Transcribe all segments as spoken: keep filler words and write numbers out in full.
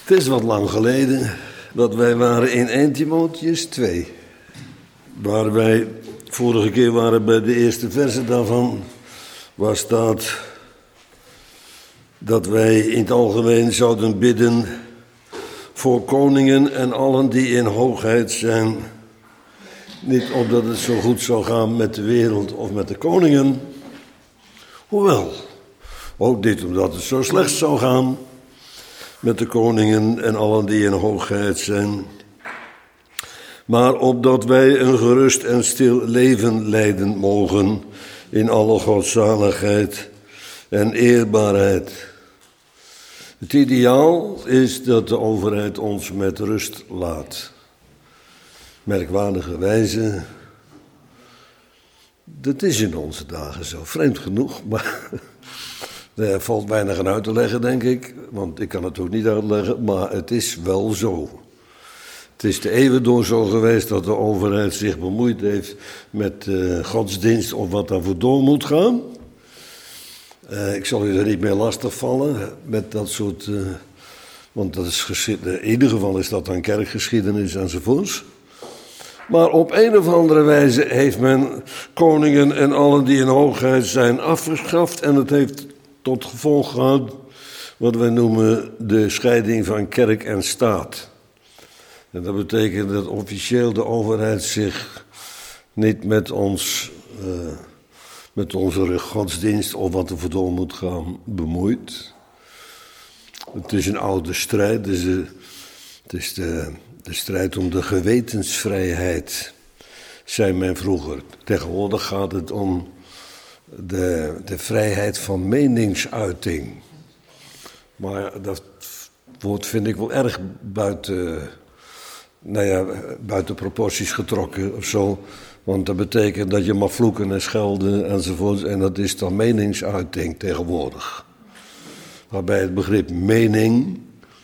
Het is wat lang geleden dat wij waren in Eerste Timotheüs twee. Waar wij vorige keer waren bij de eerste verse daarvan. Waar staat dat wij in het algemeen zouden bidden voor koningen en allen die in hoogheid zijn. Niet opdat het zo goed zou gaan met de wereld of met de koningen. Hoewel, ook niet omdat het zo slecht zou gaan met de koningen en allen die in hoogheid zijn. Maar opdat wij een gerust en stil leven leiden mogen in alle godzaligheid en eerbaarheid. Het ideaal is dat de overheid ons met rust laat. Merkwaardige wijze. Dat is in onze dagen zo, vreemd genoeg, maar er valt weinig aan uit te leggen, denk ik. Want ik kan het ook niet uitleggen, maar het is wel zo. Het is de eeuwen door zo geweest dat de overheid zich bemoeid heeft met uh, godsdienst of wat daarvoor door moet gaan. Uh, ik zal u er niet meer lastig vallen met dat soort, uh, want dat is geschied- in ieder geval is dat dan kerkgeschiedenis enzovoorts. Maar op een of andere wijze heeft men koningen en allen die in hoogheid zijn afgeschaft. En het heeft tot gevolg gehad wat wij noemen de scheiding van kerk en staat. En dat betekent dat officieel de overheid zich niet met ons, uh, met onze godsdienst of wat er voor door moet gaan bemoeit. Het is een oude strijd, het is, de, het is de, de strijd om de gewetensvrijheid, zei men vroeger. Tegenwoordig gaat het om de, de vrijheid van meningsuiting. Maar dat woord vind ik wel erg buiten, nou ja, buiten proporties getrokken of zo. Want dat betekent dat je mag vloeken en schelden enzovoort. En dat is dan meningsuiting tegenwoordig. Waarbij het begrip mening,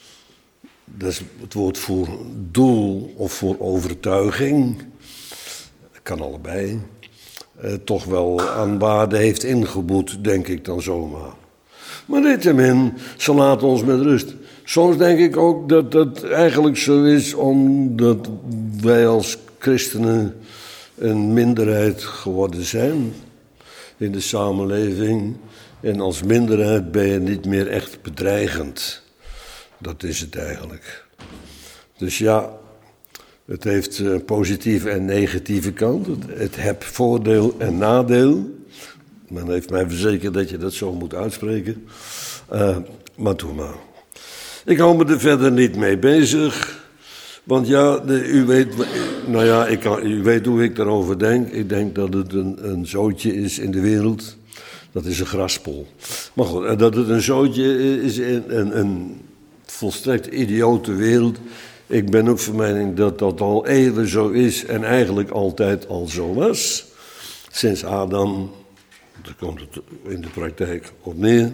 dat is het woord voor doel of voor overtuiging, dat kan allebei, eh, toch wel aan waarde heeft ingeboet, denk ik dan zomaar. Maar niettemin, ze laten ons met rust. Soms denk ik ook dat dat eigenlijk zo is omdat wij als christenen een minderheid geworden zijn in de samenleving. En als minderheid ben je niet meer echt bedreigend. Dat is het eigenlijk. Dus ja, het heeft een positieve en negatieve kant. Het heeft voordeel en nadeel. Men heeft mij verzekerd dat je dat zo moet uitspreken. Uh, maar doe maar. Ik hou me er verder niet mee bezig. Want ja, de, u weet, nou ja, ik kan, u weet hoe ik daarover denk. Ik denk dat het een, een zootje is in de wereld. Dat is een graspol. Maar goed, dat het een zootje is in een, een volstrekt idiote wereld. Ik ben ook van mening dat dat al eeuwen zo is en eigenlijk altijd al zo was. Sinds Adam, daar komt het in de praktijk op neer.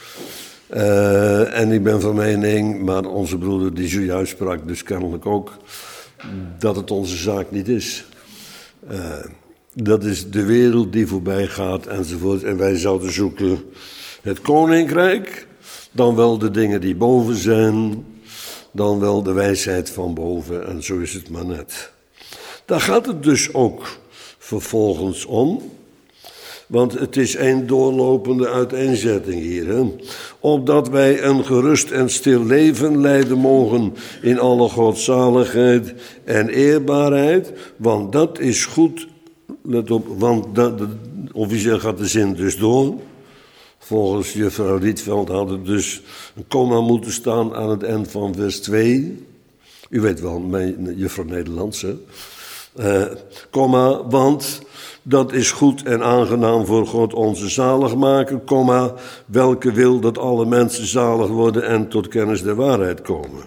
Uh, en ik ben van mening, maar onze broeder die zojuist sprak dus kennelijk ook, dat het onze zaak niet is. Uh, dat is de wereld die voorbij gaat enzovoort. En wij zouden zoeken het koninkrijk, dan wel de dingen die boven zijn, dan wel de wijsheid van boven en zo is het maar net. Daar gaat het dus ook vervolgens om. Want het is een doorlopende uiteenzetting hier. Hè? Opdat wij een gerust en stil leven leiden mogen in alle godzaligheid en eerbaarheid. Want dat is goed. Let op, want dat, officieel gaat de zin dus door. Volgens juffrouw Rietveld had het dus een komma moeten staan aan het eind van vers twee. U weet wel, mijn juffrouw Nederlands, hè. Uh, komma, want dat is goed en aangenaam voor God onze zaligmaker, komma, welke wil dat alle mensen zalig worden en tot kennis der waarheid komen.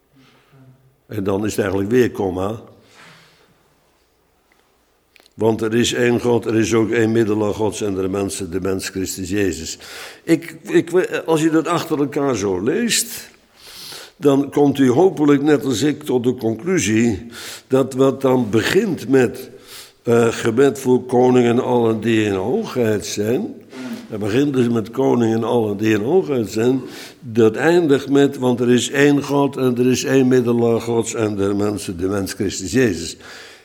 En dan is het eigenlijk weer komma. Want er is één God, er is ook één middelaar Gods en de mensen, de mens Christus Jezus. Ik, ik, als je dat achter elkaar zo leest, dan komt u hopelijk net als ik tot de conclusie dat wat dan begint met uh, gebed voor koningen en allen die in hoogheid zijn, Hij begint dus met koning en allen die in hoogheid zijn. Dat eindigt met, want er is één God en er is één middelaar Gods en de mensen, de mens Christus Jezus.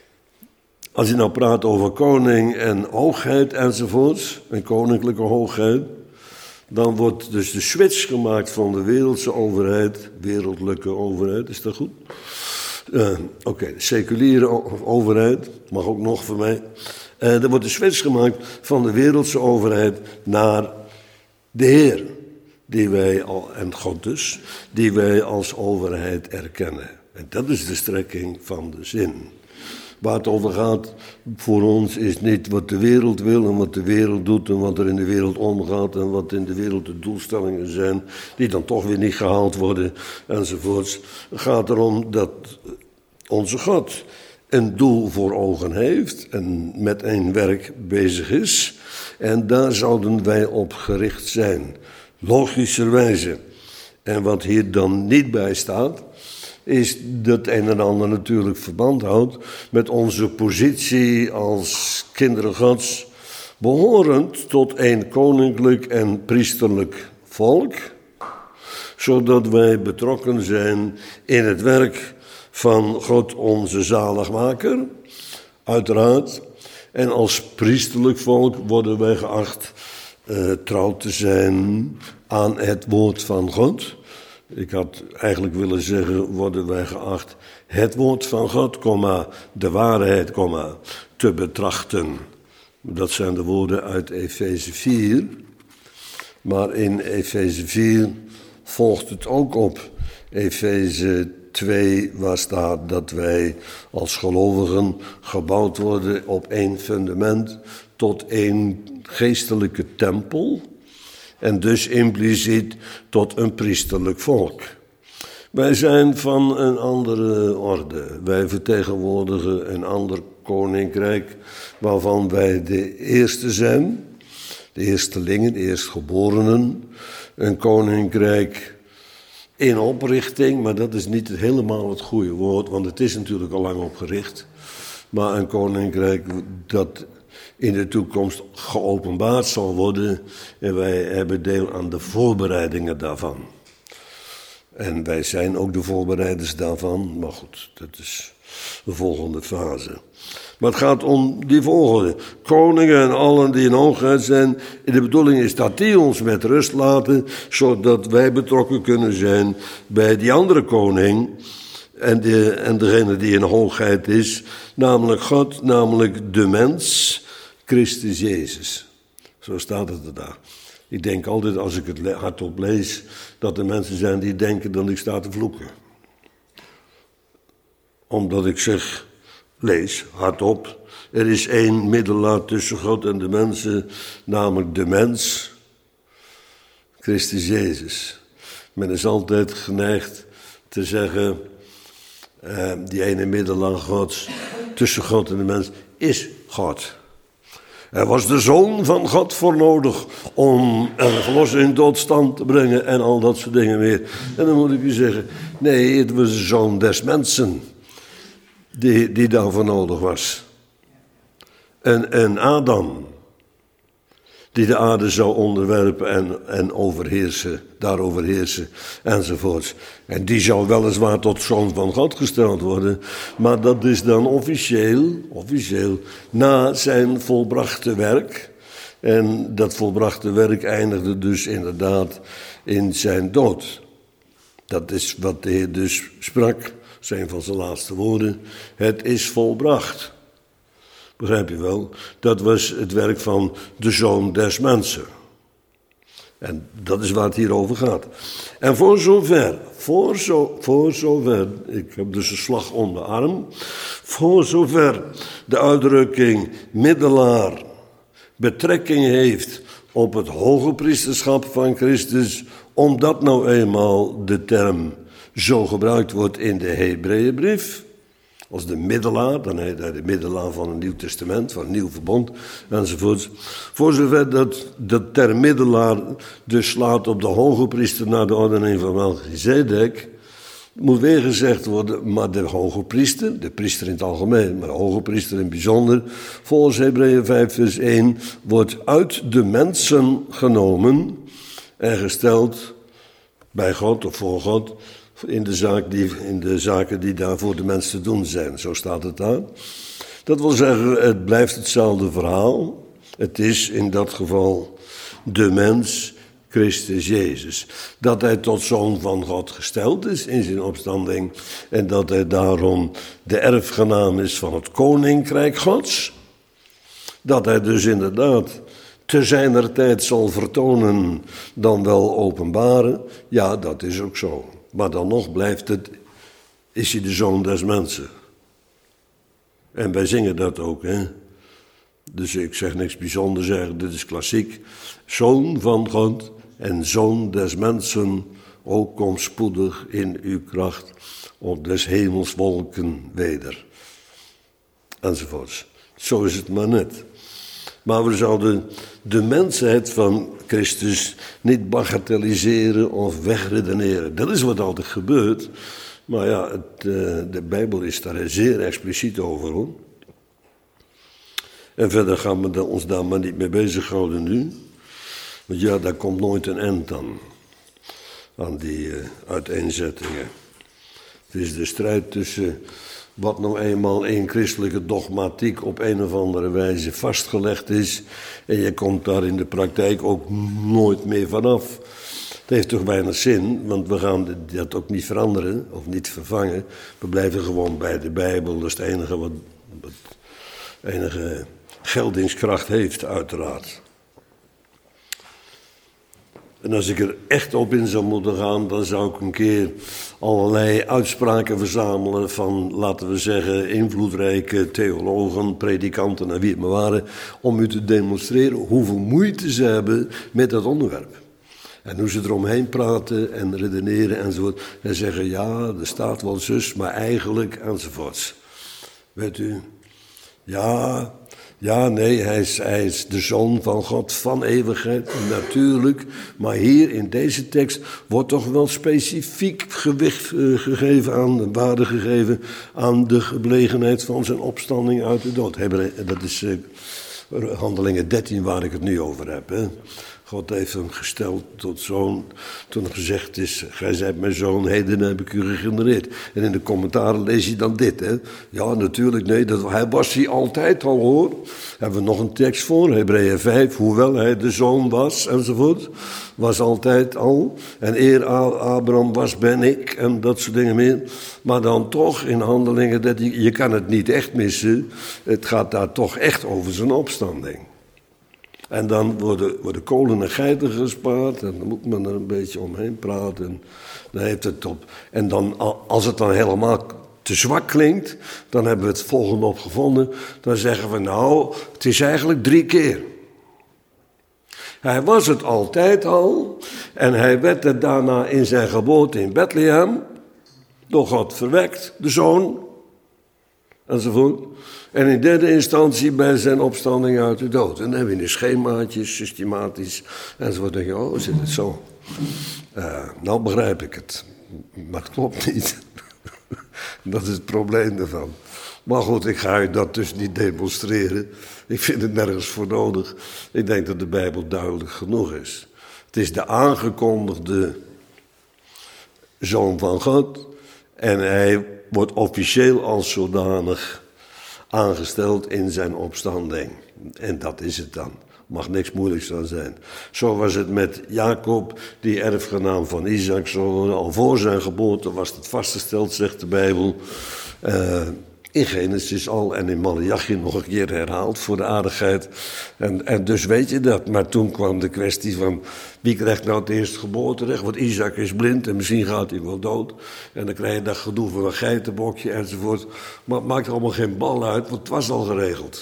Als je nou praat over koning en hoogheid enzovoorts, en koninklijke hoogheid, dan wordt dus de switch gemaakt van de wereldse overheid, wereldlijke overheid, is dat goed? Uh, Oké, okay, de seculiere overheid, mag ook nog voor mij. Uh, er wordt de switch gemaakt van de wereldse overheid naar de Heer, die wij al, en God dus, die wij als overheid erkennen. En dat is de strekking van de zin. Waar het over gaat voor ons is niet wat de wereld wil en wat de wereld doet en wat er in de wereld omgaat en wat in de wereld de doelstellingen zijn, die dan toch weer niet gehaald worden enzovoorts. Het gaat erom dat onze God een doel voor ogen heeft en met een werk bezig is. En daar zouden wij op gericht zijn, logischerwijze. En wat hier dan niet bij staat, is dat een en ander natuurlijk verband houdt met onze positie als kinderen Gods, behorend tot een koninklijk en priesterlijk volk, zodat wij betrokken zijn in het werk van God onze zaligmaker, uiteraard. En als priesterlijk volk worden wij geacht uh, trouw te zijn aan het woord van God. Ik had eigenlijk willen zeggen, worden wij geacht het woord van God, komma, de waarheid, komma, te betrachten. Dat zijn de woorden uit Efeze vier. Maar in Efeze vier volgt het ook op Efeze twee, waar staat dat wij als gelovigen gebouwd worden op één fundament tot één geestelijke tempel. En dus impliciet tot een priesterlijk volk. Wij zijn van een andere orde. Wij vertegenwoordigen een ander koninkrijk waarvan wij de eerste zijn. De eerstelingen, de eerstgeborenen. Een koninkrijk in oprichting, maar dat is niet helemaal het goede woord, want het is natuurlijk al lang opgericht. Maar een koninkrijk dat in de toekomst geopenbaard zal worden. En wij hebben deel aan de voorbereidingen daarvan. En wij zijn ook de voorbereiders daarvan. Maar goed, dat is de volgende fase. Maar het gaat om die volgende. Koningen en allen die in hoogheid zijn. De bedoeling is dat die ons met rust laten, zodat wij betrokken kunnen zijn bij die andere koning. En, de, en degene die in hoogheid is, namelijk God, namelijk de mens, Christus Jezus. Zo staat het er daar. Ik denk altijd als ik het hardop lees, dat er mensen zijn die denken dat ik sta te vloeken. Omdat ik zeg, lees hardop, er is één middelaar tussen God en de mensen, namelijk de mens, Christus Jezus. Men is altijd geneigd te zeggen, uh, die ene middelaar Gods tussen God en de mens is God. Er was de Zoon van God voor nodig om een verlossing tot stand te brengen en al dat soort dingen meer. En dan moet ik u zeggen, nee, het was de Zoon des mensen die, die daarvoor nodig was. En, en Adam, die de aarde zou onderwerpen en, en overheersen, daarover heersen enzovoorts. En die zou weliswaar tot Zoon van God gesteld worden, maar dat is dan officieel, officieel na zijn volbrachte werk. En dat volbrachte werk eindigde dus inderdaad in zijn dood. Dat is wat de Heer dus sprak, zijn van zijn laatste woorden. Het is volbracht. Begrijp je wel? Dat was het werk van de Zoon des mensen. En dat is waar het hier over gaat. En voor zover, voor, zo, voor zover, ik heb dus een slag om de arm. Voor zover de uitdrukking middelaar betrekking heeft op het hoge priesterschap van Christus, omdat nou eenmaal de term zo gebruikt wordt in de Hebreeënbrief, als de middelaar, dan heet hij de middelaar van een Nieuw Testament, van een nieuw verbond, enzovoort. Voor zover dat de term middelaar dus slaat op de hoge priester naar de ordening van Melchizedek, Het moet weer gezegd worden, maar de hoge priester, de priester in het algemeen, maar de hoge priester in het bijzonder, volgens Hebreeën vijf vers één, wordt uit de mensen genomen en gesteld bij God of voor God in de, zaak die, in de zaken die daar voor de mens te doen zijn. Zo staat het daar. Dat wil zeggen, het blijft hetzelfde verhaal. Het is in dat geval de mens, Christus Jezus. Dat hij tot zoon van God gesteld is in zijn opstanding. En dat hij daarom de erfgenaam is van het koninkrijk Gods. Dat hij dus inderdaad te zijner tijd zal vertonen dan wel openbaren. Ja, dat is ook zo. Maar dan nog blijft het, is hij de zoon des mensen. En wij zingen dat ook, hè. Dus ik zeg niks bijzonders, zeg, dit is klassiek. Zoon van God en zoon des mensen, ook kom spoedig in uw kracht op des hemels wolken weder. Enzovoorts. Zo is het maar net. Maar we zouden de mensheid van Christus niet bagatelliseren of wegredeneren. Dat is wat altijd gebeurt. Maar ja, het, uh, de Bijbel is daar zeer expliciet over, hoor. En verder gaan we ons daar maar niet mee bezighouden nu. Want ja, daar komt nooit een eind aan. Aan die uh, uiteenzettingen. Het is de strijd tussen wat nou eenmaal in christelijke dogmatiek op een of andere wijze vastgelegd is. En je komt daar in de praktijk ook nooit meer vanaf. Het heeft toch weinig zin, want we gaan dat ook niet veranderen of niet vervangen. We blijven gewoon bij de Bijbel, dat is het enige wat, wat enige geldingskracht heeft, uiteraard. En als ik er echt op in zou moeten gaan, dan zou ik een keer allerlei uitspraken verzamelen van, laten we zeggen, invloedrijke theologen, predikanten en wie het maar waren, om u te demonstreren hoeveel moeite ze hebben met dat onderwerp. En hoe ze eromheen praten en redeneren enzovoort. En zeggen, ja, er staat wel zus, maar eigenlijk enzovoorts. Weet u, ja... Ja, nee, hij is, hij is de zoon van God van eeuwigheid, natuurlijk. Maar hier in deze tekst wordt toch wel specifiek gewicht uh, gegeven aan, waarde gegeven aan de gelegenheid van zijn opstanding uit de dood. Dat is uh, Handelingen dertien waar ik het nu over heb, hè. God heeft hem gesteld tot zoon, toen er gezegd is, gij zijt mijn zoon, heden heb ik u gegenereerd. En in de commentaren lees je dan dit, hè. Ja, natuurlijk, nee, dat, hij was hij altijd al, hoor. Hebben we nog een tekst voor, Hebreeën vijf, hoewel hij de zoon was, enzovoort. Was altijd al. En eer Abraham was, ben ik, en dat soort dingen meer. Maar dan toch, in Handelingen dertien, je kan het niet echt missen. Het gaat daar toch echt over zijn opstanding. En dan worden, worden kolen en geiten gespaard. En dan moet men er een beetje omheen praten. Dan heeft het op. En dan, als het dan helemaal te zwak klinkt, dan hebben we het volgende opgevonden. Dan zeggen we, nou, het is eigenlijk drie keer. Hij was het altijd al. En hij werd er daarna in zijn geboorte in Bethlehem door God verwekt, de zoon. Enzovoort. En in derde instantie bij zijn opstanding uit de dood. En dan hebben we in schemaatjes, systematisch, enzovoort. Dan denk je, oh, zit het zo? Uh, nou begrijp ik het. Maar het klopt niet. Dat is het probleem ervan. Maar goed, ik ga u dat dus niet demonstreren. Ik vind het nergens voor nodig. Ik denk dat de Bijbel duidelijk genoeg is. Het is de aangekondigde zoon van God. En hij wordt officieel als zodanig aangesteld in zijn opstanding. En dat is het dan. Mag niks moeilijks aan zijn. Zo was het met Jacob, die erfgenaam van Isaac zou worden. Al voor zijn geboorte was het vastgesteld, zegt de Bijbel. Uh, in Genesis al en in Maleachi nog een keer herhaald voor de aardigheid. En, en dus weet je dat. Maar toen kwam de kwestie van wie krijgt nou het eerste geboorterecht? Want Isaac is blind en misschien gaat hij wel dood. En dan krijg je dat gedoe van een geitenbokje enzovoort. Maar het maakt allemaal geen bal uit, want het was al geregeld.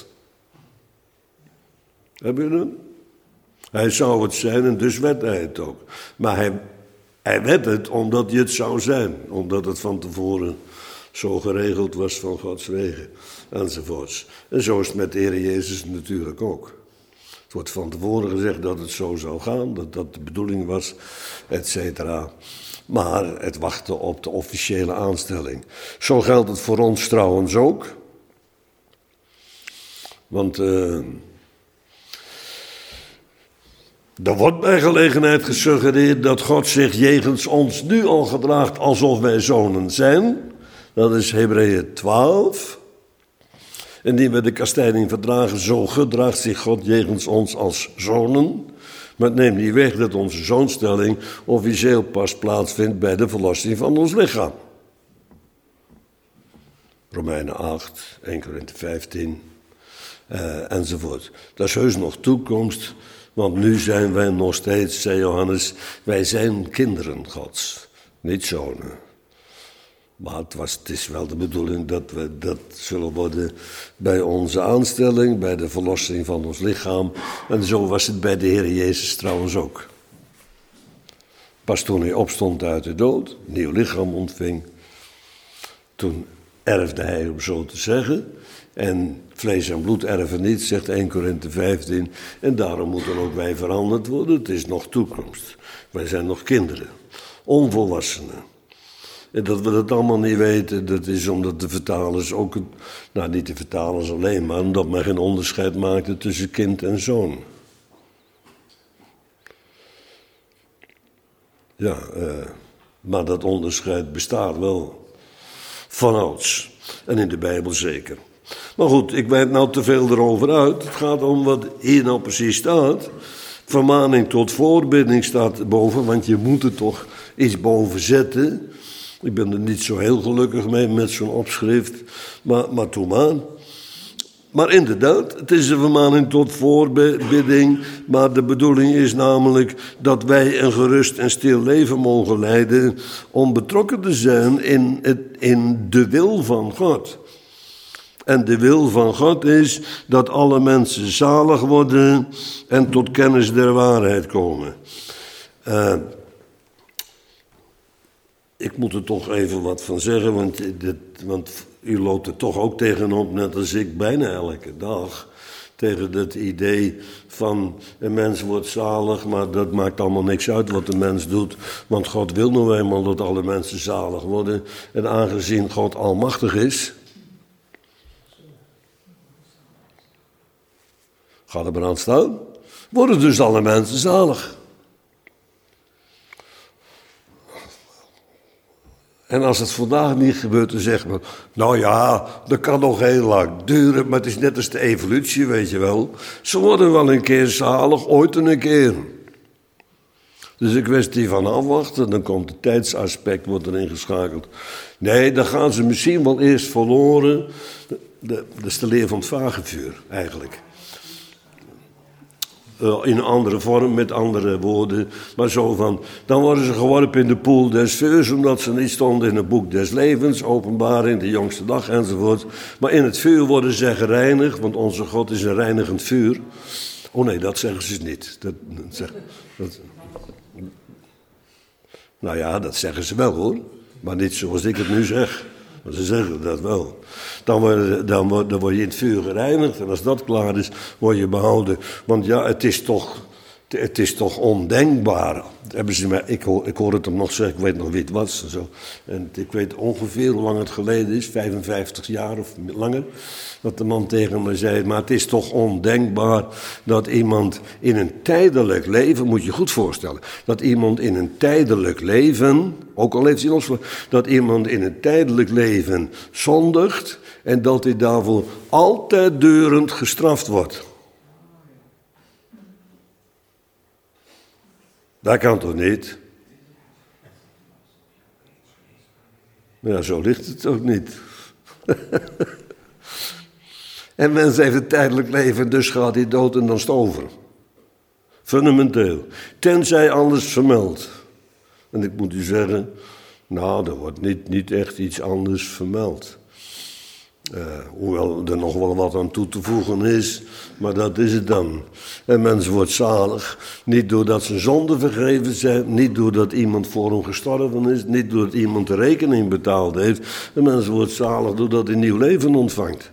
Heb je dat? Hij zou het zijn en dus werd hij het ook. Maar hij, hij werd het omdat hij het zou zijn. Omdat het van tevoren zo geregeld was van Gods wegen, enzovoorts. En zo is het met de Heer Jezus natuurlijk ook. Het wordt van tevoren gezegd dat het zo zou gaan, dat dat de bedoeling was, et cetera. Maar het wachten op de officiële aanstelling. Zo geldt het voor ons trouwens ook. Want uh, er wordt bij gelegenheid gesuggereerd dat God zich jegens ons nu al gedraagt alsof wij zonen zijn. Dat is Hebreeën twaalf. Indien we de kastijding verdragen, zo gedraagt zich God jegens ons als zonen. Maar het neemt niet weg dat onze zoonstelling officieel pas plaatsvindt bij de verlossing van ons lichaam. Romeinen acht, Eerste Korinthe vijftien, uh, enzovoort. Dat is heus nog toekomst, want nu zijn wij nog steeds, zei Johannes, wij zijn kinderen Gods, niet zonen. Maar het, was, het is wel de bedoeling dat we dat zullen worden bij onze aanstelling, bij de verlossing van ons lichaam. En zo was het bij de Heer Jezus trouwens ook. Pas toen hij opstond uit de dood, een nieuw lichaam ontving, toen erfde hij, om zo te zeggen. En vlees en bloed erven niet, zegt Eerste Korinthe vijftien. En daarom moeten ook wij veranderd worden. Het is nog toekomst. Wij zijn nog kinderen, onvolwassenen. En dat we dat allemaal niet weten, dat is omdat de vertalers ook, nou niet de vertalers alleen, maar omdat men geen onderscheid maakte tussen kind en zoon. Ja, uh, maar dat onderscheid bestaat wel vanouds. En in de Bijbel zeker. Maar goed, ik wijd nou te veel erover uit. Het gaat om wat hier nou precies staat. Vermaning tot voorbidding staat boven, want je moet er toch iets boven zetten. Ik ben er niet zo heel gelukkig mee met zo'n opschrift, maar, maar toe maar. Maar inderdaad, het is een vermaning tot voorbidding, maar de bedoeling is namelijk dat wij een gerust en stil leven mogen leiden om betrokken te zijn in, het, in de wil van God. En de wil van God is dat alle mensen zalig worden en tot kennis der waarheid komen. Uh, Ik moet er toch even wat van zeggen, want, dit, want u loopt er toch ook tegenop, net als ik, bijna elke dag. Tegen het idee van een mens wordt zalig, maar dat maakt allemaal niks uit wat de mens doet. Want God wil nou eenmaal dat alle mensen zalig worden. En aangezien God almachtig is, gaat er maar aan staan, worden dus alle mensen zalig. En als het vandaag niet gebeurt, dan zegt men, nou ja, dat kan nog heel lang duren, maar het is net als de evolutie, weet je wel. Ze worden wel een keer zalig, ooit een keer. Dus een kwestie van afwachten, dan komt het tijdsaspect, wordt erin geschakeld. Nee, dan gaan ze misschien wel eerst verloren. Dat is de leer van het vagevuur, eigenlijk. Uh, in een andere vorm, met andere woorden. Maar zo van, dan worden ze geworpen in de poel des vuurs, omdat ze niet stonden in het boek des levens, openbaring, de jongste dag enzovoort. Maar in het vuur worden ze gereinigd, want onze God is een reinigend vuur. Oh nee, dat zeggen ze niet. Dat, dat, dat, nou ja, dat zeggen ze wel hoor. Maar niet zoals ik het nu zeg. Maar ze zeggen dat wel. Dan word, dan, word, dan word je in het vuur gereinigd. En als dat klaar is, word je behouden. Want ja, het is toch, het is toch ondenkbaar. Hebben ze mij, ik, hoor, ik hoor het hem nog zeggen, ik weet nog wie het was. En, zo. En ik weet ongeveer hoe lang het geleden is. vijfenvijftig jaar of langer. Dat de man tegen me zei, maar het is toch ondenkbaar dat iemand in een tijdelijk leven, moet je goed voorstellen, dat iemand in een tijdelijk leven, ook al heeft hij ons, dat iemand in een tijdelijk leven zondigt en dat hij daarvoor altijd durend gestraft wordt. Dat kan toch niet? Ja, zo ligt het ook niet. En mens heeft een tijdelijk leven, dus gaat hij dood en dan is het over. Fundamenteel. Tenzij anders vermeld. En ik moet u zeggen, nou, er wordt niet, niet echt iets anders vermeld. Uh, hoewel er nog wel wat aan toe te voegen is, maar dat is het dan. En mens wordt zalig, niet doordat zijn zonden vergeven zijn, niet doordat iemand voor hem gestorven is, niet doordat iemand de rekening betaald heeft. En mens wordt zalig doordat hij nieuw leven ontvangt.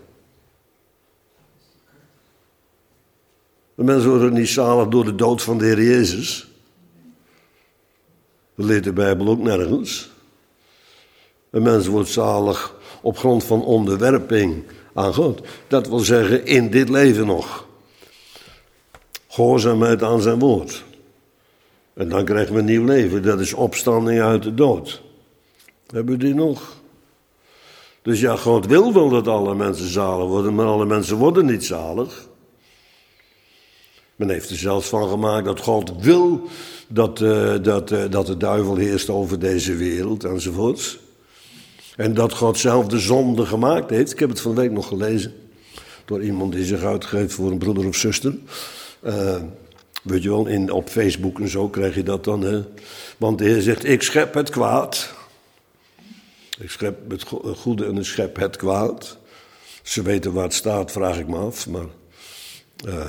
De mensen worden niet zalig door de dood van de Heer Jezus. Dat leert de Bijbel ook nergens. Een mens wordt zalig op grond van onderwerping aan God. Dat wil zeggen, in dit leven nog. Gehoorzaamheid aan zijn woord. En dan krijgen we een nieuw leven. Dat is opstanding uit de dood. Hebben we die nog? Dus ja, God wil wel dat alle mensen zalig worden, maar alle mensen worden niet zalig. Men heeft er zelfs van gemaakt dat God wil dat, uh, dat, uh, dat de duivel heerst over deze wereld enzovoorts. En dat God zelf de zonde gemaakt heeft. Ik heb het van de week nog gelezen door iemand die zich uitgeeft voor een broeder of zuster. Uh, weet je wel, in, op Facebook en zo krijg je dat dan. Hè? Want de Heer zegt, ik schep het kwaad. Ik schep het goede en ik schep het kwaad. Ze weten waar het staat, vraag ik me af. Maar uh,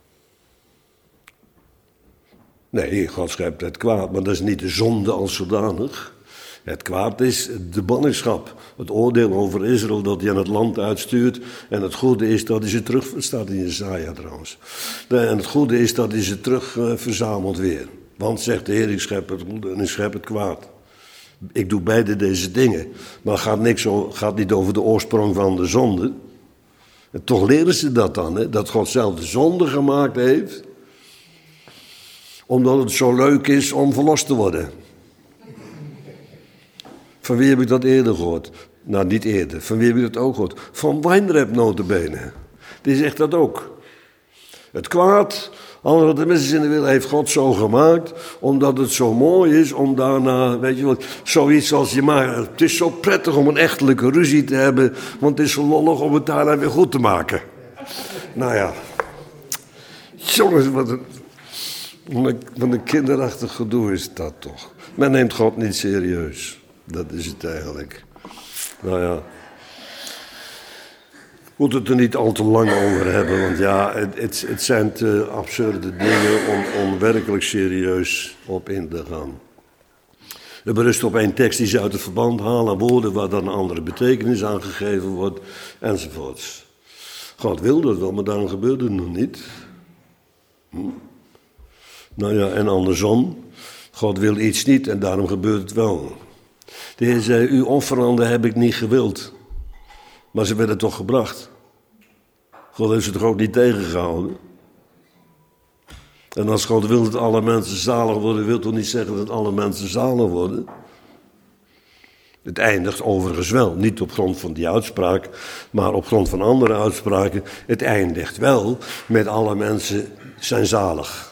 nee, God schept het kwaad. Maar dat is niet de zonde als zodanig. Het kwaad is de ballingschap. Het oordeel over Israël dat hij aan het land uitstuurt. En het goede is dat hij ze terug... Het staat in Jesaja trouwens. En het goede is dat hij ze terug uh, verzamelt weer. Want zegt de Heer, ik schep het goede en ik schep het kwaad. Ik doe beide deze dingen. Maar het gaat, niks, gaat niet over de oorsprong van de zonde. En toch leren ze dat dan. Hè? Dat God zelf de zonde gemaakt heeft. Omdat het zo leuk is om verlost te worden. Van wie heb ik dat eerder gehoord? Nou, niet eerder. Van wie heb ik dat ook gehoord? Van Wijnrep notabene. Die zegt dat ook. Het kwaad, alles wat er mis is in de wereld, heeft God zo gemaakt. Omdat het zo mooi is om daarna, weet je wat, zoiets als je maar... Het is zo prettig om een echtelijke ruzie te hebben. Want het is zo lollig om het daarna weer goed te maken. Nou ja. Jongens, wat een, wat een kinderachtig gedoe is dat toch. Men neemt God niet serieus. Dat is het eigenlijk. Nou ja. Ik moet het er niet al te lang over hebben. Want ja, het, het, het zijn te absurde dingen om, om werkelijk serieus op in te gaan. Het berust op één tekst die ze uit het verband halen. Woorden waar dan een andere betekenis aan gegeven wordt. Enzovoorts. God wil dat wel, maar daarom gebeurt het nog niet. Hm. Nou ja, en andersom. God wil iets niet en daarom gebeurt het wel. De Heer zei, uw offeranden heb ik niet gewild. Maar ze werden toch gebracht. God heeft ze toch ook niet tegengehouden. En als God wil dat alle mensen zalig worden, wil toch niet zeggen dat alle mensen zalig worden. Het eindigt overigens wel, niet op grond van die uitspraak, maar op grond van andere uitspraken. Het eindigt wel met alle mensen zijn zalig.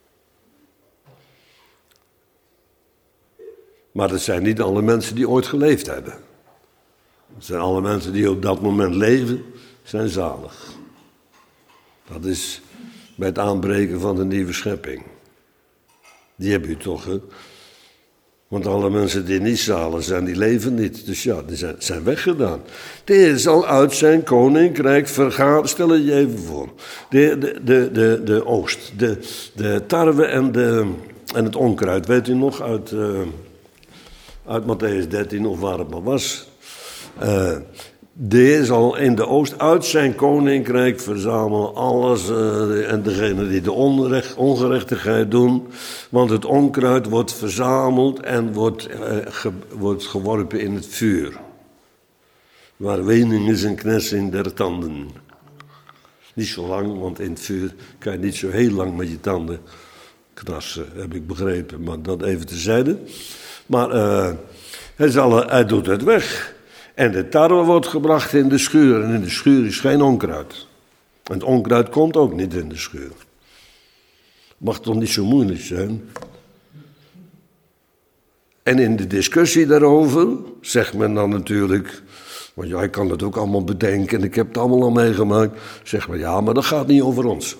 Maar dat zijn niet alle mensen die ooit geleefd hebben. Het zijn alle mensen die op dat moment leven, zijn zalig. Dat is bij het aanbreken van de nieuwe schepping. Die heb u toch, hè? Want alle mensen die niet zalig zijn, die leven niet. Dus ja, die zijn, zijn weggedaan. De Heer zal uit zijn koninkrijk vergaan. Stel het je even voor. De, de, de, de, de oogst, de, de tarwe en, de, en het onkruid. Weet u nog uit... Uh, Uit Matthäus dertien, of waar het maar was. Uh, de Heer zal in de oost uit zijn koninkrijk verzamelen alles. Uh, en degene die de onrecht, ongerechtigheid doen. Want het onkruid wordt verzameld en wordt, uh, ge, wordt geworpen in het vuur. Waar wening is en knessing der tanden. Niet zo lang, want in het vuur kan je niet zo heel lang met je tanden knassen. Heb ik begrepen, maar dat even terzijde. Maar uh, hij, zal, hij doet het weg. En de tarwe wordt gebracht in de schuur. En in de schuur is geen onkruid. En het onkruid komt ook niet in de schuur. Mag toch niet zo moeilijk zijn? En in de discussie daarover zegt men dan natuurlijk... Want jij kan het ook allemaal bedenken en ik heb het allemaal al meegemaakt. Zegt men, ja, maar dat gaat niet over ons.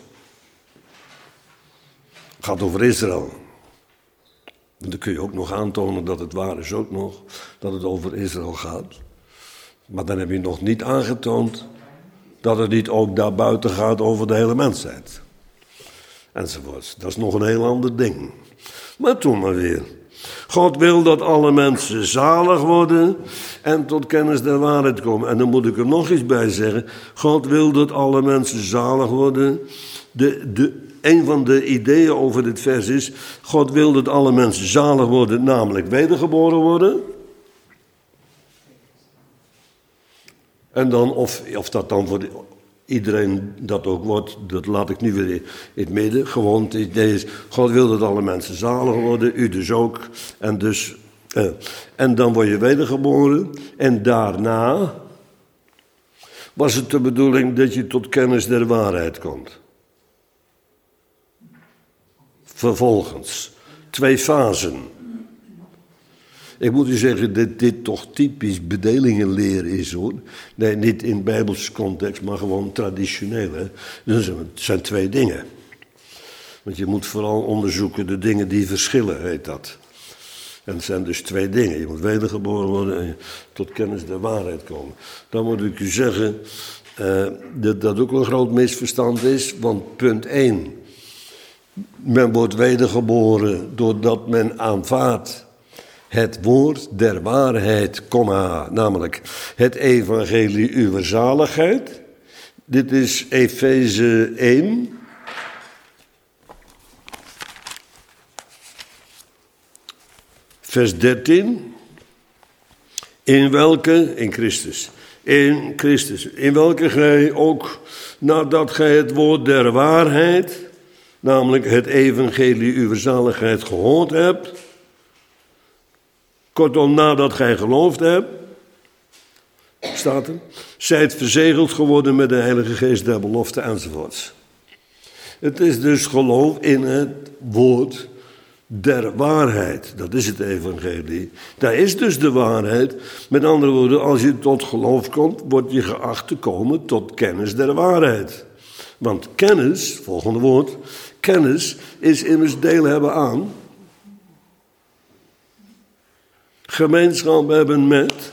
Het gaat over Israël. En dan kun je ook nog aantonen dat het waar is ook nog, dat het over Israël gaat. Maar dan heb je nog niet aangetoond dat het niet ook daarbuiten gaat over de hele mensheid. Enzovoorts. Dat is nog een heel ander ding. Maar toen maar weer. God wil dat alle mensen zalig worden en tot kennis der waarheid komen. En dan moet ik er nog iets bij zeggen. God wil dat alle mensen zalig worden. De, de, een van de ideeën over dit vers is, God wil dat alle mensen zalig worden, namelijk wedergeboren worden. En dan, of, of dat dan voor iedereen dat ook wordt, dat laat ik nu weer in het midden. Gewoon het idee is, God wil dat alle mensen zalig worden, u dus ook. En, dus, eh, en dan word je wedergeboren. En daarna was het de bedoeling dat je tot kennis der waarheid komt. Vervolgens, twee fasen. Ik moet u zeggen dat dit toch typisch bedelingenleer is, hoor. Nee, niet in bijbelse context, maar gewoon traditioneel. Hè. Dus het zijn twee dingen. Want je moet vooral onderzoeken de dingen die verschillen, heet dat. En het zijn dus twee dingen. Je moet wedergeboren worden en je tot kennis der waarheid komen. Dan moet ik u zeggen uh, dat dat ook een groot misverstand is. Want punt één. Men wordt wedergeboren doordat men aanvaardt het woord der waarheid, komma, namelijk het evangelie uwer zaligheid. Dit is Efeze één. Vers dertien. In welke, in Christus, in Christus, in welke gij ook, nadat gij het woord der waarheid, namelijk het evangelie uwer zaligheid gehoord hebt, kortom, nadat gij geloofd hebt, staat er, zijt verzegeld geworden met de Heilige Geest der belofte enzovoorts. Het is dus geloof in het woord der waarheid. Dat is het evangelie. Daar is dus de waarheid. Met andere woorden, als je tot geloof komt, word je geacht te komen tot kennis der waarheid. Want kennis, volgende woord, kennis is immers deel hebben aan, gemeenschap hebben met,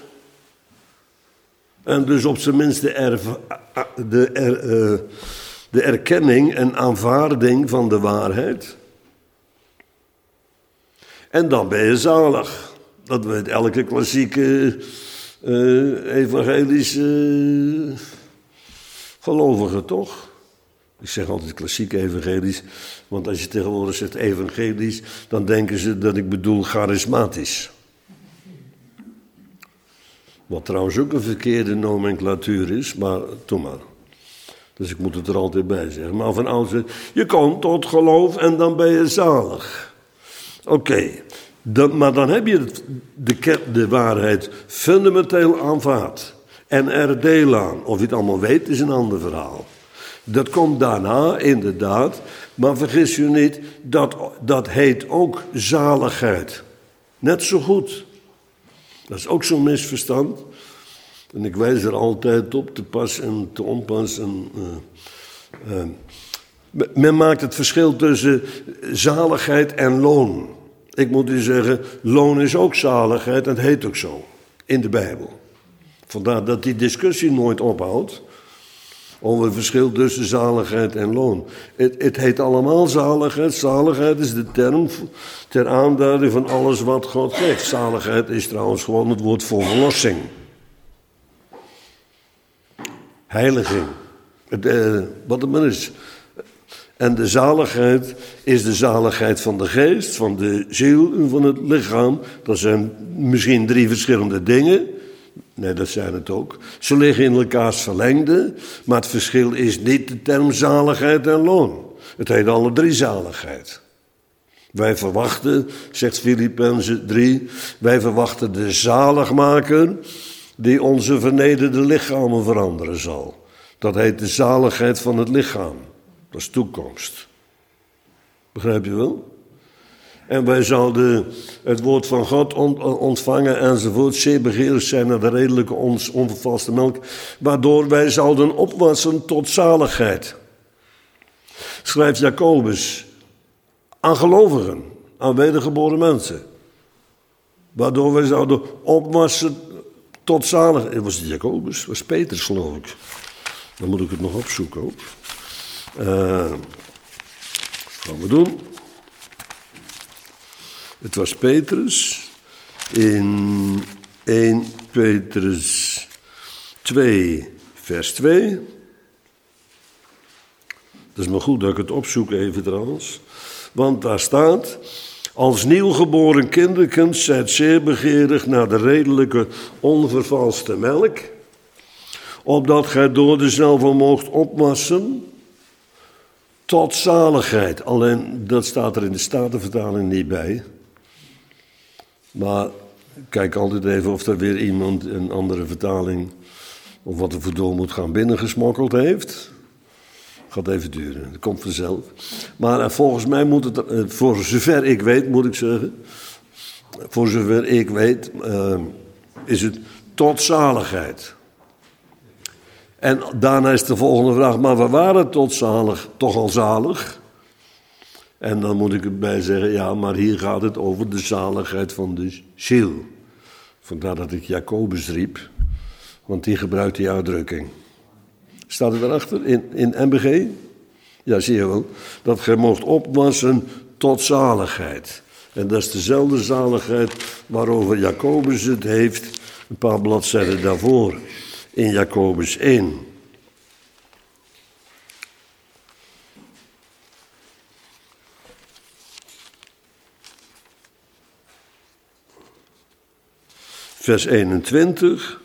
en dus op zijn minst de, erv- de, er, uh, de erkenning en aanvaarding van de waarheid. En dan ben je zalig. Dat weet elke klassieke uh, evangelische uh, gelovige, toch? Ik zeg altijd klassiek evangelisch, want als je tegenwoordig zegt evangelisch, dan denken ze dat ik bedoel charismatisch. Wat trouwens ook een verkeerde nomenclatuur is, maar doe maar. Dus ik moet het er altijd bij zeggen. Maar van oudsher, je komt tot geloof en dan ben je zalig. Oké, okay. Maar dan heb je de, de waarheid fundamenteel aanvaard. En er deel aan. Of je het allemaal weet, is een ander verhaal. Dat komt daarna, inderdaad. Maar vergis je niet, dat, dat heet ook zaligheid. Net zo goed. Dat is ook zo'n misverstand. En ik wijs er altijd op, te pas en te onpas. En, uh, uh, men maakt het verschil tussen zaligheid en loon. Ik moet u zeggen, loon is ook zaligheid en het heet ook zo. In de Bijbel. Vandaar dat die discussie nooit ophoudt. Over het verschil tussen zaligheid en loon. Het, het heet allemaal zaligheid. Zaligheid is de term ter aanduiding van alles wat God geeft. Zaligheid is trouwens gewoon het woord voor verlossing. Heiliging. Het, eh, wat het maar is. En de zaligheid is de zaligheid van de geest, van de ziel en van het lichaam. Dat zijn misschien drie verschillende dingen. Nee, dat zijn het ook. Ze liggen in elkaars verlengde, maar het verschil is niet de term zaligheid en loon. Het heet alle drie zaligheid. Wij verwachten, zegt Filippenzen drie, wij verwachten de zaligmaker die onze vernederde lichamen veranderen zal. Dat heet de zaligheid van het lichaam. Dat is toekomst. Begrijp je wel? En wij zouden het woord van God ontvangen enzovoort, zeer begeerig zijn naar de redelijke onvervalste melk, waardoor wij zouden opwassen tot zaligheid. Schrijft Jacobus aan gelovigen, aan wedergeboren mensen. Waardoor wij zouden opwassen tot zaligheid. Het was Jacobus, het was Petrus geloof ik. Dan moet ik het nog opzoeken ook. Uh, gaan we doen. Het was Petrus in eerste Petrus twee, vers twee. Dat is maar goed dat ik het opzoek even trouwens. Want daar staat: als nieuwgeboren kinderkens zijt zeer begeerig naar de redelijke, onvervalste melk, opdat gij door dezelfde moogt opwassen tot zaligheid. Alleen, dat staat er in de Statenvertaling niet bij. Maar kijk altijd even of er weer iemand een andere vertaling, of wat er voor door moet gaan, binnengesmokkeld heeft. Gaat even duren, dat komt vanzelf. Maar volgens mij moet het, voor zover ik weet, moet ik zeggen, voor zover ik weet, uh, is het tot zaligheid. En daarna is de volgende vraag: maar we waren tot zalig, toch al zalig? En dan moet ik erbij zeggen: ja, maar hier gaat het over de zaligheid van de ziel. Vandaar dat ik Jacobus riep, want die gebruikt die uitdrukking. Staat het erachter in, in M B G? Ja, zie je wel. Dat gij moogt opwassen tot zaligheid. En dat is dezelfde zaligheid waarover Jacobus het heeft, een paar bladzijden daarvoor, in Jacobus één. Vers eenentwintig.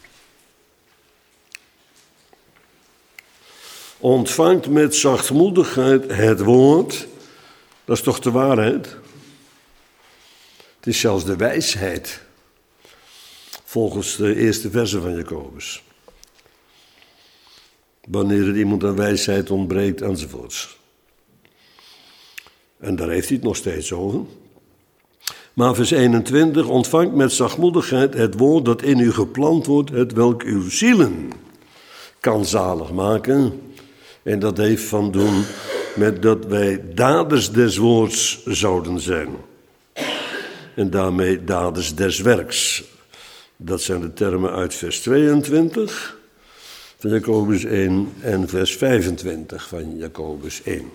Ontvangt met zachtmoedigheid het woord. Dat is toch de waarheid? Het is zelfs de wijsheid. Volgens de eerste verse van Jacobus. Wanneer het iemand aan wijsheid ontbreekt enzovoorts. En daar heeft hij het nog steeds over. Maar vers eenentwintig. Ontvangt met zachtmoedigheid het woord dat in u geplant wordt, het welk uw zielen kan zalig maken. En dat heeft van doen met dat wij daders des woords zouden zijn. En daarmee daders des werks. Dat zijn de termen uit vers tweeëntwintig van Jacobus één en vers vijfentwintig van Jacobus één.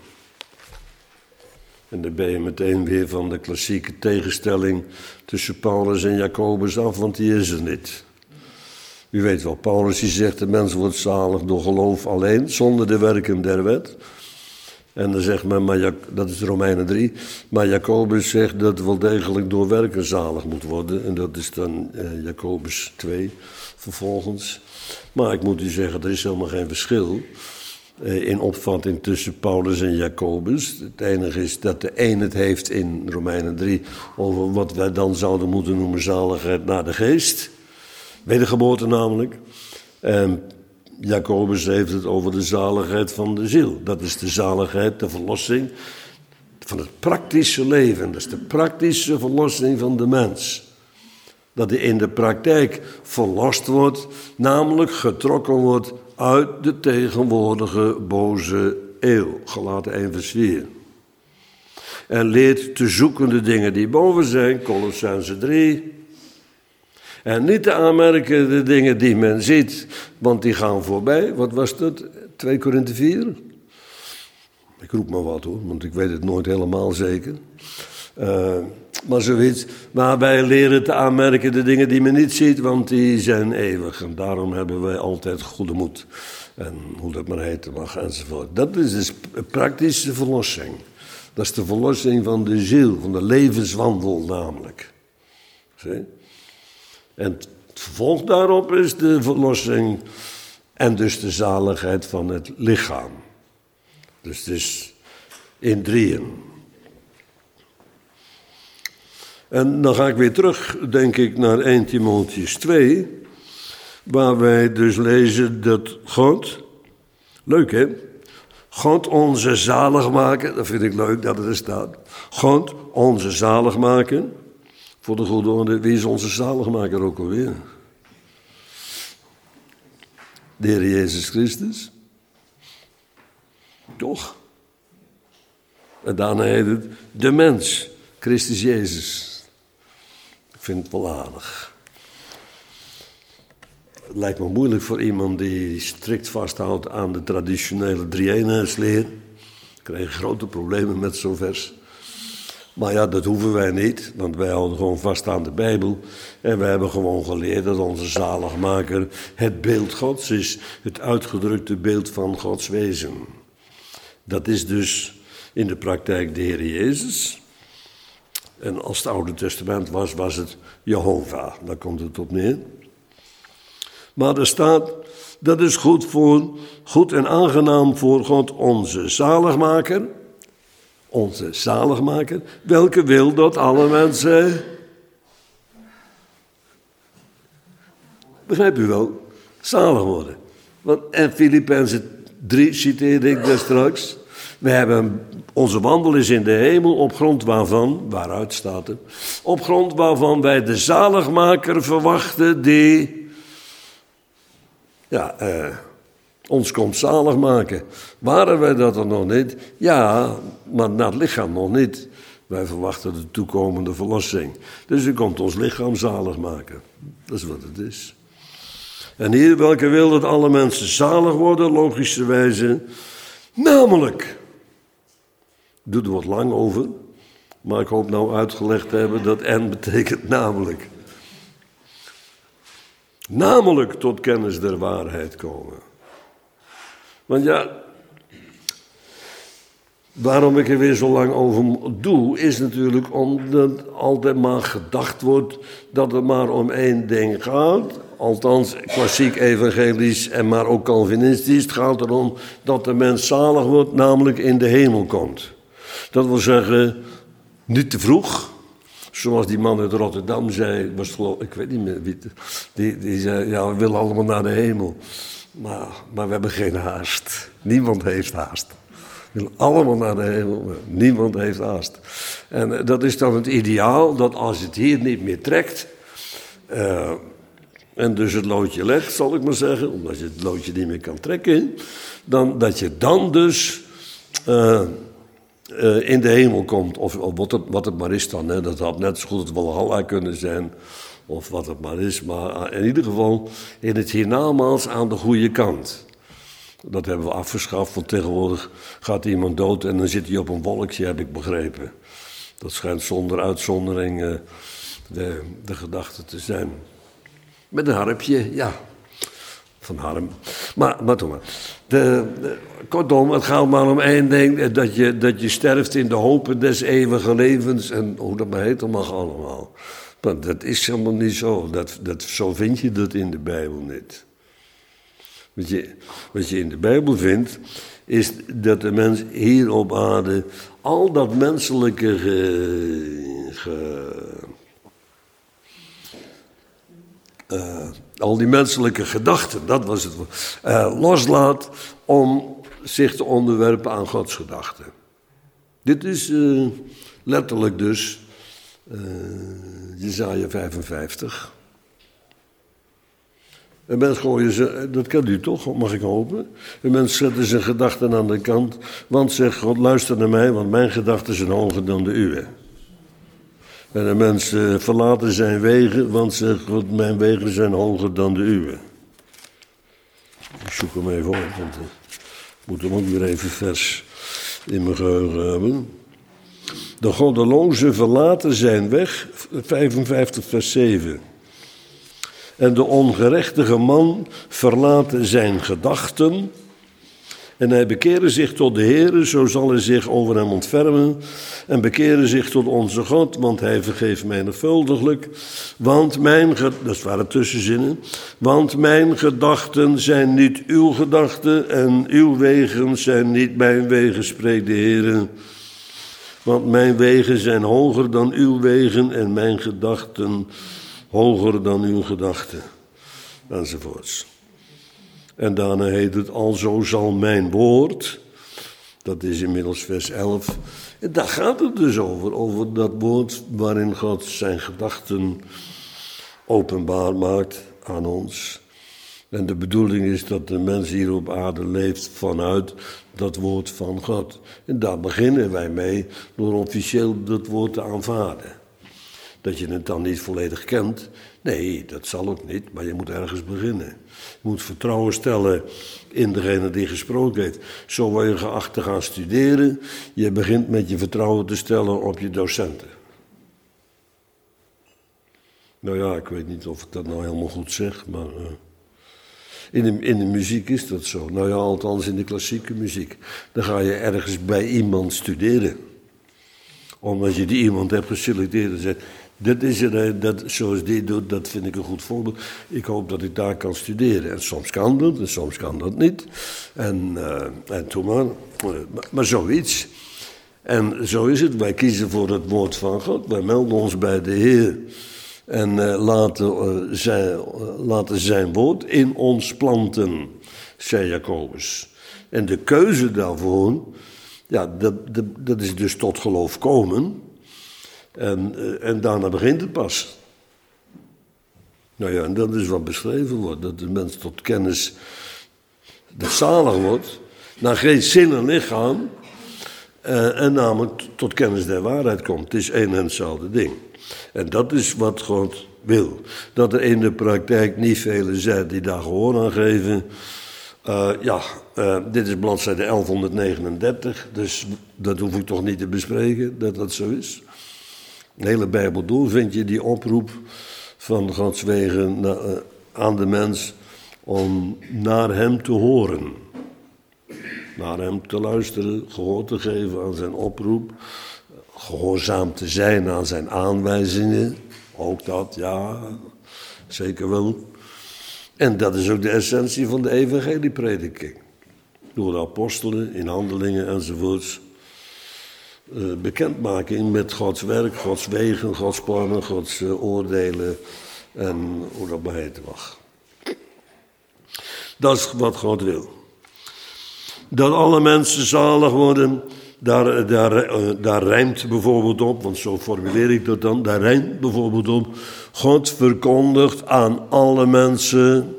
En dan ben je meteen weer van de klassieke tegenstelling tussen Paulus en Jacobus af, want die is er niet. U weet wel, Paulus die zegt: de mens wordt zalig door geloof alleen, zonder de werken der wet. En dan zegt men, maar dat is Romeinen drie, maar Jacobus zegt dat wel degelijk door werken zalig moet worden. En dat is dan eh, Jacobus twee vervolgens. Maar ik moet u zeggen, er is helemaal geen verschil eh, in opvatting tussen Paulus en Jacobus. Het enige is dat de een het heeft in Romeinen drie over wat wij dan zouden moeten noemen zaligheid naar de geest. Wedergeboorte namelijk. En Jacobus heeft het over de zaligheid van de ziel. Dat is de zaligheid, de verlossing van het praktische leven. Dat is de praktische verlossing van de mens. Dat hij in de praktijk verlost wordt, namelijk getrokken wordt uit de tegenwoordige boze eeuw. Galaten één vers vier. En leert te zoeken de dingen die boven zijn, Kolossenzen drie. En niet te aanmerken de dingen die men ziet, want die gaan voorbij. Wat was dat? twee Korinthe vier? Ik roep maar wat hoor, want ik weet het nooit helemaal zeker. Uh, maar zoiets. Maar wij leren te aanmerken de dingen die men niet ziet, want die zijn eeuwig. En daarom hebben wij altijd goede moed. En hoe dat maar heten mag enzovoort. Dat is dus praktische verlossing. Dat is de verlossing van de ziel, van de levenswandel namelijk. Zie? En het vervolg daarop is de verlossing en dus de zaligheid van het lichaam. Dus het is in drieën. En dan ga ik weer terug, denk ik, naar eerste Timotheüs twee, waar wij dus lezen dat God, leuk hè, God onze zalig maken, dat vind ik leuk dat het er staat. God onze zalig maken. Voor de goede orde, wie is onze zaligmaker ook alweer? De Heer Jezus Christus. Toch? En daarna heet het de mens, Christus Jezus. Ik vind het wel aardig. Het lijkt me moeilijk voor iemand die strikt vasthoudt aan de traditionele drie-eenheidsleer. Ik krijg grote problemen met zo'n vers. Maar ja, dat hoeven wij niet, want wij houden gewoon vast aan de Bijbel. En wij hebben gewoon geleerd dat onze zaligmaker het beeld Gods is. Het uitgedrukte beeld van Gods wezen. Dat is dus in de praktijk de Heer Jezus. En als het Oude Testament was, was het Jehovah. Daar komt het op neer. Maar er staat, dat is goed, voor, goed en aangenaam voor God onze zaligmaker. Onze zaligmaker. Welke wil dat alle mensen... Begrijp u wel? Zalig worden. Want, en Filippenzen drie citeerde ik daar straks. We hebben, onze wandel is in de hemel, op grond waarvan, waaruit staat het, op grond waarvan wij de zaligmaker verwachten die, ja, eh, ons komt zalig maken. Waren wij dat er nog niet? Ja, maar naar het lichaam nog niet. Wij verwachten de toekomende verlossing. Dus u komt ons lichaam zalig maken. Dat is wat het is. En hier, welke wil dat alle mensen zalig worden, logischerwijze, namelijk... Ik doe er wat lang over, maar ik hoop nou uitgelegd te hebben dat en betekent namelijk. Namelijk tot kennis der waarheid komen. Want ja, waarom ik er weer zo lang over doe, is natuurlijk omdat altijd maar gedacht wordt dat het maar om één ding gaat. Althans, klassiek evangelisch en maar ook Calvinistisch. Het gaat erom dat de mens zalig wordt, namelijk in de hemel komt. Dat wil zeggen, niet te vroeg. Zoals die man uit Rotterdam zei, was het geloof, ik weet niet meer wie, die, die zei, ja, we willen allemaal naar de hemel. Maar, maar we hebben geen haast. Niemand heeft haast. We willen allemaal naar de hemel, maar niemand heeft haast. En dat is dan het ideaal, dat als het hier niet meer trekt... Uh, en dus het loodje legt, zal ik maar zeggen, omdat je het loodje niet meer kan trekken... Dan, dat je dan dus... Uh, Uh, in de hemel komt, of, of wat, het, wat het maar is dan. Hè. Dat had net zo goed het Walhalla kunnen zijn, of wat het maar is. Maar in ieder geval in het hiernamaals aan de goede kant. Dat hebben we afgeschaft, want tegenwoordig gaat iemand dood en dan zit hij op een wolkje, heb ik begrepen. Dat schijnt zonder uitzondering uh, de, de gedachte te zijn. Met een harpje, ja. Van Harm. Maar, maar toch maar. De, de, kortom, het gaat maar om één ding. Dat je, dat je sterft in de hopen des eeuwige levens. En hoe dat maar heet, dat mag allemaal. Maar dat is helemaal niet zo. Dat, dat, zo vind je dat in de Bijbel niet. Wat je, wat je in de Bijbel vindt, is dat de mens hier op aarde al dat menselijke ge, ge, uh, al die menselijke gedachten, dat was het, uh, loslaat om zich te onderwerpen aan Gods gedachten. Dit is uh, letterlijk dus uh, Jesaja vijfenvijftig. Een mens gooien ze, dat kent u toch, mag ik hopen. Een mens zet zijn gedachten aan de kant, want zegt God, luister naar mij, want mijn gedachten zijn hoger dan de uwe. En een mens uh, verlaten zijn wegen, want zegt God, mijn wegen zijn hoger dan de uwe. Ik zoek hem even op, want ik moet hem ook weer even vers in mijn geheugen hebben. De goddelozen verlaten zijn weg, vijfenvijftig vers zeven. En de ongerechtige man verlaat zijn gedachten. En hij bekeerde zich tot de Heere, zo zal hij zich over hem ontfermen. En bekeerde zich tot onze God, want hij vergeeft menigvuldiglijk. Want mijn, dat is waren tussenzinnen. Want mijn gedachten zijn niet uw gedachten en uw wegen zijn niet mijn wegen, spreekt de Heere. Want mijn wegen zijn hoger dan uw wegen en mijn gedachten hoger dan uw gedachten. Enzovoorts. En daarna heet het, alzo zal mijn woord, dat is inmiddels vers elf. En daar gaat het dus over, over dat woord waarin God zijn gedachten openbaar maakt aan ons. En de bedoeling is dat de mens hier op aarde leeft vanuit dat woord van God. En daar beginnen wij mee door officieel dat woord te aanvaarden. Dat je het dan niet volledig kent, nee, dat zal ook niet, maar je moet ergens beginnen. Je moet vertrouwen stellen in degene die gesproken heeft. Zo word je geacht te gaan studeren. Je begint met je vertrouwen te stellen op je docenten. Nou ja, ik weet niet of ik dat nou helemaal goed zeg, maar... Uh, In de, in de muziek is dat zo. Nou ja, althans in de klassieke muziek. Dan ga je ergens bij iemand studeren. Omdat je die iemand hebt geselecteerd en zegt... Dit is er, dat, zoals die doet, dat vind ik een goed voorbeeld. Ik hoop dat ik daar kan studeren. En soms kan dat, en soms kan dat niet. En, uh, en toen maar, maar, maar zoiets. En zo is het. Wij kiezen voor het woord van God. Wij melden ons bij de Heer. En uh, laten, uh, zijn, uh, laten zijn woord in ons planten, zei Jacobus. En de keuze daarvoor, ja, dat, dat, dat is dus tot geloof komen. En, uh, en daarna begint het pas. Nou ja, en dat is wat beschreven wordt. Dat de mens tot kennis, dat zalig wordt, naar geen zin en lichaam. Uh, en namelijk tot kennis der waarheid komt. Het is één en hetzelfde ding. En dat is wat God wil. Dat er in de praktijk niet velen zijn die daar gehoor aan geven. Uh, ja, uh, dit is bladzijde elfhonderdnegenendertig. Dus dat hoef ik toch niet te bespreken, dat dat zo is. De hele Bijbel door vind je die oproep van Gods wegen na, uh, aan de mens om naar hem te horen. Naar hem te luisteren, gehoor te geven aan zijn oproep. Gehoorzaam te zijn aan zijn aanwijzingen. Ook dat, ja, zeker wel. En dat is ook de essentie van de evangelieprediking. Door de apostelen, in handelingen enzovoorts. Uh, bekendmaking met Gods werk, Gods wegen, Gods plannen, Gods uh, oordelen. En hoe dat maar heten mag. Dat is wat God wil. Dat alle mensen zalig worden, daar, daar, uh, daar rijmt bijvoorbeeld op, want zo formuleer ik dat dan, daar rijmt bijvoorbeeld op, God verkondigt aan alle mensen,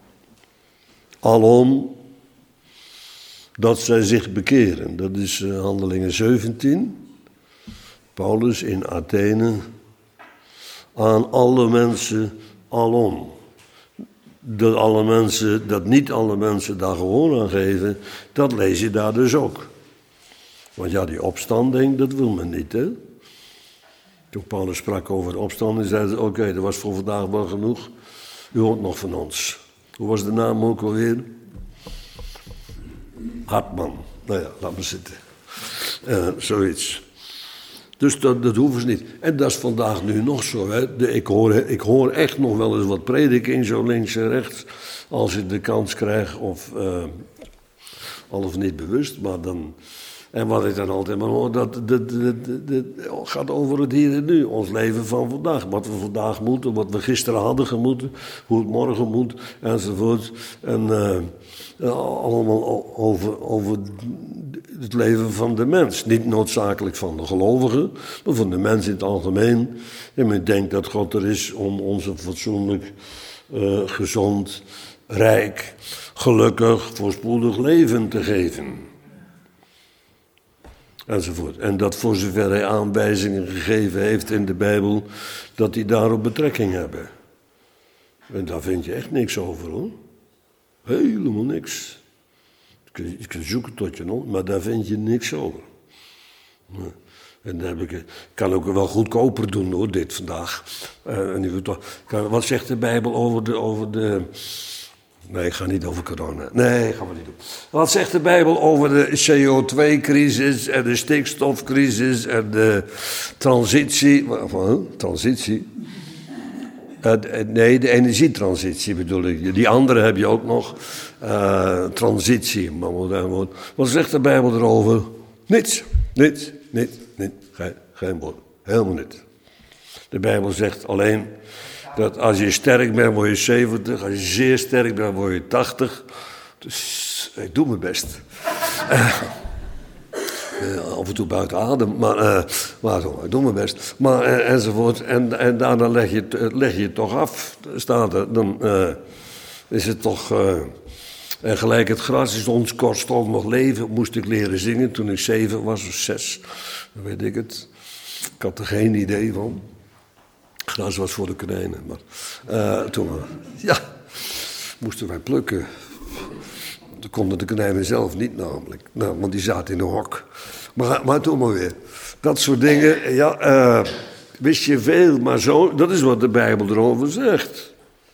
alom, dat zij zich bekeren. Dat is uh, Handelingen zeventien, Paulus in Athene, aan alle mensen, alom. Dat alle mensen, dat niet alle mensen daar gehoor aan geven, dat lees je daar dus ook. Want ja, die opstanding, dat wil men niet, hè. Toen Paulus sprak over de opstanding, zei ze, oké, okay, dat was voor vandaag wel genoeg. U hoort nog van ons. Hoe was de naam ook alweer? Hartman. Nou ja, laat maar zitten. Uh, zoiets. Dus dat, dat hoeven ze niet. En dat is vandaag nu nog zo. Hè. De, ik, hoor, ik hoor echt nog wel eens wat prediking, zo links en rechts. Als ik de kans krijg, of uh, al of niet bewust. Maar dan, en wat ik dan altijd maar hoor, dat, dat, dat, dat, dat gaat over het hier en nu. Ons leven van vandaag. Wat we vandaag moeten, wat we gisteren hadden gemoeten. Hoe het morgen moet, enzovoort. En uh, allemaal over... over het leven van de mens. Niet noodzakelijk van de gelovigen, maar van de mens in het algemeen. En men denkt dat God er is om ons een fatsoenlijk, uh, gezond, rijk, gelukkig, voorspoedig leven te geven. Enzovoort. En dat voor zover hij aanwijzingen gegeven heeft in de Bijbel, dat die daarop betrekking hebben. En daar vind je echt niks over, hoor. Helemaal niks. Je kunt zoeken tot je nog, maar daar vind je niks over. En dan heb ik, ik kan ook wel goedkoper doen, hoor, dit vandaag. Uh, wat zegt de Bijbel over de, over de... Nee, ik ga niet over corona. Nee, gaan we niet doen. Wat zegt de Bijbel over de C O twee crisis en de stikstofcrisis en de transitie... Wat, transitie? Uh, nee, de energietransitie bedoel ik. Die andere heb je ook nog. Uh, transitie. Wat zegt de Bijbel erover? Niets. Niets. Niets. Niets. Geen, geen woord. Helemaal niet. De Bijbel zegt alleen dat als je sterk bent, word je zeventig. Als je zeer sterk bent, word je tachtig. Dus ik doe mijn best. Uh, Uh, af en toe buiten adem, maar, uh, maar zo, ik doe mijn best. Maar, uh, enzovoort. En, en daarna leg je, het, leg je het toch af, staat er. Dan uh, is het toch... Uh, en gelijk het gras is ons kortstondig leven, moest ik leren zingen toen ik zeven was of zes. Dan weet ik het. Ik had er geen idee van. Gras was voor de konijnen. Maar uh, toen, uh, ja, moesten wij plukken. Dat konden de konijnen zelf niet namelijk. Nou, want die zaten in een hok. Maar, maar toen maar weer. Dat soort dingen, ja, uh, wist je veel, maar zo, dat is wat de Bijbel erover zegt.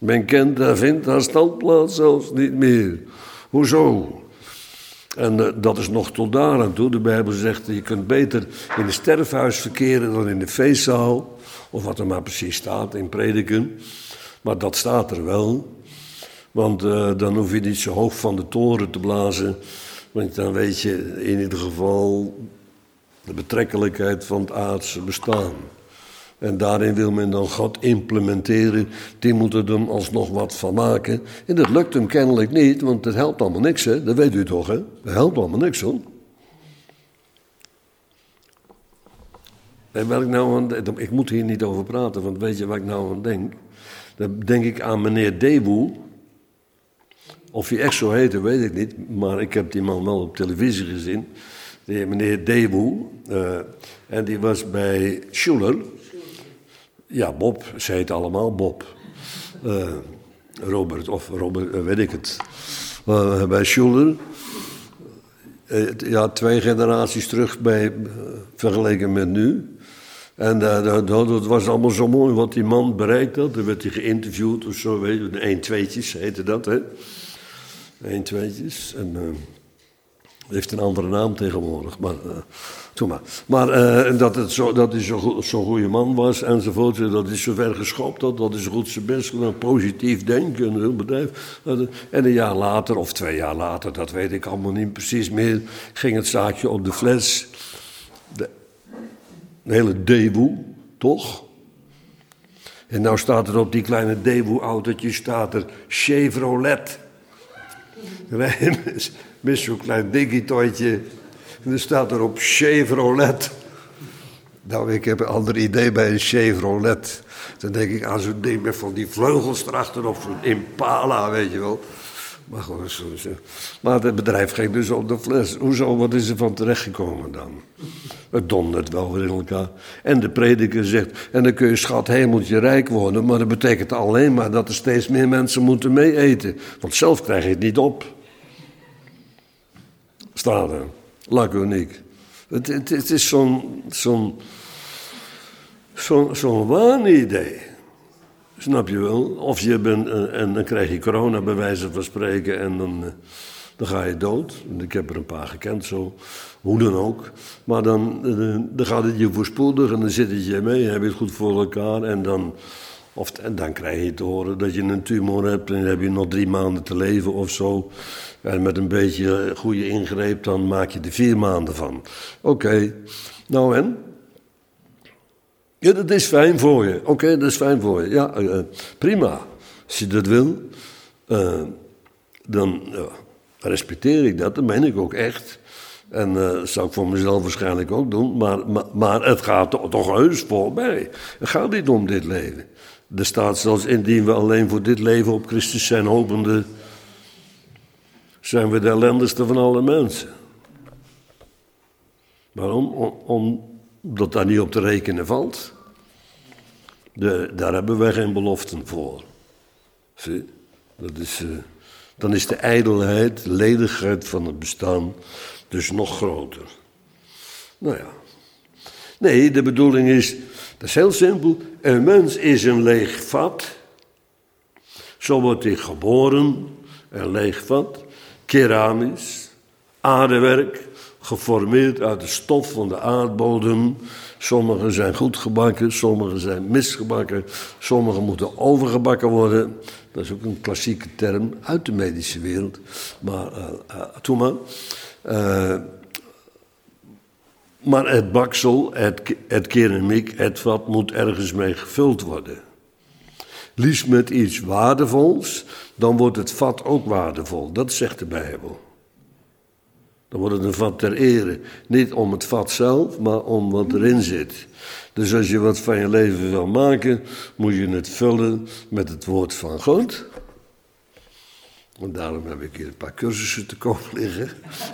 Men kent en vindt haar standplaats zelfs niet meer. Hoezo? En uh, dat is nog tot daar aan toe. De Bijbel zegt, je kunt beter in het sterfhuis verkeren dan in de feestzaal. Of wat er maar precies staat in Prediken. Maar dat staat er wel. Want uh, dan hoef je niet zo hoog van de toren te blazen. Want dan weet je in ieder geval de betrekkelijkheid van het aardse bestaan. En daarin wil men dan God implementeren. Die moet er dan alsnog wat van maken. En dat lukt hem kennelijk niet, want het helpt allemaal niks, hè? Dat weet u toch, hè? Dat helpt allemaal niks, hoor. En waar ik nou aan denk, ik moet hier niet over praten, want weet je waar ik nou aan denk? Dan denk ik aan meneer Daewoo. Of hij echt zo heette, weet ik niet. Maar ik heb die man wel op televisie gezien. Die meneer Daewoo. Uh, en die was bij Schuller. Ja, Bob. Ze heet allemaal Bob. Uh, Robert of Robert, uh, weet ik het. Uh, bij Schuller. Uh, ja, twee generaties terug bij, uh, vergeleken met nu. En uh, dat, dat was allemaal zo mooi wat die man bereikt had. Dan werd hij geïnterviewd of zo, weet je. Eén tweetjes heette dat, hè. Eén tweetjes. En uh, heeft een andere naam tegenwoordig. Maar, uh, toen maar. Maar uh, dat, het zo, dat hij zo'n zo goede man was enzovoort. Dat hij zo ver geschopt had. Dat hij zo goed zijn best gedaan. Positief denken. Een heel bedrijf. En een jaar later, of twee jaar later, dat weet ik allemaal niet precies meer. Ging het zaakje op de fles. De, de hele Daewoo, toch? En nou staat er op die kleine Daewoo-autootje staat er Chevrolet. Met zo'n klein digitootje. En er staat erop Chevrolet. Nou, ik heb een ander idee bij een Chevrolet. Dan denk ik aan zo'n ding met van die vleugels erachterop. Zo'n Impala, weet je wel. Maar gewoon zo, zo. Maar het bedrijf ging dus op de fles. Hoezo, wat is er van terechtgekomen dan? Het dondert wel weer in elkaar. En de prediker zegt, en dan kun je schat hemeltje rijk worden. Maar dat betekent alleen maar dat er steeds meer mensen moeten mee eten. Want zelf krijg je het niet op. Staat er. Laconiek. Het, het, het is zo'n, zo'n, zo'n, zo'n waanidee. Snap je wel? Of je bent, en dan krijg je corona bij wijze van spreken en dan, dan ga je dood. Ik heb er een paar gekend zo, hoe dan ook. Maar dan, dan gaat het je voorspoedig en dan zit het je mee, heb je het goed voor elkaar. En dan, of, en dan krijg je te horen dat je een tumor hebt en dan heb je nog drie maanden te leven of zo. En met een beetje goede ingreep dan maak je er vier maanden van. Oké, okay. Nou en? Ja, dat is fijn voor je. Oké, okay, dat is fijn voor je. Ja, uh, prima. Als je dat wil, uh, dan uh, respecteer ik dat. Dat meen ik ook echt. En uh, dat zou ik voor mezelf waarschijnlijk ook doen. Maar, maar, maar het gaat toch, toch heus voorbij. Het gaat niet om dit leven. Er staat zelfs, indien we alleen voor dit leven op Christus zijn hopende, zijn we de ellendigste van alle mensen. Waarom? Om, om dat daar niet op te rekenen valt. De, daar hebben wij geen beloften voor. Zie? Dat is, uh, dan is de ijdelheid, de ledigheid van het bestaan dus nog groter. Nou ja. Nee, de bedoeling is, dat is heel simpel. Een mens is een leeg vat. Zo wordt hij geboren. Een leeg vat. Keramisch. Aardewerk. Geformeerd uit de stof van de aardbodem. Sommige zijn goed gebakken, sommige zijn misgebakken, sommige moeten overgebakken worden. Dat is ook een klassieke term uit de medische wereld. Maar, uh, uh, toen maar. Uh, maar het baksel, het, het keramiek, het vat moet ergens mee gevuld worden. Liefst met iets waardevols, dan wordt het vat ook waardevol. Dat zegt de Bijbel. Dan wordt het een vat ter ere. Niet om het vat zelf, maar om wat erin zit. Dus als je wat van je leven wil maken, moet je het vullen met het woord van God. En daarom heb ik hier een paar cursussen te koop liggen.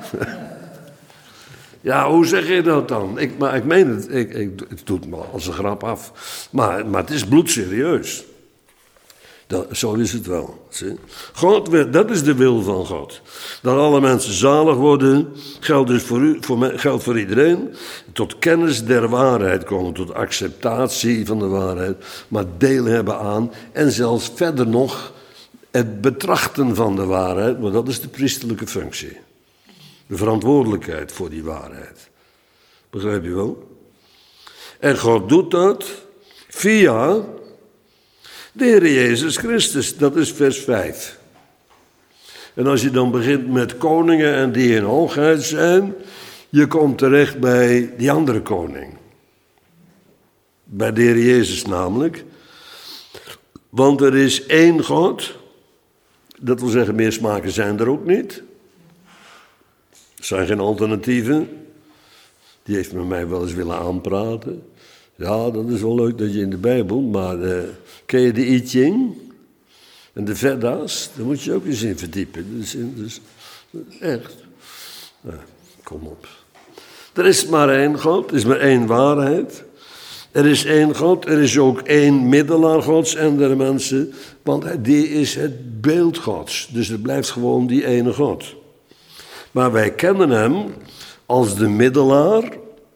Ja, hoe zeg je dat dan? Ik, maar ik meen het, ik, ik, het doet me als een grap af. Maar, maar het is bloedserieus. Dat, zo is het wel. Zie? God, dat is de wil van God. Dat alle mensen zalig worden, geldt dus voor, u, voor, mij, geldt voor iedereen. Tot kennis der waarheid komen, tot acceptatie van de waarheid. Maar deel hebben aan en zelfs verder nog het betrachten van de waarheid. Maar dat is de priesterlijke functie. De verantwoordelijkheid voor die waarheid. Begrijp je wel? En God doet dat via de Heer Jezus Christus. Dat is vers vijf. En als je dan begint met koningen en die in hoogheid zijn, je komt terecht bij die andere koning. Bij de Heer Jezus namelijk. Want er is één God. Dat wil zeggen, meer smaken zijn er ook niet. Er zijn geen alternatieven. Die heeft met mij wel eens willen aanpraten. Ja, dat is wel leuk dat je in de Bijbel, maar uh, ken je de I Ching en de Veda's? Daar moet je ook eens in verdiepen. Dus, dus echt. Nou, kom op. Er is maar één God, er is maar één waarheid. Er is één God, er is ook één middelaar Gods en der mensen, want die is het beeld Gods. Dus het blijft gewoon die ene God. Maar wij kennen hem als de middelaar.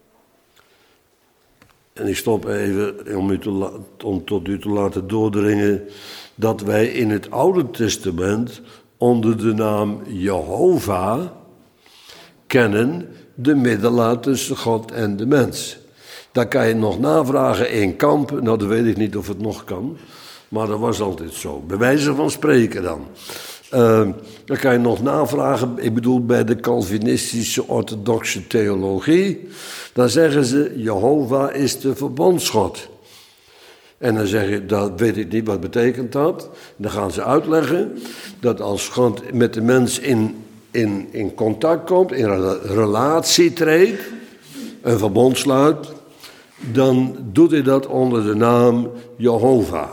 En ik stop even om, u te la- om tot u te laten doordringen dat wij in het Oude Testament onder de naam Jehovah kennen de middelaar tussen God en de mens. Daar kan je nog navragen in Kampen, nou dat weet ik niet of het nog kan, maar dat was altijd zo. Bij wijze van spreken dan. Uh, dan kan je nog navragen, ik bedoel bij de Calvinistische orthodoxe theologie. Dan zeggen ze, Jehovah is de verbondsgod. En dan zeg je, dat weet ik niet, wat betekent dat? Dan gaan ze uitleggen dat als God met de mens in, in, in contact komt, in een relatie treedt, een verbond sluit, dan doet hij dat onder de naam Jehovah.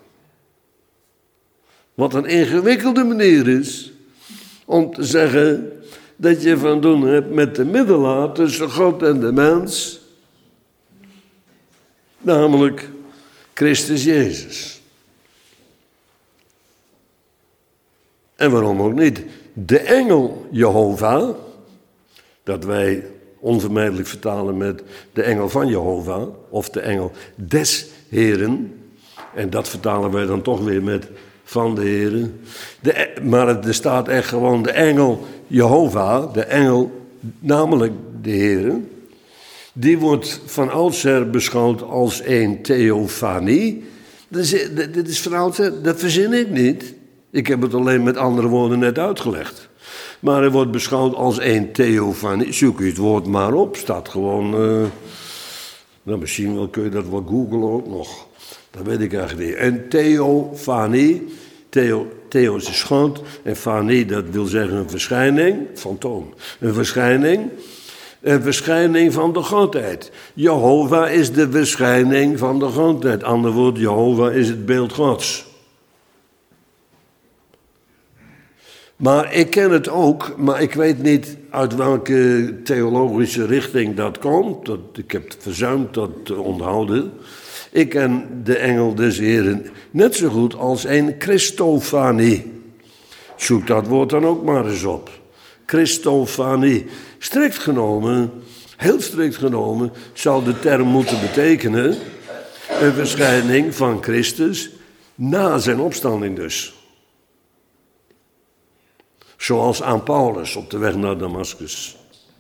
Wat een ingewikkelde manier is om te zeggen dat je van doen hebt met de middelaar tussen God en de mens, namelijk Christus Jezus. En waarom ook niet? De engel Jehovah, dat wij onvermijdelijk vertalen met de engel van Jehovah, of de engel des Heren, en dat vertalen wij dan toch weer met van de Heren. De, maar er staat echt gewoon de engel Jehovah, de engel, namelijk de Heren. Die wordt van oudsher beschouwd als een theofanie. Dit is van oudsher, dat verzin ik niet. Ik heb het alleen met andere woorden net uitgelegd. Maar hij wordt beschouwd als een theofanie. Zoek je het woord maar op, staat gewoon. Uh, nou, misschien wel kun je dat wel googlen ook nog. Dat weet ik eigenlijk niet. En theofanie, theo, theos is God, en fanie, dat wil zeggen een verschijning, fantoom. Een verschijning, een verschijning van de Godheid. Jehovah is de verschijning van de Godheid. Ander woord, Jehovah is het beeld Gods. Maar ik ken het ook, maar ik weet niet uit welke theologische richting dat komt. Dat, ik heb het verzuimd dat te onthouden. Ik ken de engel des Heren net zo goed als een Christofanie. Zoek dat woord dan ook maar eens op. Christofanie. Strikt genomen, heel strikt genomen, zou de term moeten betekenen een verschijning van Christus na zijn opstanding dus. Zoals aan Paulus op de weg naar Damascus.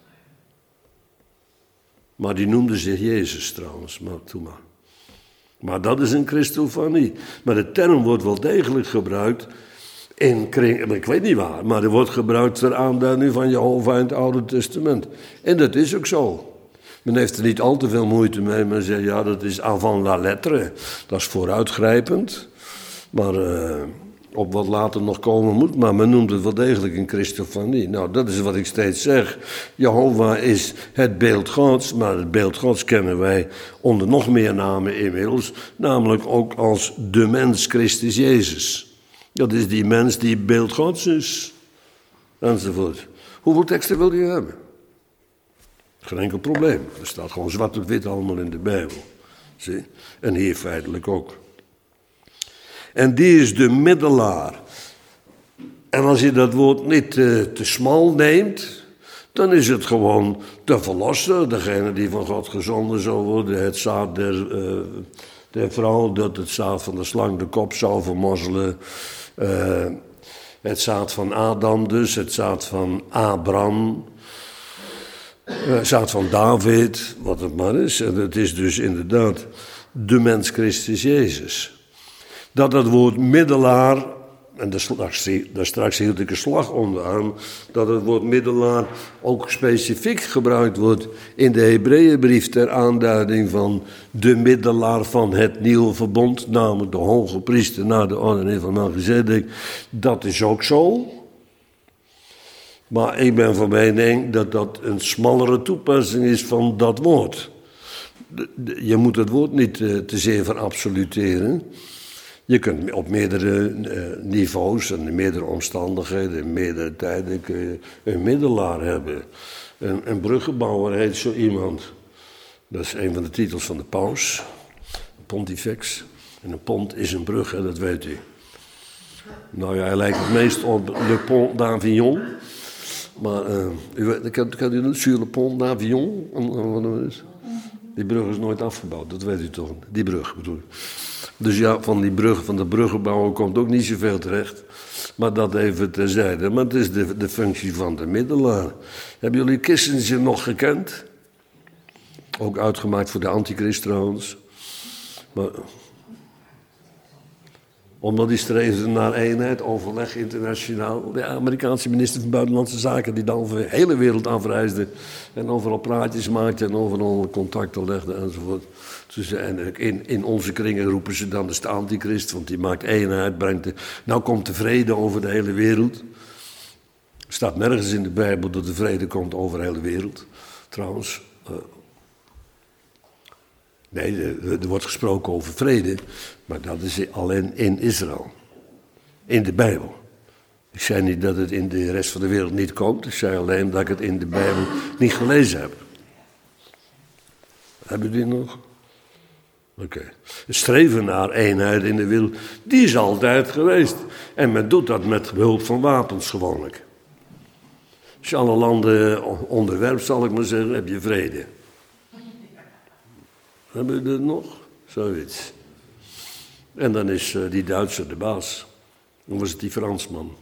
Maar die noemde zich Jezus trouwens, maar doe maar. Maar dat is een Christofanie. Maar de term wordt wel degelijk gebruikt in kring, ik weet niet waar, maar er wordt gebruikt ter aanduiding van Jehovah in het Oude Testament. En dat is ook zo. Men heeft er niet al te veel moeite mee, men zegt ja, dat is avant la lettre. Dat is vooruitgrijpend, maar uh, op wat later nog komen moet. Maar men noemt het wel degelijk een Christofanie. Nou, dat is wat ik steeds zeg. Jehovah is het beeld Gods, maar het beeld Gods kennen wij onder nog meer namen inmiddels. Namelijk ook als de mens Christus Jezus. Dat is die mens die beeld Gods is. Enzovoort. Hoeveel teksten wil je hebben? Geen enkel probleem. Er staat gewoon zwart op wit allemaal in de Bijbel. Zie? En hier feitelijk ook. En die is de middelaar. En als je dat woord niet te, te smal neemt, dan is het gewoon de verlosser, degene die van God gezonden zou worden, het zaad der, uh, der vrouw, dat het zaad van de slang de kop zou vermorzelen. Uh, het zaad van Adam dus, het zaad van Abraham, uh, het zaad van David, wat het maar is. En het is dus inderdaad de mens Christus Jezus. Dat het woord middelaar, en daar straks, daar straks hield ik een slag onder aan, dat het woord middelaar ook specifiek gebruikt wordt in de Hebreeënbrief ter aanduiding van de middelaar van het nieuwe verbond, namelijk de hoge priester naar de orde van Melchizedek. Dat is ook zo. Maar ik ben van mening dat dat een smallere toepassing is van dat woord. Je moet het woord niet te zeer verabsoluteren. Je kunt op meerdere uh, niveaus en in meerdere omstandigheden, in meerdere tijden kun je een middelaar hebben. Een, een bruggenbouwer heet zo iemand. Dat is een van de titels van de paus, pontifex. En een pont is een brug, hè, dat weet u. Nou ja, hij lijkt het meest op Le Pont d'Avignon. Maar uh, u kent u het, sur Le Pont d'Avignon? Die brug is nooit afgebouwd, dat weet u toch? Die brug bedoel ik. Dus ja, van die brug, van de bruggenbouwer komt ook niet zoveel terecht. Maar dat even terzijde. Maar het is de, de functie van de middelaar. Hebben jullie Kissinger nog gekend? Ook uitgemaakt voor de antichrist trouwens. Maar, omdat die streefde naar eenheid, overleg internationaal. De Amerikaanse minister van Buitenlandse Zaken die dan over de hele wereld afreisde. En overal praatjes maakte en overal contacten legde enzovoort. Dus in, in onze kringen roepen ze dan, dat is de antichrist, want die maakt eenheid, brengt de... Nou komt de vrede over de hele wereld. Er staat nergens in de Bijbel dat de vrede komt over de hele wereld, trouwens. Uh, nee, er, er wordt gesproken over vrede, maar dat is alleen in Israël. In de Bijbel. Ik zei niet dat het in de rest van de wereld niet komt, ik zei alleen dat ik het in de Bijbel niet gelezen heb. Hebben jullie nog? Oké. Okay. Het streven naar eenheid in de wereld, die is altijd geweest. En men doet dat met behulp van wapens gewoonlijk. Als je alle landen onderwerpt, zal ik maar zeggen, heb je vrede. Hebben we dat nog? Zoiets. En dan is uh, die Duitser de baas. Dan was het die Fransman.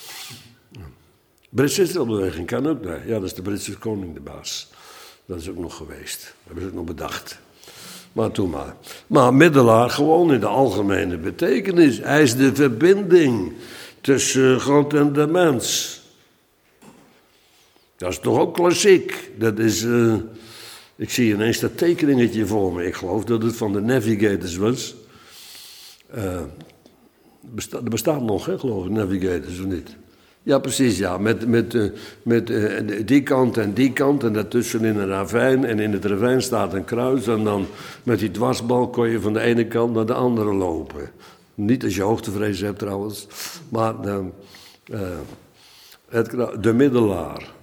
Britse Israëlbeweging kan ook daar. Ja, dat is de Britse koning de baas. Dat is ook nog geweest. Dat hebben ze ook nog bedacht. Maar toen maar. Maar middelaar gewoon in de algemene betekenis. Hij is de verbinding tussen God en de mens. Dat is toch ook klassiek. Dat is, uh, ik zie ineens dat tekeningetje voor me. Ik geloof dat het van de Navigators was. Uh, besta- er bestaat nog, hè, geloof ik, Navigators of niet? Ja, precies, ja. Met, met, uh, met uh, die kant en die kant en daartussen in een ravijn. En in het ravijn staat een kruis. En dan met die dwarsbalk kon je van de ene kant naar de andere lopen. Niet als je hoogtevrees hebt trouwens. Maar de, uh, het, de middelaar.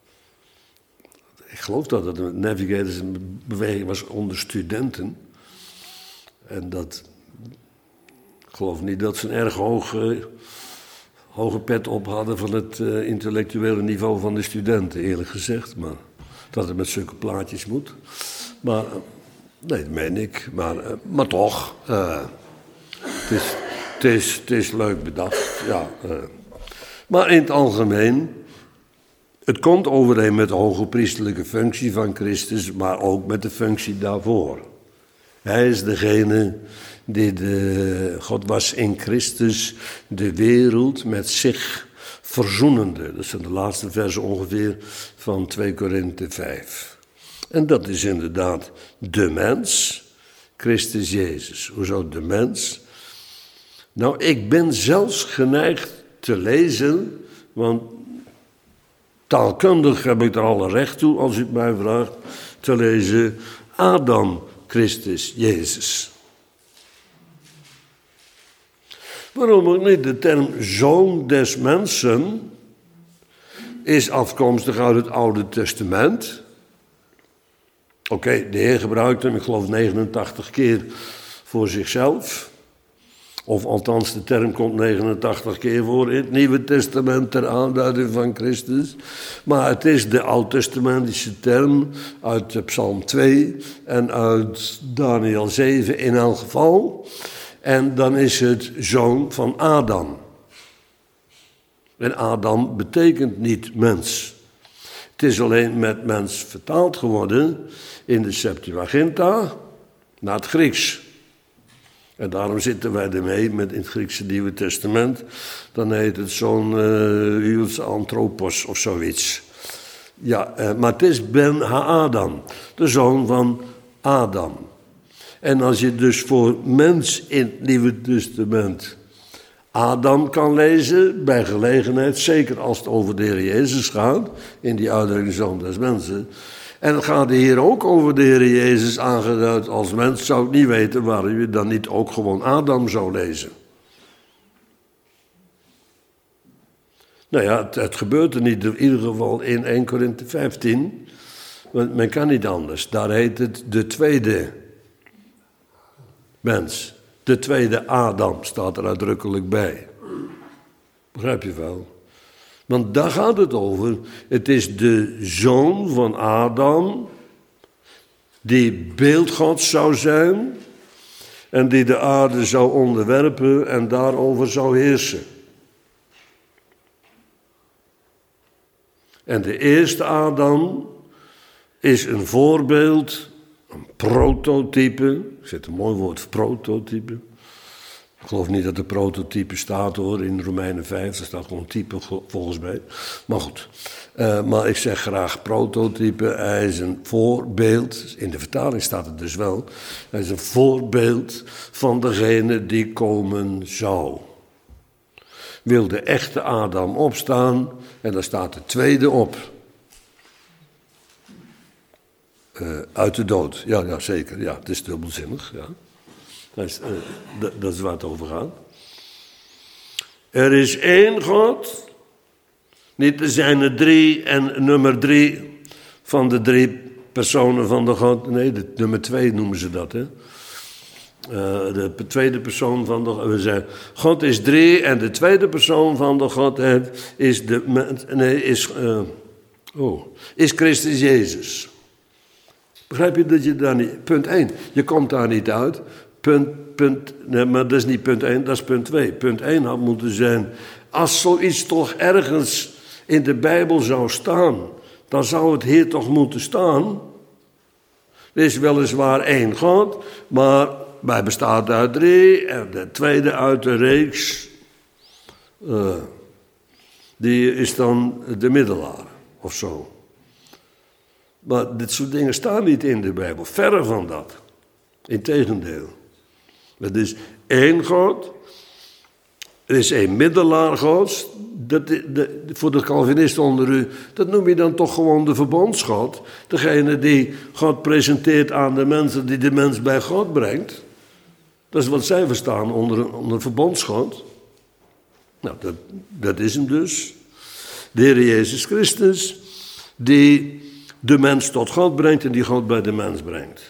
Ik geloof dat het een Navigators een beweging was onder studenten. En dat... Ik geloof niet dat ze een erg hoge... hoge pet op hadden van het uh, intellectuele niveau van de studenten, eerlijk gezegd. Maar dat het met zulke plaatjes moet. Maar, uh, nee, dat meen ik. Maar, uh, maar toch, uh, het, is, het, is, het is leuk bedacht, ja. Uh. Maar in het algemeen, het komt overeen met de hoge priesterlijke functie van Christus, maar ook met de functie daarvoor. Hij is degene... Die de, God was in Christus de wereld met zich verzoenende. Dat zijn de laatste versen ongeveer van twee Korinthe vijf. En dat is inderdaad de mens, Christus Jezus. Hoezo de mens? Nou, ik ben zelfs geneigd te lezen, want taalkundig heb ik er alle recht toe, als u het mij vraagt, te lezen Adam, Christus, Jezus. Waarom ook niet? De term zoon des mensen is afkomstig uit het Oude Testament. Oké, okay, de Heer gebruikt hem, ik geloof negenentachtig keer voor zichzelf. Of althans, de term komt negenentachtig keer voor in het Nieuwe Testament ter aanduiding van Christus. Maar het is de oud-testamentische term uit Psalm twee en uit Daniel zeven in elk geval. En dan is het zoon van Adam. En Adam betekent niet mens. Het is alleen met mens vertaald geworden in de Septuaginta naar het Grieks. En daarom zitten wij ermee met in het Griekse Nieuwe Testament. Dan heet het zo'n uh, anthropos of zoiets. Ja, uh, maar het is Ben Ha-Adam, de zoon van Adam. En als je dus voor mens in het Nieuwe Testament Adam kan lezen, bij gelegenheid, zeker als het over de Heer Jezus gaat, in die uitdrukking zoon des mensen. En het gaat hier ook over de Heer Jezus aangeduid als mens, zou ik niet weten waarom je dan niet ook gewoon Adam zou lezen. Nou ja, het, het gebeurt er niet, in ieder geval in Eerste Korinthe vijftien, want men kan niet anders. Daar heet het de tweede mens. De tweede Adam staat er uitdrukkelijk bij. Begrijp je wel? Want daar gaat het over. Het is de zoon van Adam, die beeld Gods zou zijn en die de aarde zou onderwerpen en daarover zou heersen. En de eerste Adam is een voorbeeld, een prototype. Ik zet een mooi woord, prototype. Ik geloof niet dat er prototype staat hoor, in Romeinen vijf, er staat gewoon type volgens mij. Maar goed, uh, maar ik zeg graag prototype, hij is een voorbeeld, in de vertaling staat het dus wel, hij is een voorbeeld van degene die komen zou. Wil de echte Adam opstaan en daar staat de tweede op. Uh, uit de dood, ja, ja zeker, ja, het is dubbelzinnig, ja. Dat is, uh, dat, dat is waar het over gaat. Er is één God. Niet er zijn er drie en nummer drie van de drie personen van de God. Nee, de, nummer twee noemen ze dat, hè. Uh, de tweede persoon van de we zijn, God is drie en de tweede persoon van de Godheid is de nee, is, uh, oh, is Christus Jezus. Begrijp je dat je daar niet... Punt één, je komt daar niet uit. Punt, punt, nee, maar dat is niet punt één, dat is punt twee. Punt één had moeten zijn, als zoiets toch ergens in de Bijbel zou staan, dan zou het hier toch moeten staan. Er is weliswaar één God, maar wij bestaat uit drie en de tweede uit de reeks, uh, die is dan de middelaar of zo. Maar dit soort dingen staan niet in de Bijbel, verre van dat. Integendeel. Het is één God, er is één middelaar Gods. Dat, de, voor de Calvinisten onder u, dat noem je dan toch gewoon de verbondsgod. Degene die God presenteert aan de mensen, die de mens bij God brengt. Dat is wat zij verstaan onder, onder verbondsgod. Nou, dat, dat is hem dus. De Heer Jezus Christus, die de mens tot God brengt en die God bij de mens brengt.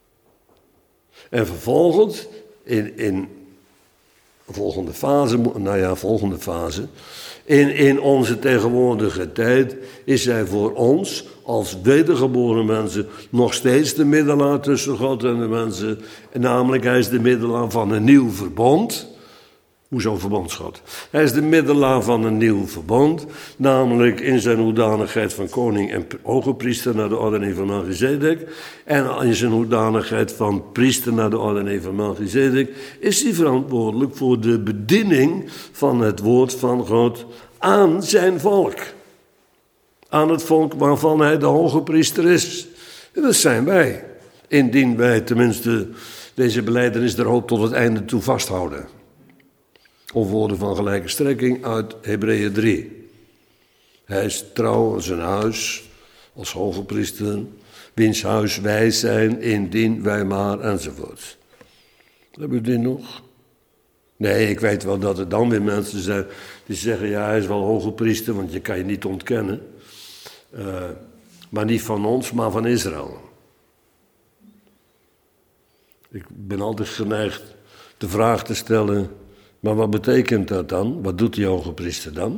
En vervolgens, in, in volgende fase, nou ja, volgende fase, in, in onze tegenwoordige tijd is hij voor ons als wedergeboren mensen nog steeds de middelaar tussen God en de mensen. En namelijk, hij is de middelaar van een nieuw verbond. Hoezo verbondsgod? Hij is de middelaar van een nieuw verbond, namelijk in zijn hoedanigheid van koning en hogepriester naar de ordening van Melchizedek. En in zijn hoedanigheid van priester naar de ordening van Melchizedek is hij verantwoordelijk voor de bediening van het woord van God aan zijn volk. Aan het volk waarvan hij de hogepriester is. En dat zijn wij. Indien wij tenminste deze belijdenis der hoop tot het einde toe vasthouden. Of woorden van gelijke strekking uit Hebreeën drie. Hij is trouw aan zijn huis als hogepriester, wiens huis wij zijn, indien wij maar, enzovoort. Hebben we dit nog? Nee, ik weet wel dat er dan weer mensen zijn die zeggen, ja, hij is wel hogepriester, want je kan je niet ontkennen. Uh, maar niet van ons, maar van Israël. Ik ben altijd geneigd de vraag te stellen, Maar wat betekent dat dan? Wat doet die hoge priester dan?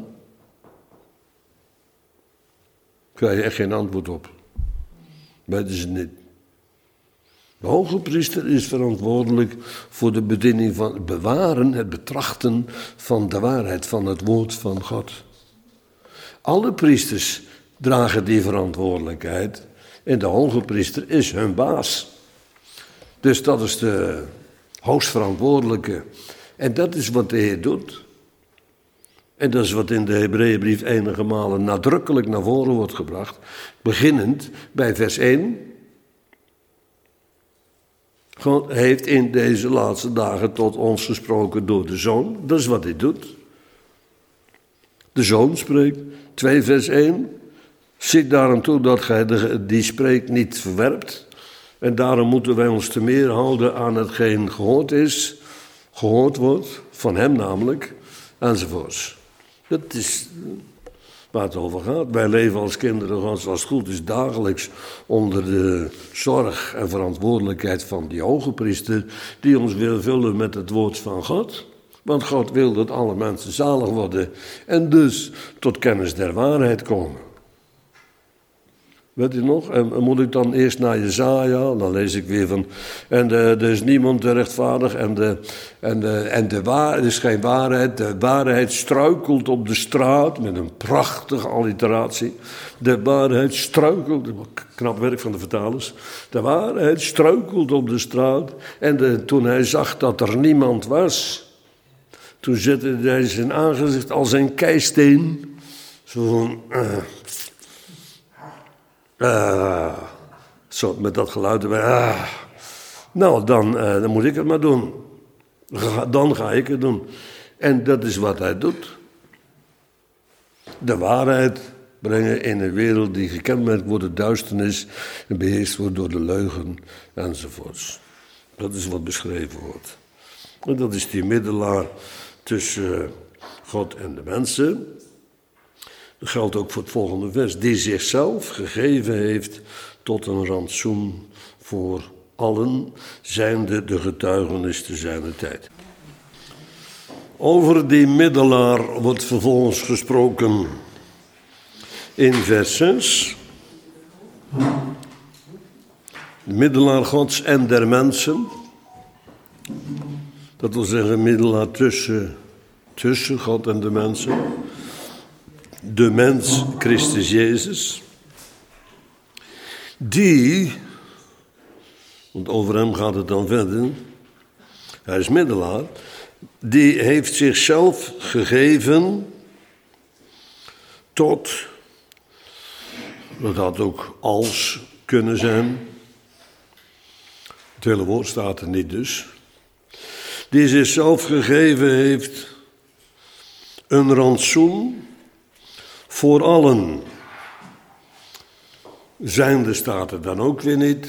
Daar krijg je echt geen antwoord op. Weten ze niet. De hoge priester is verantwoordelijk voor de bediening van het bewaren, het betrachten van de waarheid van het woord van God. Alle priesters dragen die verantwoordelijkheid en de hoge priester is hun baas. Dus dat is de hoogstverantwoordelijke. En dat is wat de Heer doet. En dat is wat in de Hebreeënbrief enige malen nadrukkelijk naar voren wordt gebracht. Beginnend bij vers één. God heeft in deze laatste dagen tot ons gesproken door de Zoon. Dat is wat hij doet. De Zoon spreekt. twee vers één. Ziet daarom toe dat gij de, die spreekt niet verwerpt. En daarom moeten wij ons te meer houden aan hetgeen gehoord is. Gehoord wordt, van hem namelijk, enzovoorts. Dat is waar het over gaat. Wij leven als kinderen Gods, zoals het goed is, dagelijks onder de zorg en verantwoordelijkheid van die hoge priester, die ons wil vullen met het woord van God. Want God wil dat alle mensen zalig worden en dus tot kennis der waarheid komen. Weet u nog? En moet ik dan eerst naar Jesaja? Dan lees ik weer van. En de, er is niemand te rechtvaardig. En, de, en, de, en de waar, er is geen waarheid. De waarheid struikelt op de straat. Met een prachtige alliteratie. De waarheid struikelt. Knap werk van de vertalers. De waarheid struikelt op de straat. En de, toen hij zag dat er niemand was. Toen zette hij zijn aangezicht als een keisteen. Zo van. Uh, Uh, zo, met dat geluid erbij. Uh, nou, dan, uh, dan moet ik het maar doen. Ga, dan ga ik het doen. En dat is wat hij doet. De waarheid brengen in een wereld die gekenmerkt wordt door duisternis en beheerst wordt door de leugen enzovoorts. Dat is wat beschreven wordt. En dat is die middelaar tussen God en de mensen. Dat geldt ook voor het volgende vers. Die zichzelf gegeven heeft tot een rantsoen voor allen, zijnde de getuigenis te zijner tijd. Over die middelaar wordt vervolgens gesproken in vers zes. De middelaar Gods en der mensen. Dat wil zeggen middelaar tussen, tussen God en de mensen. De mens Christus Jezus, die, want over hem gaat het dan verder, hij is middelaar, die heeft zichzelf gegeven tot, dat had ook als kunnen zijn, het hele woord staat er niet dus, die zichzelf gegeven heeft een rantsoen voor allen. Zijnde staat er dan ook weer niet.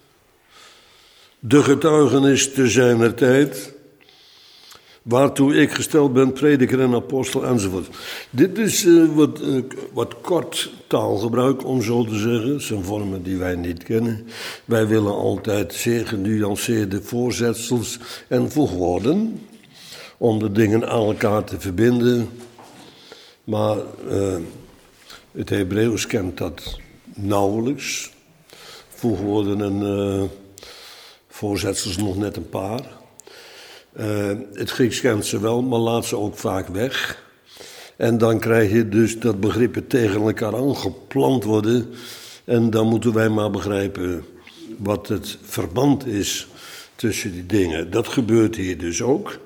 De getuigenis te zijner tijd, waartoe ik gesteld ben, prediker en apostel enzovoort. Dit is uh, wat, uh, wat kort taalgebruik, om zo te zeggen. Het zijn vormen die wij niet kennen. Wij willen altijd zeer genuanceerde voorzetsels en voegwoorden, om de dingen aan elkaar te verbinden. Maar uh, het Hebreeuws kent dat nauwelijks. Voegwoorden en uh, voorzetsels nog net een paar. Uh, het Grieks kent ze wel, maar laat ze ook vaak weg. En dan krijg je dus dat begrippen tegen elkaar aangeplant worden. En dan moeten wij maar begrijpen wat het verband is tussen die dingen. Dat gebeurt hier dus ook.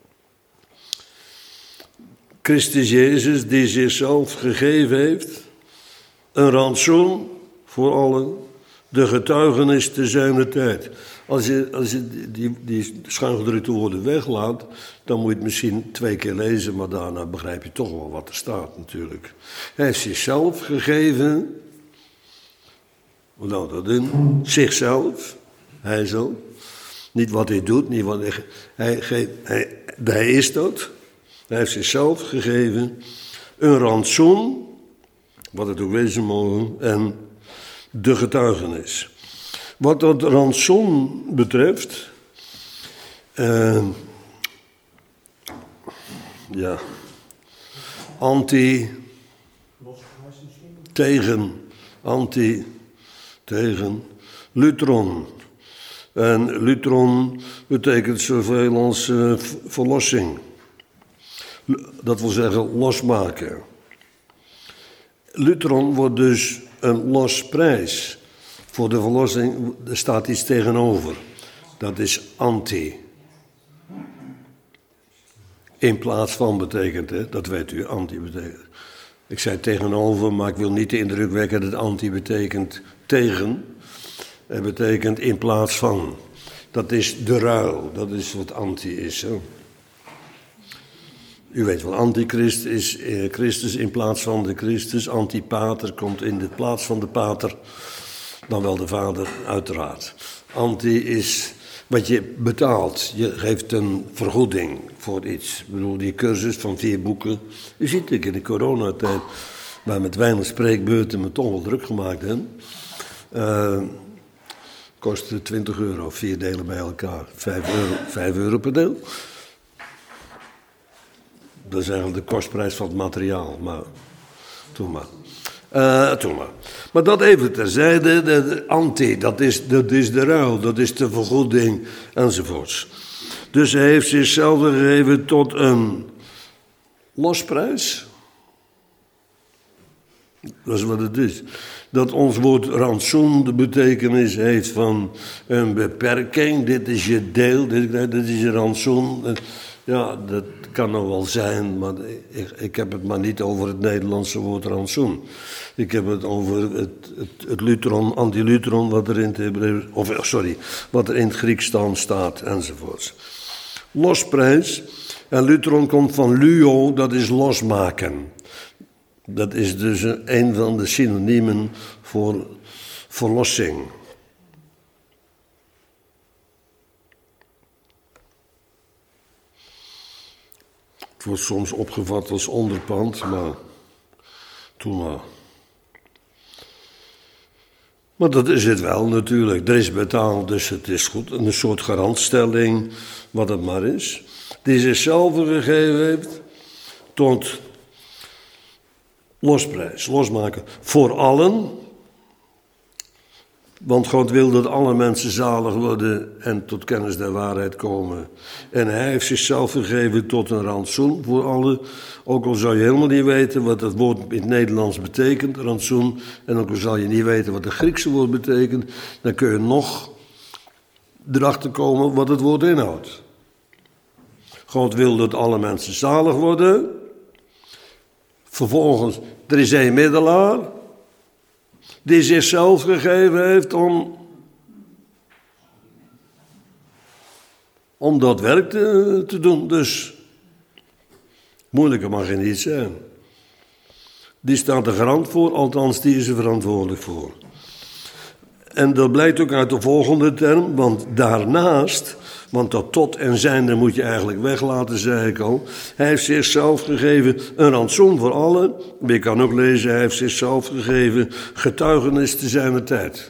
Christus Jezus die zichzelf gegeven heeft, een rantsoen voor allen, de getuigenis te zijner tijd. Als je, als je die, die schuingedrukte woorden weglaat, dan moet je het misschien twee keer lezen, maar daarna begrijp je toch wel wat er staat natuurlijk. Hij heeft zichzelf gegeven, wat houdt dat in? Zichzelf, hij zelf. Niet wat hij doet, niet wat hij, hij, hij, hij, hij is dat. Hij heeft zichzelf gegeven, een rantsoen, wat het ook wezen mogen, en de getuigenis. Wat dat rantsoen betreft, uh, ja, anti, tegen, anti, tegen, Lutron. En Lutron betekent zoveel als uh, verlossing. Dat wil zeggen losmaken. Lutron wordt dus een losprijs. Voor de verlossing er staat iets tegenover. Dat is anti. In plaats van betekent, hè? Dat weet u, anti betekent. Ik zei tegenover, maar ik wil niet de indruk wekken dat anti betekent tegen. Het betekent in plaats van. Dat is de ruil, dat is wat anti is. Hè? U weet wel, antichrist is eh, Christus in plaats van de Christus. Antipater komt in de plaats van de pater. Dan wel de vader, uiteraard. Anti is wat je betaalt. Je geeft een vergoeding voor iets. Ik bedoel, die cursus van vier boeken. U ziet het in de coronatijd, waar met weinig spreekbeurten me toch wel druk gemaakt hebben. Uh, kostte twintig euro, vier delen bij elkaar. vijf euro per deel. Dat is eigenlijk de kostprijs van het materiaal, maar doe maar. Uh, toen maar. Maar dat even terzijde, de, de anti, dat is, dat is de ruil, dat is de vergoeding enzovoorts. Dus hij heeft zichzelf gegeven tot een losprijs. Dat is wat het is. Dat ons woord rantsoen de betekenis heeft van een beperking. Dit is je deel, dit, dit is je rantsoen. Ja, dat kan nog wel zijn, maar ik, ik heb het maar niet over het Nederlandse woord rantsoen. Ik heb het over het, het, het Lutron, anti-Lutron, wat er in het Hebreeuws, of sorry, wat er in het Grieks dan staat, enzovoorts. Losprijs, en Lutron komt van luo, dat is losmaken. Dat is dus een van de synoniemen voor verlossing. Het wordt soms opgevat als onderpand, maar toen maar. Maar dat is het wel natuurlijk. Er is betaald, dus het is goed. Een soort garantstelling, wat het maar is. Die zichzelf gegeven heeft tot losprijs, losmaken. Voor allen. Want God wil dat alle mensen zalig worden en tot kennis der waarheid komen. En hij heeft zichzelf gegeven tot een rantsoen voor allen. Ook al zou je helemaal niet weten wat het woord in het Nederlands betekent, rantsoen. En ook al zou je niet weten wat het Griekse woord betekent, dan kun je nog erachter komen wat het woord inhoudt. God wil dat alle mensen zalig worden. Vervolgens, er is één middelaar die zichzelf gegeven heeft om, om dat werk te, te doen. Dus moeilijker mag het niet zijn. Die staat er garant voor, althans die is er verantwoordelijk voor. En dat blijkt ook uit de volgende term, want daarnaast, want dat tot en zijnde moet je eigenlijk weglaten, zei ik al. Hij heeft zichzelf gegeven een rantsoen voor allen. Je kan ook lezen, hij heeft zichzelf gegeven getuigenis te zijner tijd.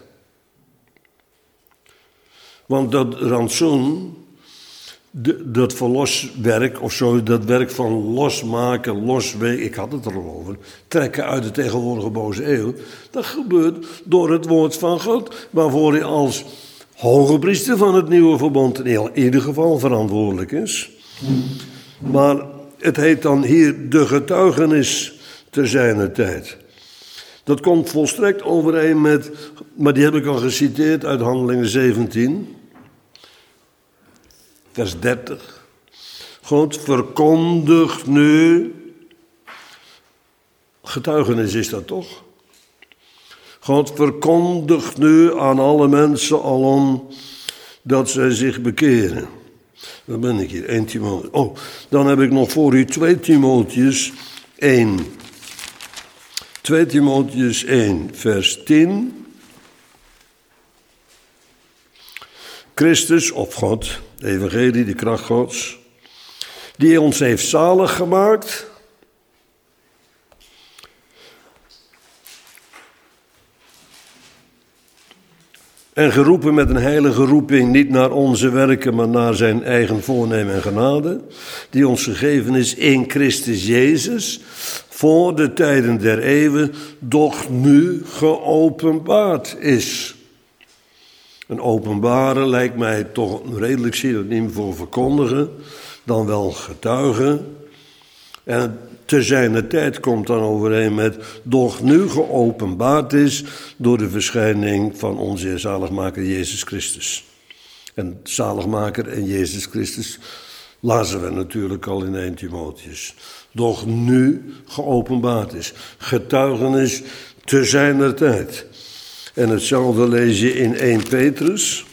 Want dat rantsoen, de, dat verloswerk, of zo, dat werk van losmaken, loswegen, ik had het er al over, trekken uit de tegenwoordige boze eeuw, dat gebeurt door het woord van God, waarvoor hij als hoge priester van het nieuwe verbond in ieder geval verantwoordelijk is. Maar het heet dan hier de getuigenis te zijner tijd. Dat komt volstrekt overeen met, maar die heb ik al geciteerd uit Handelingen zeventien, vers dertig. God verkondigt nu, getuigenis is dat toch? God verkondigt nu aan alle mensen alom dat zij zich bekeren. Dan ben ik hier, één Timotheus. Oh, dan heb ik nog voor u twee Timotheus één. twee Timotheus één, vers tien. Christus, of God, de evangelie, de kracht Gods, die ons heeft zalig gemaakt en geroepen met een heilige roeping, niet naar onze werken, maar naar zijn eigen voornemen en genade, die ons gegeven is in Christus Jezus, voor de tijden der eeuwen, doch nu geopenbaard is. Een openbaren lijkt mij toch een redelijk synoniem voor verkondigen, dan wel getuigen. En te zijner tijd komt dan overeen met, doch nu geopenbaard is door de verschijning van onze zaligmaker Jezus Christus. En zaligmaker en Jezus Christus lazen we natuurlijk al in Eerste Timotheüs. Doch nu geopenbaard is. Getuigenis te zijner tijd. En hetzelfde lees je in Eerste Petrus.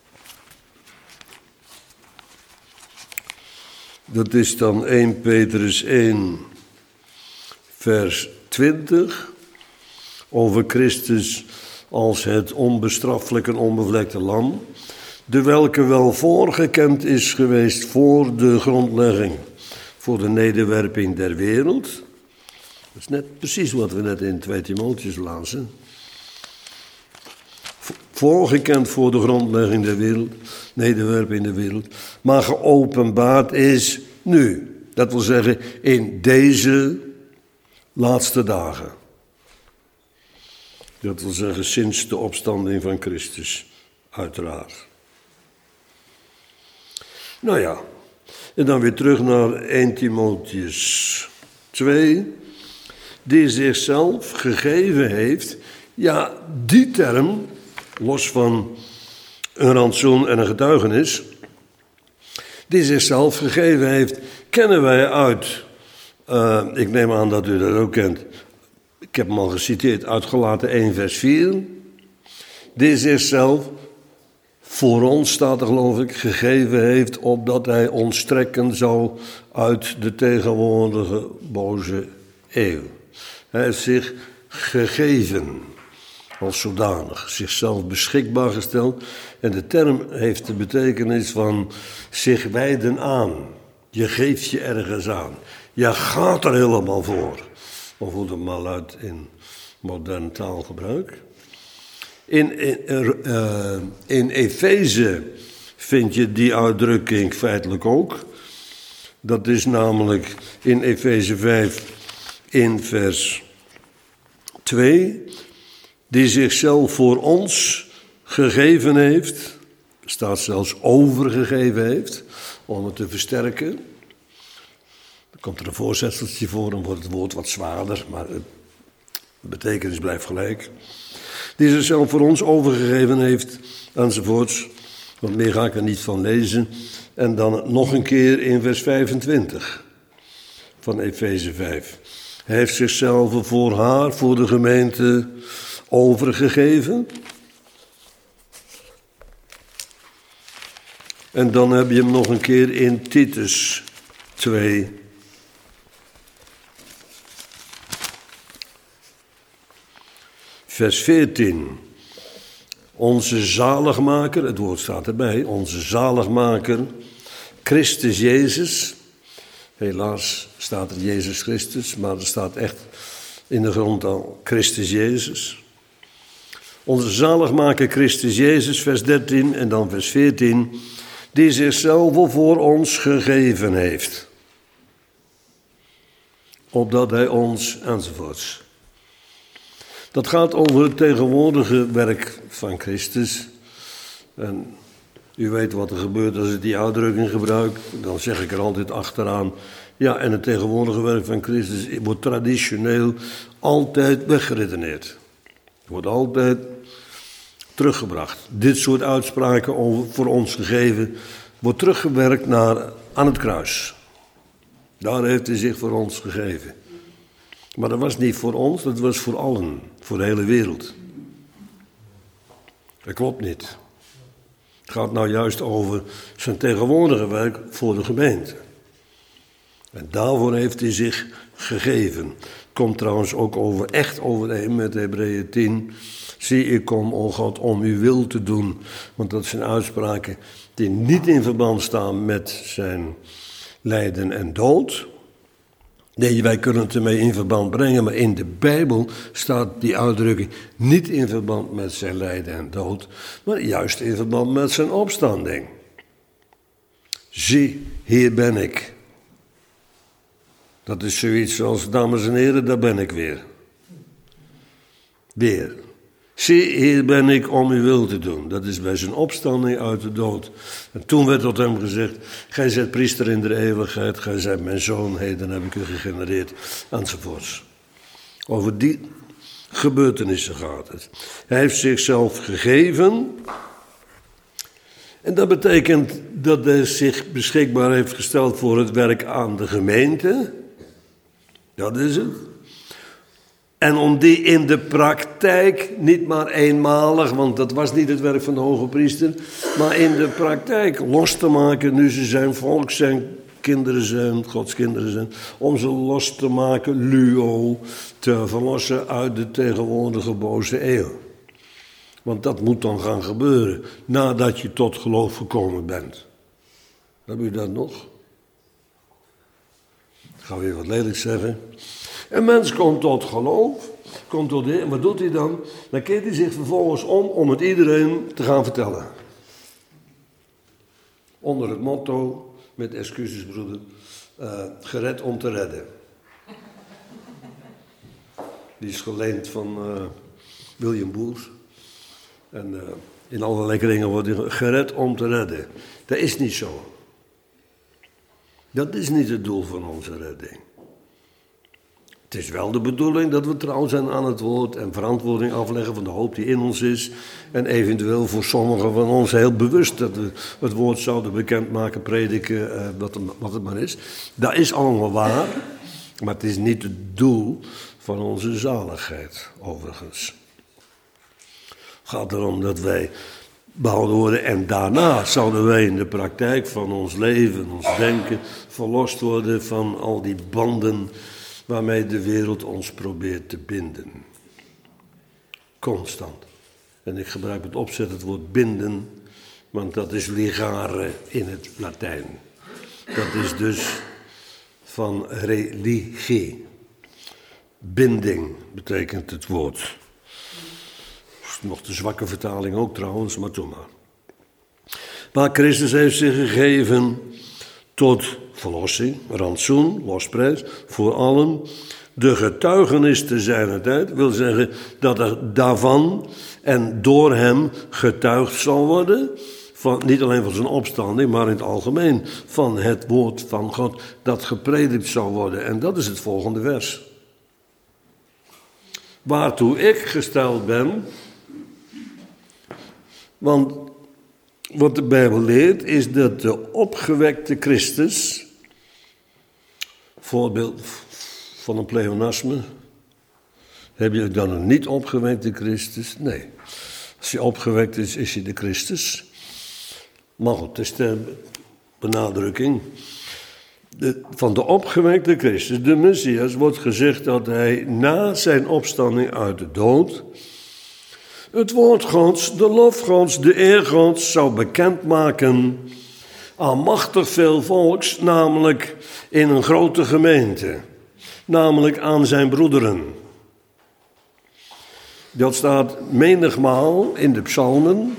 Dat is dan Eerste Petrus één, vers twintig. Over Christus als het onbestraffelijke en onbevlekte lam. De welke wel voorgekend is geweest voor de grondlegging, voor de nederwerping der wereld. Dat is net precies wat we net in Tweede Timotheüs lazen. Voorgekend voor de grondlegging der wereld, nederwerping der wereld, maar geopenbaard is nu. Dat wil zeggen in deze laatste dagen. Dat wil zeggen sinds de opstanding van Christus, uiteraard. Nou ja, en dan weer terug naar Eerste Timotheüs twee, die zichzelf gegeven heeft. Ja, die term, los van een rantsoen en een getuigenis, die zichzelf gegeven heeft, kennen wij uit, uh, ik neem aan dat u dat ook kent, ik heb hem al geciteerd, uit Galaten één vers vier, die zichzelf voor ons, staat er geloof ik, gegeven heeft, opdat hij ons trekken zou uit de tegenwoordige boze eeuw. Hij heeft zich gegeven, als zodanig, zichzelf beschikbaar gesteld. En de term heeft de betekenis van zich wijden aan. Je geeft je ergens aan. Je gaat er helemaal voor. Of hoe het maar uit in modern taalgebruik. In, in, uh, in Efeze vind je die uitdrukking feitelijk ook. Dat is namelijk in Efeze vijf in vers twee. Die zichzelf voor ons gegeven heeft. Er staat zelfs overgegeven heeft. Om het te versterken. Er komt er een voorzetseltje voor. Dan wordt het woord wat zwaarder. Maar de betekenis blijft gelijk. Die zichzelf voor ons overgegeven heeft, enzovoorts. Want meer ga ik er niet van lezen. En dan nog een keer in vers vijfentwintig van Efeze vijf. Hij heeft zichzelf voor haar, voor de gemeente, overgegeven. En dan heb je hem nog een keer in Titus twee. Vers veertien. Onze zaligmaker, het woord staat erbij, onze zaligmaker, Christus Jezus. Helaas staat er Jezus Christus, maar er staat echt in de grond al Christus Jezus. Onze zaligmaker Christus Jezus, vers dertien en dan vers veertien, die zichzelf voor ons gegeven heeft. Opdat hij ons, enzovoorts. Dat gaat over het tegenwoordige werk van Christus. En u weet wat er gebeurt als ik die uitdrukking gebruik. Dan zeg ik er altijd achteraan. Ja, en het tegenwoordige werk van Christus wordt traditioneel altijd weggeredeneerd. Wordt altijd teruggebracht. Dit soort uitspraken over, voor ons gegeven wordt teruggewerkt naar, aan het kruis. Daar heeft hij zich voor ons gegeven. Maar dat was niet voor ons, dat was voor allen, voor de hele wereld. Dat klopt niet. Het gaat nou juist over zijn tegenwoordige werk voor de gemeente. En daarvoor heeft hij zich gegeven. Komt trouwens ook over, echt overeen met Hebreeën tien. Zie, ik kom, o God, om uw wil te doen. Want dat zijn uitspraken die niet in verband staan met zijn lijden en dood. Nee, wij kunnen het ermee in verband brengen, maar in de Bijbel staat die uitdrukking niet in verband met zijn lijden en dood, maar juist in verband met zijn opstanding. Zie, hier ben ik. Dat is zoiets als, dames en heren, daar ben ik weer. Weer. Zie, hier ben ik om uw wil te doen. Dat is bij zijn opstanding uit de dood. En toen werd tot hem gezegd, gij zijt priester in de eeuwigheid, gij zijt mijn zoon, heden heb ik u gegenereerd, enzovoorts. Over die gebeurtenissen gaat het. Hij heeft zichzelf gegeven. En dat betekent dat hij zich beschikbaar heeft gesteld voor het werk aan de gemeente. Dat is het. En om die in de praktijk, niet maar eenmalig, want dat was niet het werk van de hoge priester, maar in de praktijk los te maken, nu ze zijn volk zijn, kinderen zijn, Gods kinderen zijn, om ze los te maken, luo, te verlossen uit de tegenwoordige boze eeuw. Want dat moet dan gaan gebeuren, nadat je tot geloof gekomen bent. Heb u dat nog? Ik ga weer wat lelijk zeggen. Een mens komt tot geloof, komt tot de Heer, en wat doet hij dan? Dan keert hij zich vervolgens om om het iedereen te gaan vertellen. Onder het motto, met excuses broeder, uh, gered om te redden. Die is geleend van uh, William Booth. En uh, in allerlei kringen wordt hij gered om te redden. Dat is niet zo. Dat is niet het doel van onze redding. Het is wel de bedoeling dat we trouw zijn aan het woord en verantwoording afleggen van de hoop die in ons is. En eventueel voor sommigen van ons heel bewust dat we het woord zouden bekendmaken, prediken, uh, wat, wat het maar is. Dat is allemaal waar, maar het is niet het doel van onze zaligheid, overigens. Het gaat erom dat wij behouden worden en daarna zouden wij in de praktijk van ons leven, ons denken, verlost worden van al die banden waarmee de wereld ons probeert te binden. Constant. En ik gebruik het opzet het woord binden, want dat is ligare in het Latijn. Dat is dus van religie. Binding betekent het woord. Nog de zwakke vertaling ook trouwens, maar toen maar. Maar Christus heeft zich gegeven tot verlossing, rantsoen, losprijs, voor allen. De getuigenis te zijner tijd wil zeggen dat er daarvan en door hem getuigd zal worden. Van, niet alleen van zijn opstanding, maar in het algemeen van het woord van God dat gepredikt zal worden. En dat is het volgende vers. Waartoe ik gesteld ben. Want wat de Bijbel leert is dat de opgewekte Christus, voorbeeld van een pleonasme, heb je dan een niet opgewekte Christus? Nee. Als hij opgewekt is, is hij de Christus. Maar goed, het is de benadrukking. De, van de opgewekte Christus, de Messias, wordt gezegd dat hij na zijn opstanding uit de dood het woord Gods, de lof Gods, de eer Gods zou bekendmaken aan machtig veel volks, namelijk in een grote gemeente, namelijk aan zijn broederen. Dat staat menigmaal in de psalmen,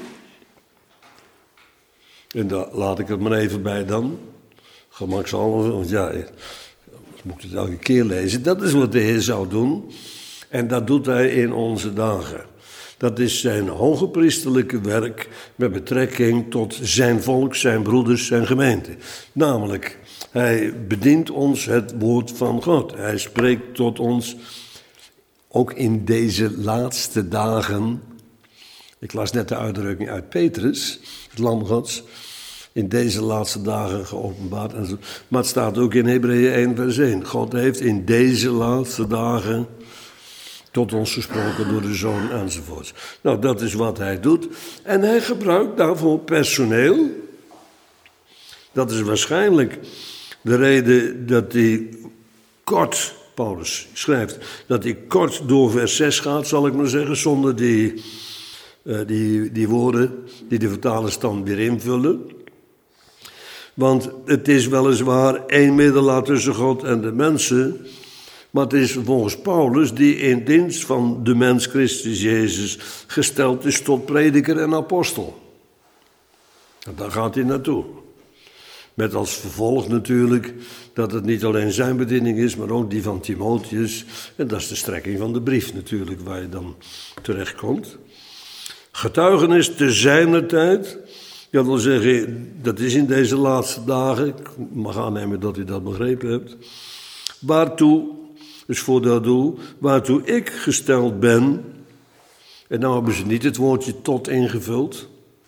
en daar laat ik het maar even bij dan, gemakshalve, want ja, moet ik het elke keer lezen. Dat is wat de Heer zou doen en dat doet hij in onze dagen. Dat is zijn hoge priesterlijke werk met betrekking tot zijn volk, zijn broeders, zijn gemeente. Namelijk, hij bedient ons het woord van God. Hij spreekt tot ons, ook in deze laatste dagen. Ik las net de uitdrukking uit Petrus, het lam Gods. In deze laatste dagen geopenbaard. Maar het staat ook in Hebreeën één vers één. God heeft in deze laatste dagen tot ons gesproken door de Zoon enzovoorts. Nou, dat is wat hij doet. En hij gebruikt daarvoor personeel. Dat is waarschijnlijk de reden dat hij kort, Paulus schrijft, dat hij kort door vers zes gaat, zal ik maar zeggen, zonder die, uh, die, die woorden die de vertalers dan weer invullen. Want het is weliswaar één middelaar tussen God en de mensen, maar het is volgens Paulus die in dienst van de mens Christus Jezus gesteld is tot prediker en apostel. En daar gaat hij naartoe. Met als vervolg natuurlijk dat het niet alleen zijn bediening is, maar ook die van Timotheus. En dat is de strekking van de brief natuurlijk, waar je dan terechtkomt. Getuigenis te zijner tijd. Dat wil zeggen, dat is in deze laatste dagen. Ik mag aannemen dat u dat begrepen hebt. Waartoe, dus voor dat doel, waartoe ik gesteld ben. En nou hebben ze niet het woordje tot ingevuld.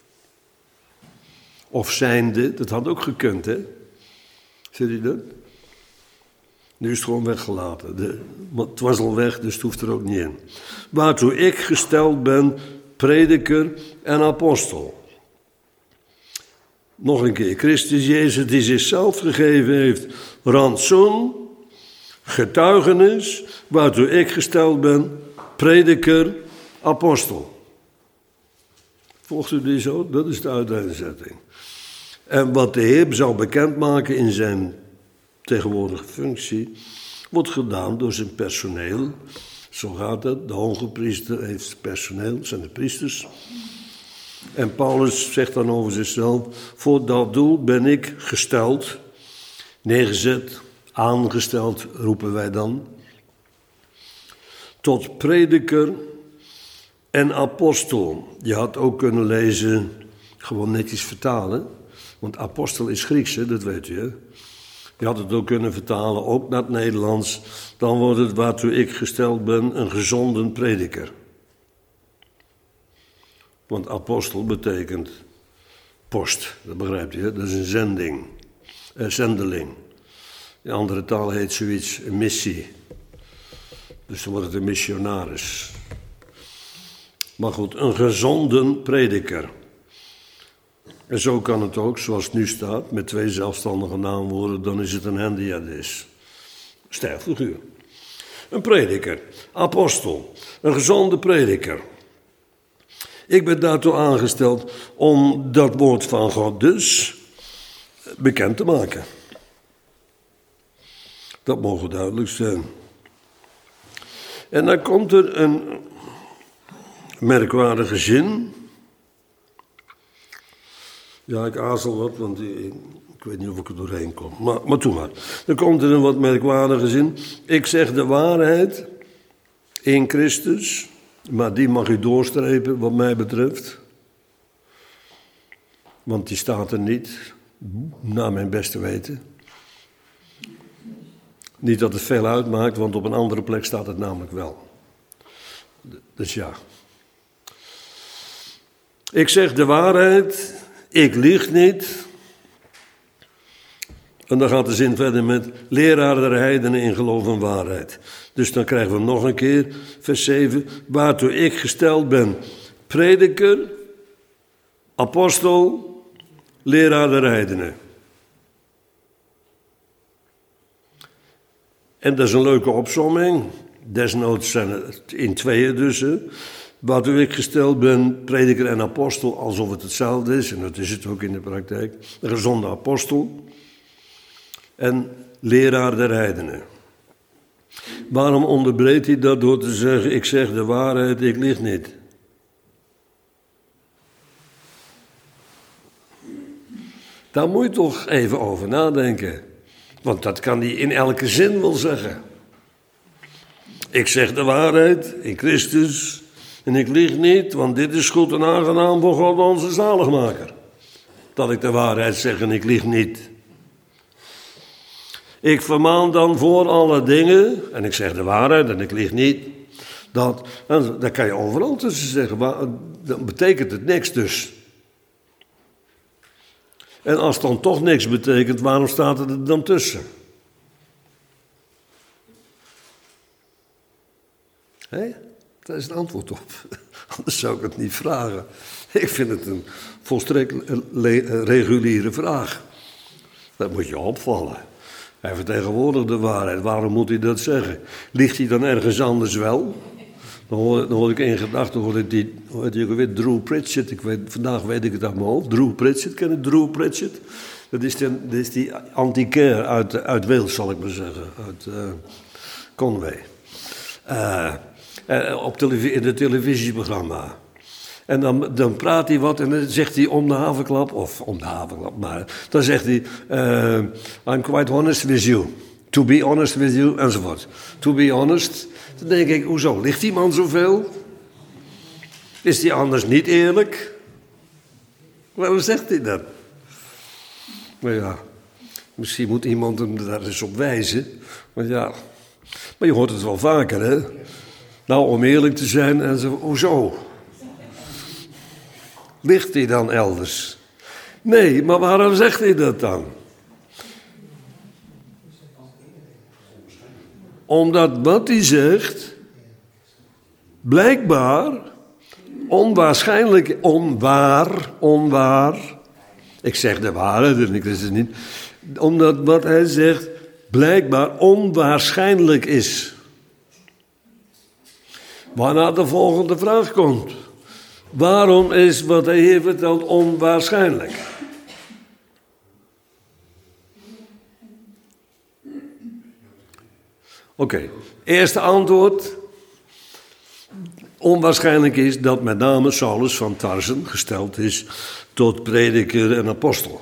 Of zijnde, dat had ook gekund, hè? Ziet u dat? Nu is het gewoon weggelaten. De, het was al weg, dus het hoeft er ook niet in. Waartoe ik gesteld ben, prediker en apostel. Nog een keer, Christus Jezus die zichzelf gegeven heeft, rantsoen, getuigenis, waartoe ik gesteld ben, prediker, apostel. Volgt u die zo? Dat is de uiteenzetting. En wat de Heer zou bekendmaken in zijn tegenwoordige functie, wordt gedaan door zijn personeel. Zo gaat het. De hoge priester heeft personeel, dat zijn de priesters. En Paulus zegt dan over zichzelf, voor dat doel ben ik gesteld, neergezet, aangesteld, roepen wij dan, tot prediker en apostel. Je had ook kunnen lezen, gewoon netjes vertalen, want apostel is Grieks, hè, dat weet u, hè. Je had het ook kunnen vertalen, ook naar het Nederlands. Dan wordt het, waartoe ik gesteld ben, een gezonden prediker. Want apostel betekent post, dat begrijpt u, hè? Dat is een zending, een zendeling. In andere taal heet zoiets een missie. Dus dan wordt het een missionaris. Maar goed, een gezonden prediker. En zo kan het ook, zoals het nu staat, met twee zelfstandige naamwoorden, dan is het een hendiadis. Stijlfiguur. Een prediker, apostel, een gezonde prediker. Ik ben daartoe aangesteld om dat woord van God dus bekend te maken. Dat mogen duidelijk zijn. En dan komt er een merkwaardige zin. Ja, ik aarzel wat, want ik, ik weet niet of ik er doorheen kom. Maar, maar toe maar. Dan komt er een wat merkwaardige zin. Ik zeg de waarheid in Christus, maar die mag u doorstrepen wat mij betreft. Want die staat er niet, naar mijn beste weten. Niet dat het veel uitmaakt, want op een andere plek staat het namelijk wel. Dus ja. Ik zeg de waarheid, ik lieg niet. En dan gaat de zin verder met leraar der heidenen in geloof en waarheid. Dus dan krijgen we nog een keer, vers zeven. Waartoe ik gesteld ben, prediker, apostel, leraar der heidenen. En dat is een leuke opsomming. Desnoods zijn het in tweeën dus. Hè. Waartoe ik gesteld ben, prediker en apostel, alsof het hetzelfde is. En dat is het ook in de praktijk. Een gezonde apostel. En leraar der heidenen. Waarom onderbreekt hij dat door te zeggen, ik zeg de waarheid, ik lieg niet? Daar moet je toch even over nadenken. Want dat kan hij in elke zin wel zeggen. Ik zeg de waarheid in Christus en ik lieg niet, want dit is goed en aangenaam voor God onze zaligmaker. Dat ik de waarheid zeg en ik lieg niet. Ik vermaan dan voor alle dingen, en ik zeg de waarheid en ik lieg niet, dat, dat kan je overal tussen zeggen, dan betekent het niks dus. En als het dan toch niks betekent, waarom staat het er dan tussen? Hé, daar is het antwoord op. Anders zou ik het niet vragen. Ik vind het een volstrekt reguliere vraag. Dat moet je opvallen. Hij vertegenwoordigt de waarheid. Waarom moet hij dat zeggen? Ligt hij dan ergens anders wel? Dan hoor, dan hoor ik in gedachten, hoor ik die, hoe heet die ook weer, Drew Pritchett. Ik weet, vandaag weet ik het uit mijn hoofd. Drew Pritchett, ken je Drew Pritchett? Dat is, die, dat is die antiquair uit, uit Wales, zal ik maar zeggen. Uit uh, Conway. Uh, uh, op televisie, in het televisieprogramma. En dan, dan praat hij wat en dan zegt hij om de haverklap, of om de haverklap, maar dan zegt hij, uh, I'm quite honest with you. To be honest with you, enzovoort. To be honest, dan denk ik, hoezo, ligt die man zoveel? Is die anders niet eerlijk? Waarom zegt hij dat? Nou ja, misschien moet iemand hem daar eens op wijzen. Maar ja, maar je hoort het wel vaker, hè? Nou, om eerlijk te zijn, en zo, hoezo? Ligt hij dan elders? Nee, maar waarom zegt hij dat dan? Omdat wat hij zegt, blijkbaar, onwaarschijnlijk, onwaar, onwaar. Ik zeg de waarheid en ik wist het niet. Omdat wat hij zegt, blijkbaar onwaarschijnlijk is. Waarna de volgende vraag komt. Waarom is wat hij hier vertelt onwaarschijnlijk? Oké, okay. Eerste antwoord. Onwaarschijnlijk is dat met name Saulus van Tarsen gesteld is tot prediker en apostel.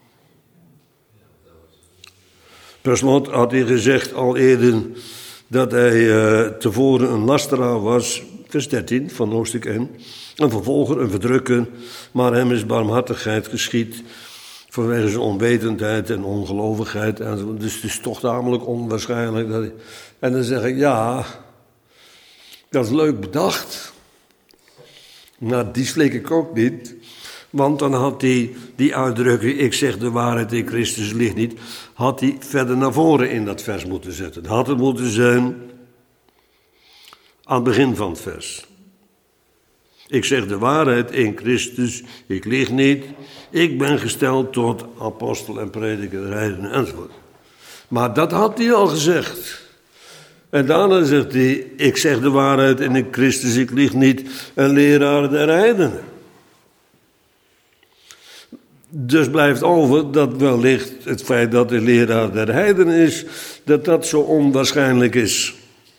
Per slot had hij gezegd al eerder dat hij uh, tevoren een lasteraar was, vers dertien van hoofdstuk één. Een vervolger, een verdrukker, maar hem is barmhartigheid geschied vanwege zijn onwetendheid en ongelovigheid. En dus het is toch namelijk onwaarschijnlijk. Dat hij... En dan zeg ik, ja, dat is leuk bedacht. Maar die slik ik ook niet. Want dan had hij die uitdrukking, ik zeg de waarheid in Christus ligt niet, had hij verder naar voren in dat vers moeten zetten. Had het moeten zijn aan het begin van het vers. Ik zeg de waarheid in Christus, ik lieg niet. Ik ben gesteld tot apostel en prediker der heidenen enzovoort. Maar dat had hij al gezegd. En daarna zegt hij, ik zeg de waarheid in Christus, ik lieg niet, een leraar der heidenen. Dus blijft over dat wellicht het feit dat de leraar der heidenen is, dat dat zo onwaarschijnlijk is.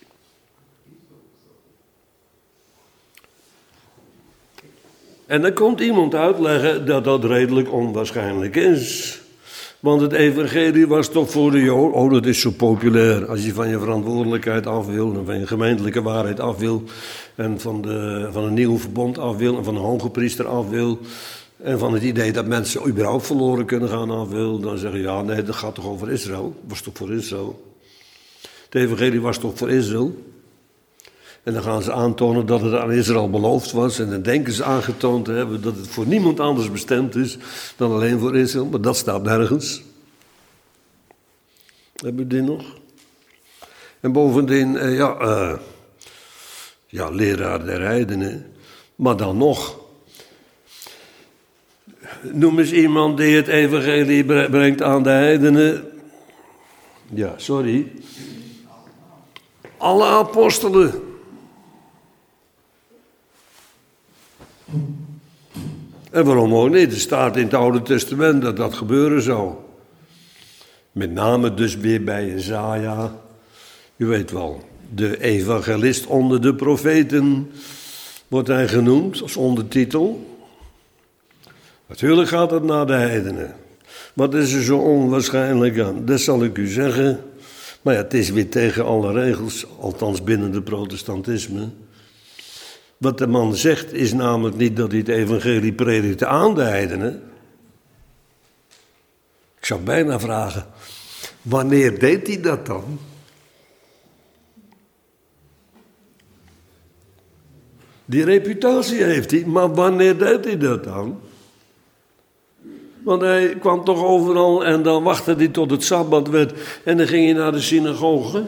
En dan komt iemand uitleggen dat dat redelijk onwaarschijnlijk is. Want het evangelie was toch voor de Joden, oh dat is zo populair, als je van je verantwoordelijkheid af wil, en van je gemeentelijke waarheid af wil, en van, de, van een nieuw verbond af wil, en van een hoge priester af wil, en van het idee dat mensen überhaupt verloren kunnen gaan af wil, dan zeggen ja, nee, dat gaat toch over Israël, het was toch voor Israël. Het evangelie was toch voor Israël. En dan gaan ze aantonen dat het aan Israël beloofd was. En dan denken ze aangetoond te hebben dat het voor niemand anders bestemd is dan alleen voor Israël. Maar dat staat nergens. Hebben we die nog? En bovendien, eh, ja, uh, ja, leraar der heidenen. Maar dan nog. Noem eens iemand die het evangelie brengt aan de heidenen. Ja, sorry. Alle apostelen. En waarom ook niet? Er staat in het Oude Testament dat dat gebeuren zou. Met name dus weer bij Jesaja. U weet wel, de evangelist onder de profeten wordt hij genoemd als ondertitel. Natuurlijk gaat het naar de heidenen. Wat is er zo onwaarschijnlijk aan? Dat zal ik u zeggen. Maar ja, het is weer tegen alle regels, althans binnen de protestantisme. Wat de man zegt is namelijk niet dat hij het evangelie predikte aan de heidenen. Ik zou bijna vragen, wanneer deed hij dat dan? Die reputatie heeft hij, maar wanneer deed hij dat dan? Want hij kwam toch overal en dan wachtte hij tot het Sabbat werd en dan ging hij naar de synagoge.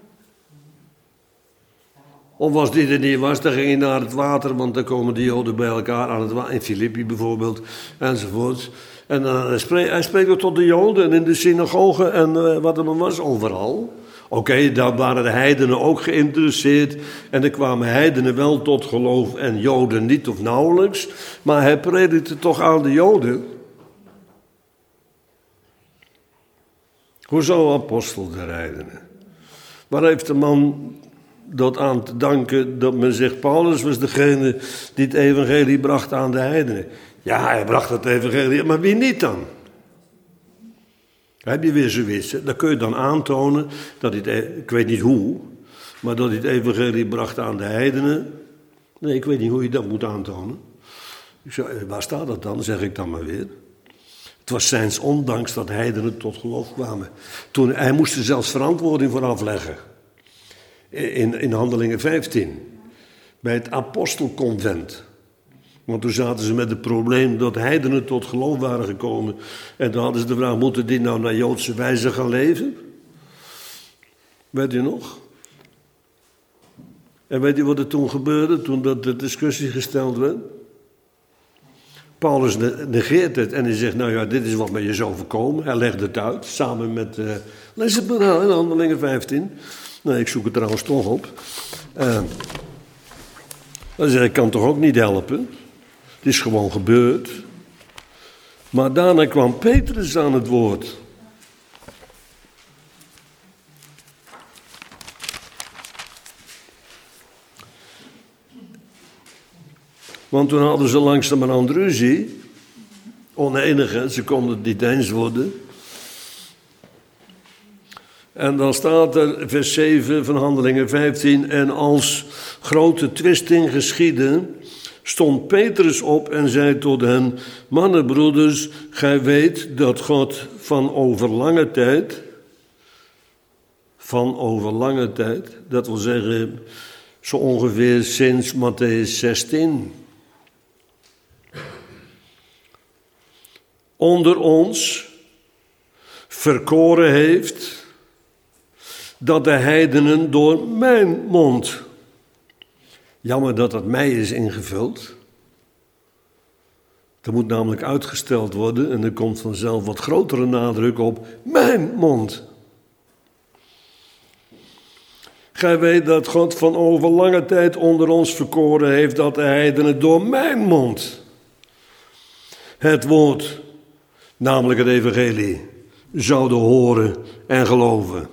Of als die er niet was, dan ging hij naar het water, want dan komen de Joden bij elkaar aan het water, in Filippi bijvoorbeeld, enzovoort. En uh, hij, spreekt, hij spreekt ook tot de Joden en in de synagoge en uh, wat er maar was, overal. Oké, okay, daar waren de heidenen ook geïnteresseerd en er kwamen heidenen wel tot geloof en Joden niet of nauwelijks. Maar hij predikte toch aan de Joden. Hoezo apostel der heidenen? Waar heeft de man dat aan te danken dat men zegt, Paulus was degene die het evangelie bracht aan de heidenen. Ja, hij bracht het evangelie, maar wie niet dan? Heb je weer zoiets? Dan kun je dan aantonen dat hij, het, ik weet niet hoe, maar dat hij het evangelie bracht aan de heidenen. Nee, ik weet niet hoe je dat moet aantonen. Ik zeg, waar staat dat dan? Zeg ik dan maar weer. Het was zijns ondanks dat heidenen tot geloof kwamen. Toen, hij moest er zelfs verantwoording voor afleggen. In, in Handelingen vijftien. Bij het apostelconvent. Want toen zaten ze met het probleem dat heidenen tot geloof waren gekomen. En toen hadden ze de vraag, moeten die nou naar Joodse wijze gaan leven? Weet u nog? En weet u wat er toen gebeurde, toen dat de discussie gesteld werd? Paulus negeert het en hij zegt, nou ja, dit is wat met je is overkomen. Hij legt het uit, samen met, uh, lees het maar nou in Handelingen vijftien. Nee, ik zoek het trouwens toch op. Uh, dan zeg ik, kan toch ook niet helpen? Het is gewoon gebeurd. Maar daarna kwam Petrus aan het woord. Want toen hadden ze langzamerhand ruzie. Onenigheid, ze konden het niet eens worden. En dan staat er, vers zeven van Handelingen vijftien... En als grote twisting geschiedde, stond Petrus op en zei tot hen... Mannen, broeders, gij weet dat God van over lange tijd... Van over lange tijd, dat wil zeggen zo ongeveer sinds Mattheüs zestien... onder ons verkoren heeft dat de heidenen door mijn mond. Jammer dat dat mij is ingevuld. Dat moet namelijk uitgesteld worden en er komt vanzelf wat grotere nadruk op mijn mond. Gij weet dat God van over lange tijd onder ons verkoren heeft dat de heidenen door mijn mond het woord, namelijk het evangelie, zouden horen en geloven.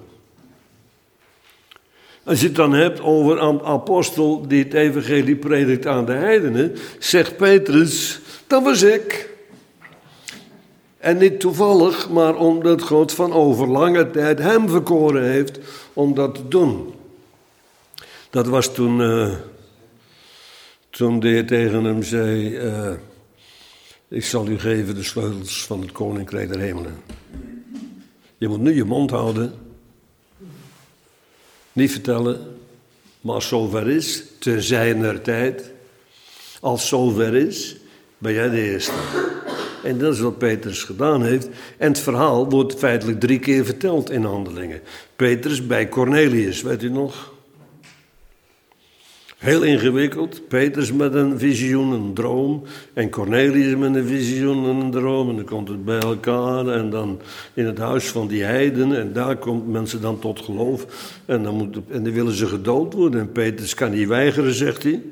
Als je het dan hebt over een apostel die het evangelie predikt aan de heidenen, zegt Petrus, dat was ik. En niet toevallig, maar omdat God van over lange tijd hem verkoren heeft om dat te doen. Dat was toen, uh, toen de Heer tegen hem zei, uh, ik zal u geven de sleutels van het koninkrijk der hemelen. Je moet nu je mond houden. Niet vertellen, maar als zover is, te zijner tijd. Als zover is, ben jij de eerste. En dat is wat Petrus gedaan heeft. En het verhaal wordt feitelijk drie keer verteld in Handelingen. Petrus bij Cornelius, weet u nog? Heel ingewikkeld. Petrus met een visioen, een droom. En Cornelius met een visioen en een droom. En dan komt het bij elkaar. En dan in het huis van die heidenen. En daar komt mensen dan tot geloof. En dan, moet, en dan willen ze gedood worden. En Petrus kan niet weigeren, zegt hij.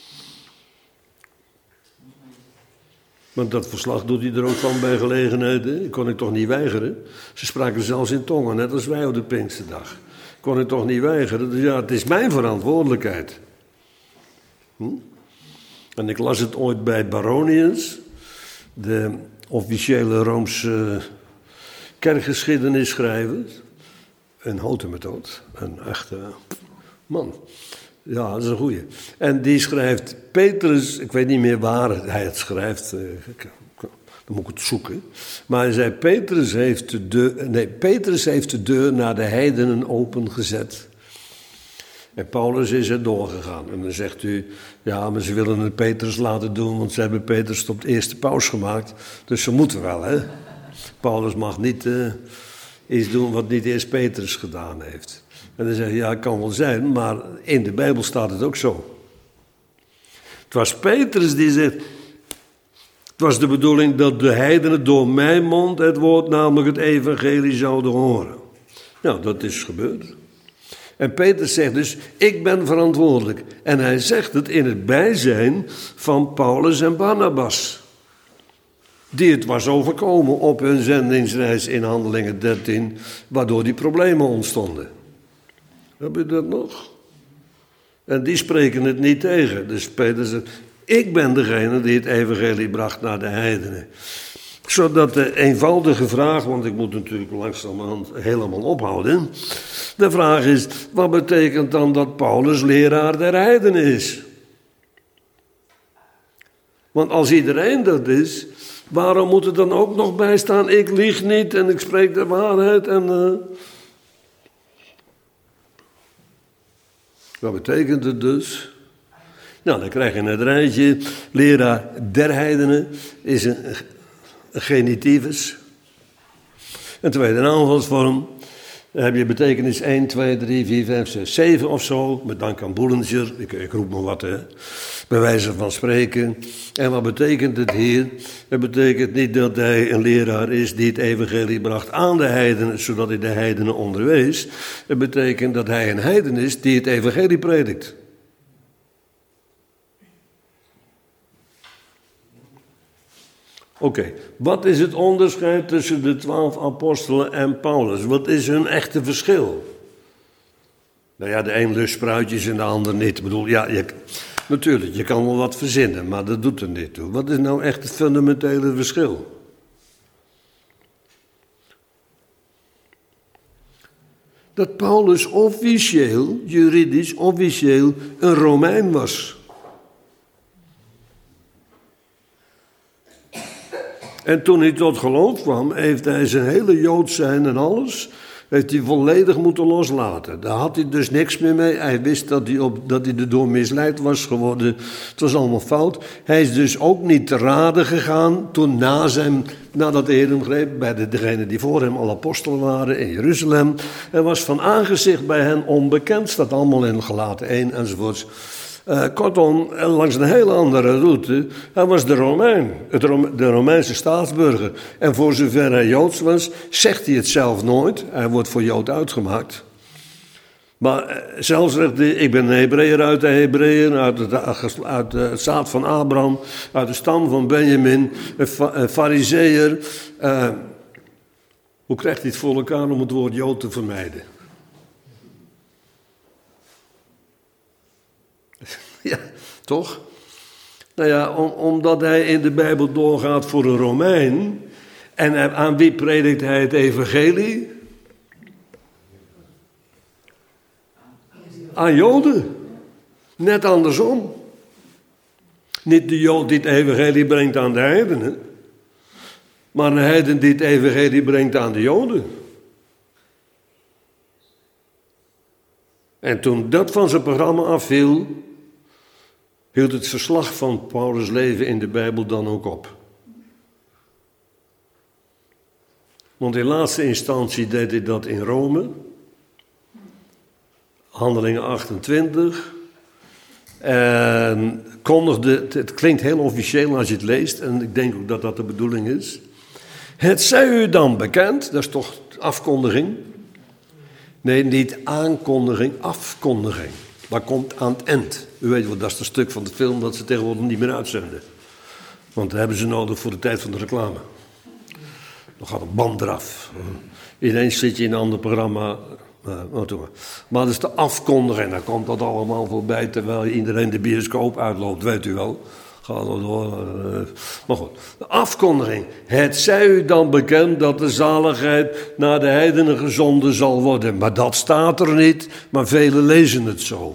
Want dat verslag doet hij er ook van bij gelegenheid. Hè? Kon ik toch niet weigeren. Ze spraken zelfs in tongen, net als wij op de Pinksterdag. Kon ik toch niet weigeren. Dus ja, het is mijn verantwoordelijkheid. Hm? En ik las het ooit bij Baronius, de officiële Roomse kerkgeschiedenisschrijver. Een hotemethode, een echte man. Ja, dat is een goeie. En die schrijft, Petrus, ik weet niet meer waar hij het schrijft, dan moet ik het zoeken. Maar hij zei, Petrus heeft de deur, nee, Petrus heeft de deur naar de heidenen opengezet. En Paulus is er doorgegaan. En dan zegt u, ja, maar ze willen het Petrus laten doen, want ze hebben Petrus tot eerste paus gemaakt. Dus ze moeten wel, hè. Paulus mag niet uh, iets doen wat niet eerst Petrus gedaan heeft. En dan zeg je, ja, het kan wel zijn, maar in de Bijbel staat het ook zo. Het was Petrus die zegt, het was de bedoeling dat de heidenen door mijn mond het woord, namelijk het evangelie, zouden horen. Nou, dat is gebeurd. En Petrus zegt dus, ik ben verantwoordelijk. En hij zegt het in het bijzijn van Paulus en Barnabas, die het was overkomen op hun zendingsreis in Handelingen dertien, waardoor die problemen ontstonden. Heb je dat nog? En die spreken het niet tegen. Dus Peter zegt, ik ben degene die het evangelie bracht naar de heidenen. Zodat de eenvoudige vraag, want ik moet natuurlijk langzamerhand helemaal ophouden. De vraag is, wat betekent dan dat Paulus leraar der heidenen is? Want als iedereen dat is, waarom moet er dan ook nog bij staan, ik lieg niet en ik spreek de waarheid en... Uh... Wat betekent het dus? Nou, dan krijg je het rijtje, leraar der heidenen is een, een genitivus. Een tweede naamvalsvorm. Dan heb je betekenis één, twee, drie, vier, vijf, zes, zeven of zo. Met dank aan Boulanger. Ik, ik roep maar wat, hè. Bij wijze van spreken. En wat betekent het hier? Het betekent niet dat hij een leraar is die het evangelie bracht aan de heidenen, zodat hij de heidenen onderwees. Het betekent dat hij een heiden is die het evangelie predikt. Oké, okay. Wat is het onderscheid tussen de twaalf apostelen en Paulus? Wat is hun echte verschil? Nou ja, de een lust spruitjes en de ander niet. Ik bedoel, ja, je, natuurlijk, je kan wel wat verzinnen, maar dat doet er niet toe. Wat is nou echt het fundamentele verschil? Dat Paulus officieel, juridisch officieel, een Romein was. En toen hij tot geloof kwam, heeft hij zijn hele Jood zijn en alles, heeft hij volledig moeten loslaten. Daar had hij dus niks meer mee. Hij wist dat hij, op, dat hij erdoor misleid was geworden. Het was allemaal fout. Hij is dus ook niet te raden gegaan toen na zijn, nadat de Heer hem greep, bij de, degenen die voor hem al apostelen waren in Jeruzalem. Hij was van aangezicht bij hen onbekend, staat allemaal in Galaten één enzovoorts. Uh, kortom, langs een hele andere route. Hij was de Romein, het Rome, de Romeinse staatsburger. En voor zover hij Joods was, zegt hij het zelf nooit. Hij wordt voor Jood uitgemaakt. Maar uh, zelfs zegt hij, ik ben een Hebreeër uit de Hebreeën, uit het, uit het zaad van Abraham, uit de stam van Benjamin, een, fa, een Farizeeër. Uh, hoe krijgt hij het voor elkaar om het woord Jood te vermijden? Ja, toch? Nou ja, om, omdat hij in de Bijbel doorgaat voor een Romein. En aan wie predikt hij het evangelie? Aan Joden. Net andersom. Niet de Jood die het evangelie brengt aan de heidenen. Maar een heiden die het evangelie brengt aan de Joden. En toen dat van zijn programma afviel, hield het verslag van Paulus' leven in de Bijbel dan ook op. Want in laatste instantie deed hij dat in Rome. Handelingen achtentwintig. En kondigde, het klinkt heel officieel als je het leest, en ik denk ook dat dat de bedoeling is. Het zij u dan bekend, dat is toch afkondiging? Nee, niet aankondiging, afkondiging. Dat komt aan het eind. U weet wel, dat is het stuk van de film dat ze tegenwoordig niet meer uitzenden. Want dat hebben ze nodig voor de tijd van de reclame. Dan gaat een band eraf. Ineens zit je in een ander programma. Maar dat is de afkondiging. Dan komt dat allemaal voorbij terwijl iedereen de bioscoop uitloopt, weet u wel. Ga er door. Maar goed, de afkondiging. Het zij u dan bekend dat de zaligheid naar de heidenen gezonden zal worden. Maar dat staat er niet, maar velen lezen het zo.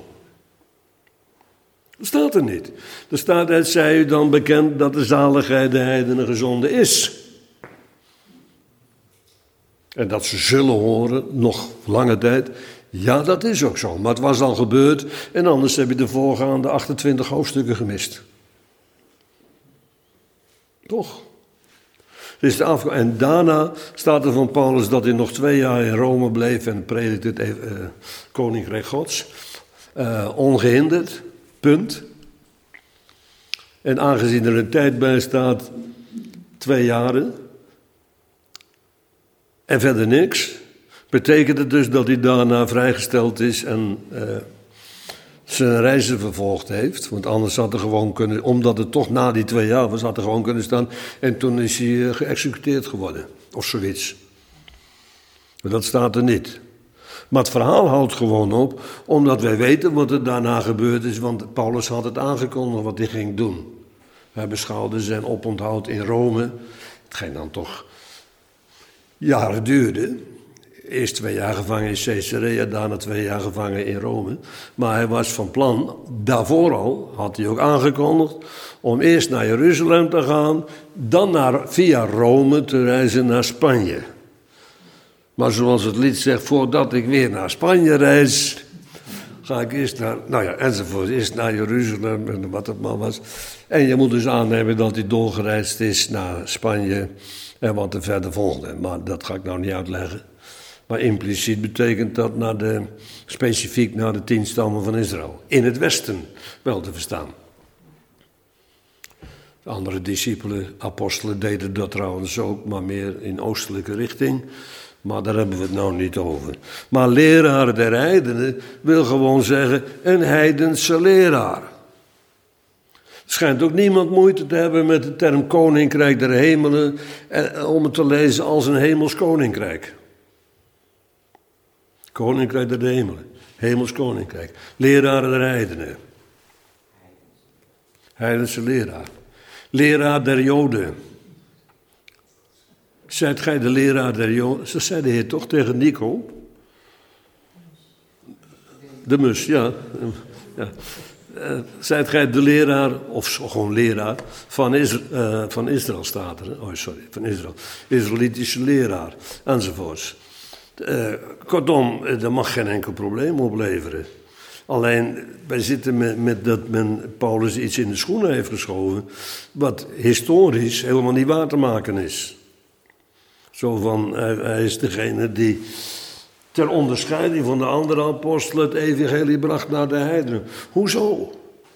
Dat staat er niet. Er staat, het zij u dan bekend dat de zaligheid de heidenen gezonden is. En dat ze zullen horen, nog lange tijd. Ja, dat is ook zo. Maar het was al gebeurd. En anders heb je de voorgaande achtentwintig hoofdstukken gemist. Toch? Dus de afge- en daarna staat er van Paulus dat hij nog twee jaar in Rome bleef en predikte het uh, koninkrijk Gods. Uh, ongehinderd. Punt. En aangezien er een tijd bij staat, twee jaren. En verder niks. Betekent het dus dat hij daarna vrijgesteld is en uh, zijn reizen vervolgd heeft. Want anders had er gewoon kunnen, omdat het toch na die twee jaar was, had er gewoon kunnen staan. En toen is hij uh, geëxecuteerd geworden. Of zoiets. Maar dat staat er niet. Maar het verhaal houdt gewoon op, omdat wij weten wat er daarna gebeurd is, want Paulus had het aangekondigd wat hij ging doen. Hij beschouwde zijn oponthoud in Rome, hetgeen dan toch jaren duurde. Eerst twee jaar gevangen in Caesarea, daarna twee jaar gevangen in Rome. Maar hij was van plan, daarvoor al, had hij ook aangekondigd, om eerst naar Jeruzalem te gaan, dan naar, via Rome te reizen naar Spanje. Maar zoals het lied zegt, voordat ik weer naar Spanje reis, ga ik eerst naar, nou ja, enzovoort, eerst naar Jeruzalem en wat het maar was. En je moet dus aannemen dat hij doorgereisd is naar Spanje en wat er verder volgde. Maar dat ga ik nou niet uitleggen. Maar impliciet betekent dat naar de, specifiek naar de tien stammen van Israël. In het westen wel te verstaan. De andere discipelen, apostelen deden dat trouwens ook, maar meer in oostelijke richting. Maar daar hebben we het nou niet over. Maar leraar der heidenen wil gewoon zeggen een heidense leraar. Er schijnt ook niemand moeite te hebben met de term koninkrijk der hemelen, om het te lezen als een hemels koninkrijk. Koninkrijk der hemelen, hemels koninkrijk. Leraar der heidenen. Heidense leraar. Leraar der Joden. Zijt gij de leraar der Joden? Ze zei de Heer toch tegen Nico? De mus, ja. ja. Uh, zijt gij de leraar, of gewoon leraar, van, Isra- uh, van Israël staat er. Oh, sorry, van Israël. Israëlitische leraar, enzovoorts. Uh, kortom, dat mag geen enkel probleem opleveren. Alleen, wij zitten met, met dat men Paulus iets in de schoenen heeft geschoven, wat historisch helemaal niet waar te maken is. Zo van, hij, hij is degene die ter onderscheiding van de andere apostelen het evangelie bracht naar de heidenen. Hoezo?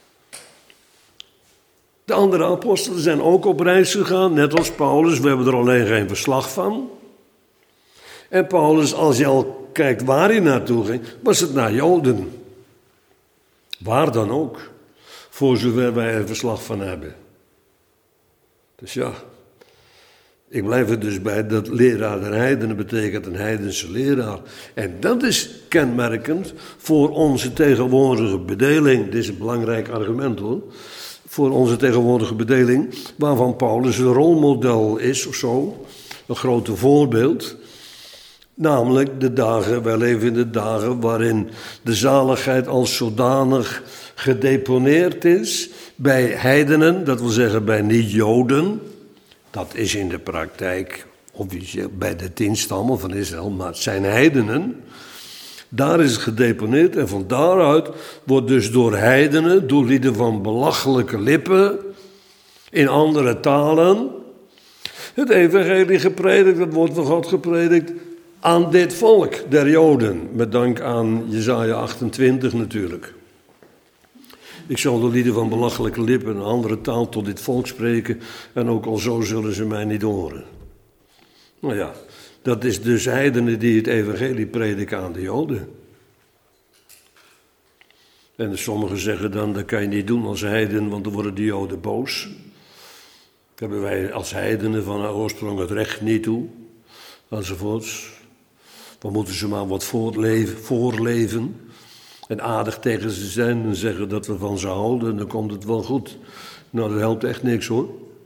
De andere apostelen zijn ook op reis gegaan, net als Paulus. We hebben er alleen geen verslag van. En Paulus, als je al kijkt waar hij naartoe ging, was het naar Joden. Waar dan ook. Voor zover wij er verslag van hebben. Dus ja, ik blijf er dus bij dat leraar der heidenen betekent een heidense leraar. En dat is kenmerkend voor onze tegenwoordige bedeling. Dit is een belangrijk argument hoor. Voor onze tegenwoordige bedeling, waarvan Paulus een rolmodel is of zo. Een grote voorbeeld. Namelijk de dagen, wij leven in de dagen waarin de zaligheid als zodanig gedeponeerd is bij heidenen, dat wil zeggen bij niet-Joden. Dat is in de praktijk officieel bij de tien stammen van Israël, maar het zijn heidenen. Daar is het gedeponeerd en van daaruit wordt dus door heidenen, door lieden van belachelijke lippen, in andere talen, het evangelie gepredikt, het woord van God gepredikt, aan dit volk der Joden, met dank aan Jesaja achtentwintig natuurlijk. Ik zal de lieden van belachelijke lippen een andere taal tot dit volk spreken en ook al zo zullen ze mij niet horen. Nou ja, dat is dus heidenen die het evangelie prediken aan de Joden. En sommigen zeggen dan, dat kan je niet doen als heiden, want dan worden de Joden boos. Hebben wij als heidenen van oorsprong het recht niet toe, enzovoorts. Dan moeten ze maar wat voorleven, voorleven en aardig tegen ze zijn en zeggen dat we van ze houden en dan komt het wel goed. Nou, dat helpt echt niks hoor.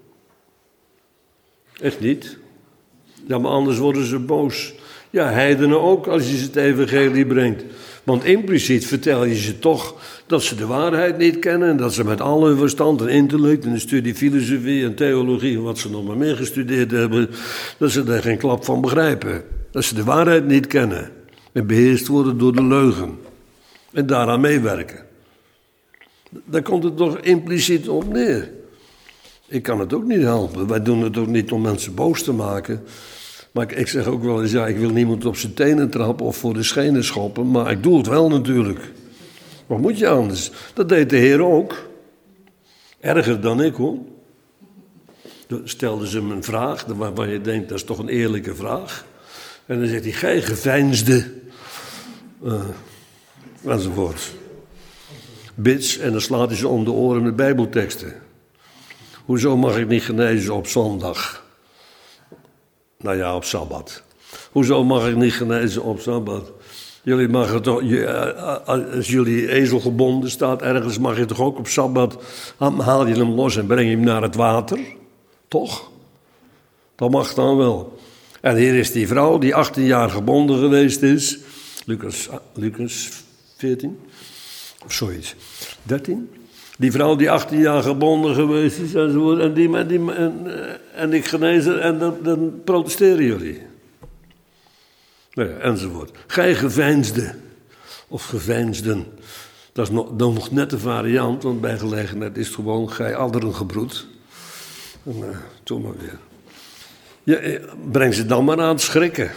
Echt niet. Ja, maar anders worden ze boos. Ja, heidenen ook als je ze het evangelie brengt. Want impliciet vertel je ze toch dat ze de waarheid niet kennen en dat ze met al hun verstand en intellect en de studie filosofie en theologie en wat ze nog maar meer gestudeerd hebben, dat ze daar geen klap van begrijpen. Dat ze de waarheid niet kennen en beheerst worden door de leugen en daaraan meewerken. Daar komt het toch impliciet op neer. Ik kan het ook niet helpen. Wij doen het ook niet om mensen boos te maken. Maar ik zeg ook wel eens, ja, ik wil niemand op zijn tenen trappen of voor de schenen schoppen, maar ik doe het wel natuurlijk. Wat moet je anders? Dat deed de Heer ook. Erger dan ik hoor. Dan stelden ze hem een vraag waarvan je denkt, dat is toch een eerlijke vraag. En dan zegt hij, gij geveinsde, uh, enzovoort. Bits, en dan slaat hij ze om de oren met bijbelteksten. Hoezo mag ik niet genezen op zondag? Nou ja, op Sabbat. Hoezo mag ik niet genezen op Sabbat? Jullie mogen toch, als jullie ezel gebonden staat ergens, mag je toch ook op Sabbat, haal je hem los en breng je hem naar het water? Toch? Dat mag dan wel. En hier is die vrouw die achttien jaar gebonden geweest is. Lucas, Lucas veertien, of zoiets, dertien. Die vrouw die achttien jaar gebonden geweest is enzovoort. En, die, en, die, en, en ik genees haar en dan, dan protesteren jullie. Nou ja, enzovoort. Gij geveinsde, of geveinsden. Dat is nog, nog net een variant, want bij gelegenheid is het gewoon gij alderen gebroed. En, uh, toen maar weer. Ja, breng ze dan maar aan het schrikken.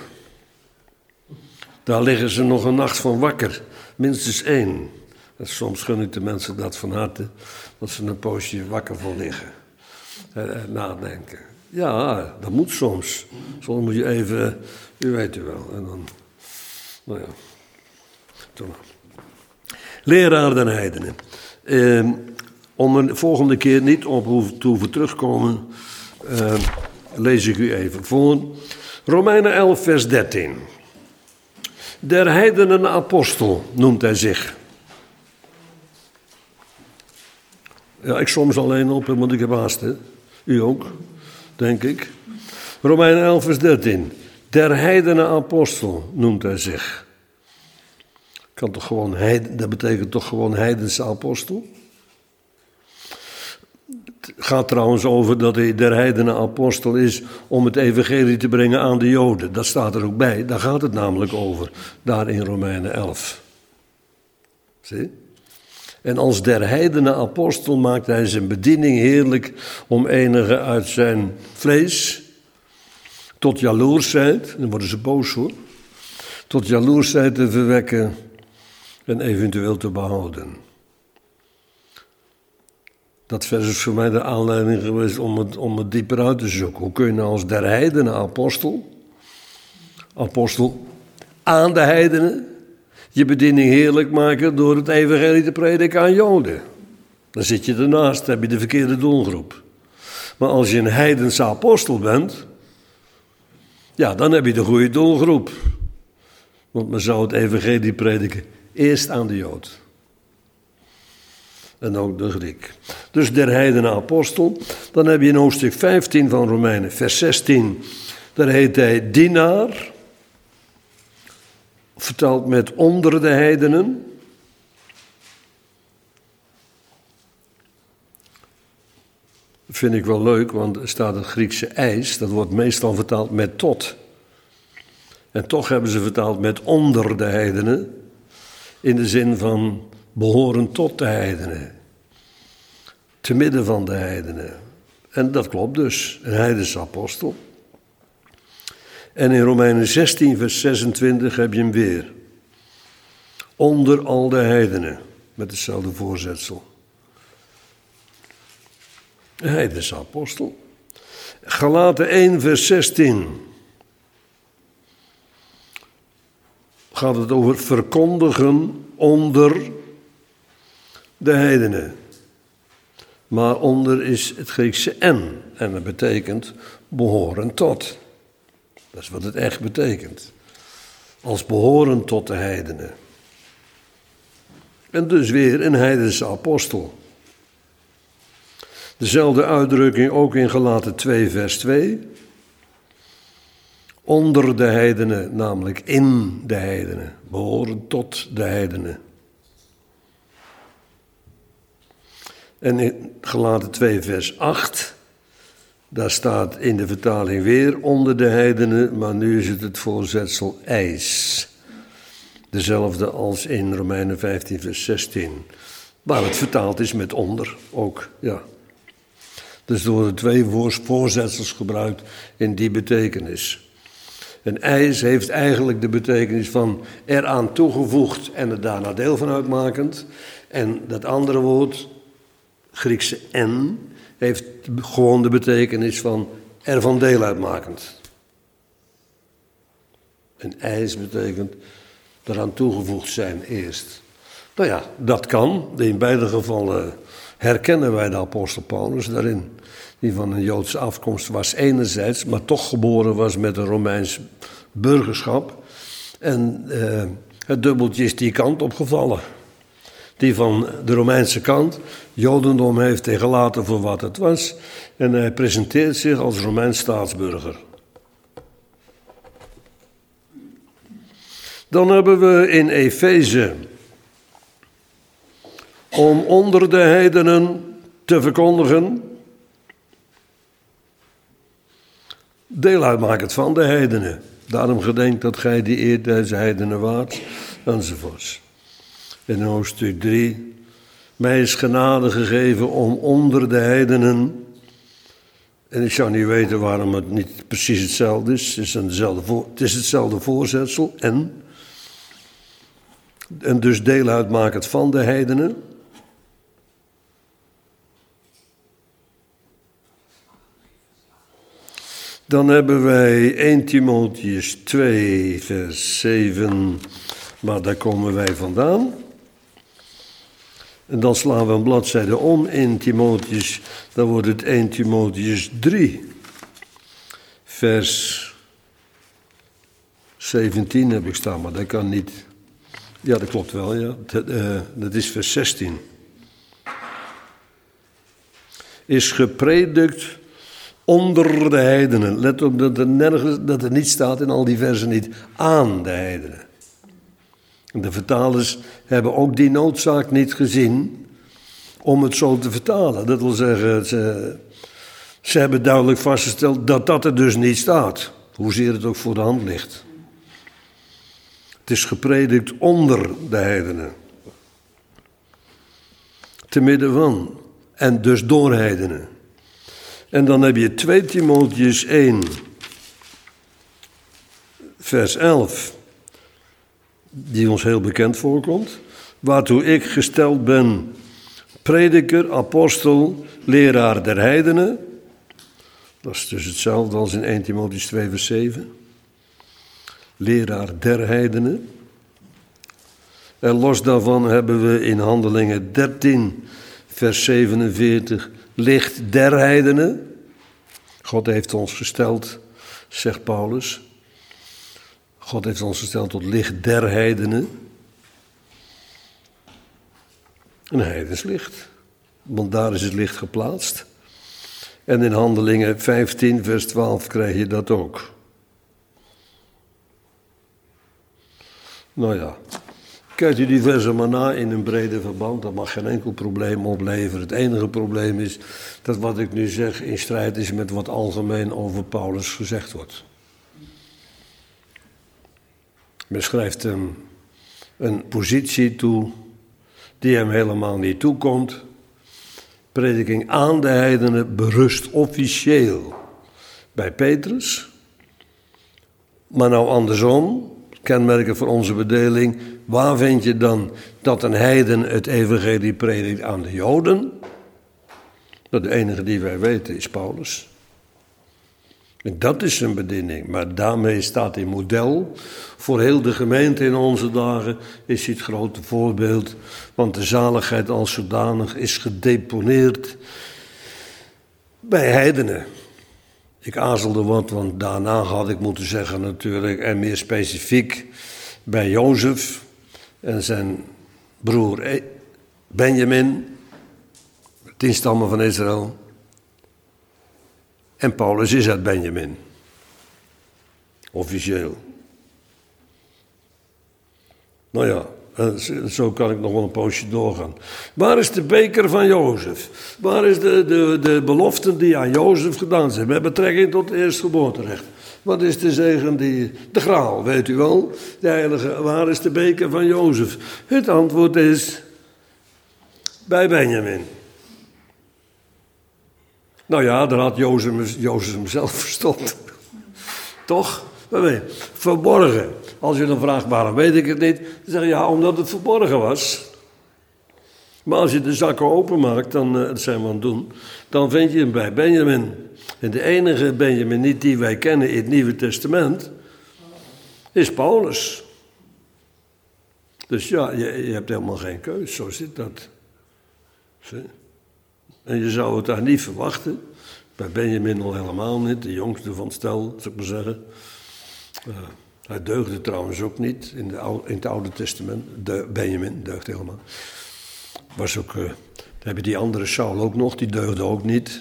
Daar liggen ze nog een nacht van wakker. Minstens één. En soms gun ik de mensen dat van harte. Dat ze een poosje wakker van liggen. En, en nadenken. Ja, dat moet soms. Soms moet je even, u weet u wel. En dan, nou ja. Toen. Leraar den heidenen. Eh, om er volgende keer niet op te hoeven terugkomen, eh, lees ik u even voor. Romeinen elf, vers dertien. Der heidenen apostel noemt hij zich. Ja, ik soms alleen op, want ik heb haast, hè. U ook, denk ik. Romeinen elf, vers dertien. Der heidenen apostel noemt hij zich. Kan toch gewoon heiden, dat betekent toch gewoon heidense apostel? Het gaat trouwens over dat hij der heidenen apostel is om het evangelie te brengen aan de Joden. Dat staat er ook bij. Daar gaat het namelijk over, daar in Romeinen elf. Zie? En als der heidenen apostel maakt hij zijn bediening heerlijk om enigen uit zijn vlees tot jaloersheid, dan worden ze boos hoor, tot jaloersheid te verwekken en eventueel te behouden. Dat vers is voor mij de aanleiding geweest om het, om het dieper uit te zoeken. Hoe kun je nou als der heidenen apostel, apostel aan de heidenen, je bediening heerlijk maken door het evangelie te prediken aan Joden? Dan zit je ernaast, heb je de verkeerde doelgroep. Maar als je een heidense apostel bent, ja, dan heb je de goede doelgroep. Want men zou het evangelie prediken eerst aan de Jood. En ook de Griek. Dus der heidenen apostel. Dan heb je in hoofdstuk vijftien van Romeinen, vers zestien. Daar heet hij dienaar. Vertaald met onder de heidenen. Dat vind ik wel leuk, want er staat het Griekse eis. Dat wordt meestal vertaald met tot. En toch hebben ze vertaald met onder de heidenen. In de zin van behoren tot de heidenen. Te midden van de heidenen. En dat klopt dus. Een heidense apostel. En in Romeinen zestien, vers zesentwintig heb je hem weer. Onder al de heidenen. Met hetzelfde voorzetsel. Een heidense apostel. Galaten één, vers zestien. Gaat het over verkondigen onder de heidenen. Maar onder is het Griekse en. En dat betekent behoren tot. Dat is wat het echt betekent. Als behoren tot de heidenen. En dus weer een heidense apostel. Dezelfde uitdrukking ook in Galaten twee, vers twee. Onder de heidenen, namelijk in de heidenen. Behoren tot de heidenen. En in Galaten twee, vers acht. Daar staat in de vertaling weer onder de heidenen, maar nu is het het voorzetsel eis. Dezelfde als in Romeinen vijftien, vers zestien. Waar het vertaald is met onder ook, ja. Dus er worden twee voorzetsels gebruikt in die betekenis. En eis heeft eigenlijk de betekenis van eraan toegevoegd en er daarna deel van uitmakend. En dat andere woord, Griekse en, heeft gewoon de betekenis van ervan deel uitmakend. En eis betekent eraan toegevoegd zijn eerst. Nou ja, dat kan. In beide gevallen herkennen wij de apostel Paulus daarin. Die van een Joodse afkomst was enerzijds, maar toch geboren was met een Romeins burgerschap. En uh, Het dubbeltje is die kant opgevallen. Die van de Romeinse kant. Jodendom heeft hij gelaten voor wat het was. En hij presenteert zich als Romeins staatsburger. Dan hebben we in Efeze, om onder de heidenen te verkondigen, deel uitmakend van de heidenen. Daarom gedenkt dat gij die eer deze heidenen waart, enzovoorts. In hoofdstuk drie, mij is genade gegeven om onder de heidenen, en ik zou niet weten waarom het niet precies hetzelfde is, het is, eenzelfde voor, het is hetzelfde voorzetsel, en, en dus deel uitmakend van de heidenen. Dan hebben wij eerste Timotheüs twee, vers zeven, maar daar komen wij vandaan. En dan slaan we een bladzijde om in Timotheüs, dan wordt het eerste Timotheüs drie, vers zeventien heb ik staan, maar dat kan niet. Ja, dat klopt wel, ja. Dat, uh, dat is vers zestien. Is gepredikt onder de heidenen. Let op dat er nergens, dat er niet staat in al die versen niet aan de heidenen. De vertalers hebben ook die noodzaak niet gezien om het zo te vertalen. Dat wil zeggen, ze, ze hebben duidelijk vastgesteld dat dat er dus niet staat. Hoezeer het ook voor de hand ligt. Het is gepredikt onder de heidenen. Te midden van. En dus door heidenen. En dan heb je tweede Timotheüs één, vers elf, die ons heel bekend voorkomt. Waartoe ik gesteld ben, prediker, apostel, leraar der heidenen. Dat is dus hetzelfde als in eerste Timotheüs twee, vers zeven. Leraar der heidenen. En los daarvan hebben we in Handelingen dertien, vers zevenenveertig, licht der heidenen. God heeft ons gesteld, zegt Paulus. God heeft ons gesteld tot licht der heidenen. Een heidens licht, want daar is het licht geplaatst. En in Handelingen vijftien, vers twaalf krijg je dat ook. Nou ja, kijkt u die versen maar na in een brede verband, dat mag geen enkel probleem opleveren. Het enige probleem is dat wat ik nu zeg in strijd is met wat algemeen over Paulus gezegd wordt. Men schrijft hem een positie toe die hem helemaal niet toekomt. Prediking aan de heidenen berust officieel bij Petrus. Maar nou andersom, kenmerken voor onze bedeling. Waar vind je dan dat een heiden het evangelie predikt aan de Joden? Nou, de enige die wij weten is Paulus. En dat is zijn bediening. Maar daarmee staat hij model voor heel de gemeente in onze dagen. Is hij het grote voorbeeld. Want de zaligheid als zodanig is gedeponeerd bij heidenen. Ik aarzelde wat, want daarna had ik moeten zeggen natuurlijk, en meer specifiek bij Jozef en zijn broer Benjamin, tien stammen van Israël. En Paulus is uit Benjamin, officieel. Nou ja, zo kan ik nog wel een poosje doorgaan. Waar is de beker van Jozef? Waar is de, de, de beloften die aan Jozef gedaan zijn met betrekking tot het eerstgeboorterecht? Wat is de zegen die... De graal, weet u wel? De heilige, waar is de beker van Jozef? Het antwoord is... bij Benjamin. Nou ja, daar had Jozef, Jozef hem zelf verstopt. Toch? Verborgen. Als je dan vraagt, waarom weet ik het niet? Dan zeg je, ja, omdat het verborgen was. Maar als je de zakken openmaakt, dan, uh, dat zijn we aan het doen, dan vind je hem bij Benjamin. En de enige Benjamin niet die wij kennen in het Nieuwe Testament, is Paulus. Dus ja, je, je hebt helemaal geen keus, zo zit dat. Zie? En je zou het daar niet verwachten. Bij Benjamin al helemaal niet, de jongste van het stel, zou ik maar zeggen. Uh, Hij deugde trouwens ook niet in, de oude, in het Oude Testament. De, Benjamin deugde helemaal. Was ook, uh, dan heb je die andere Saul ook nog, die deugde ook niet.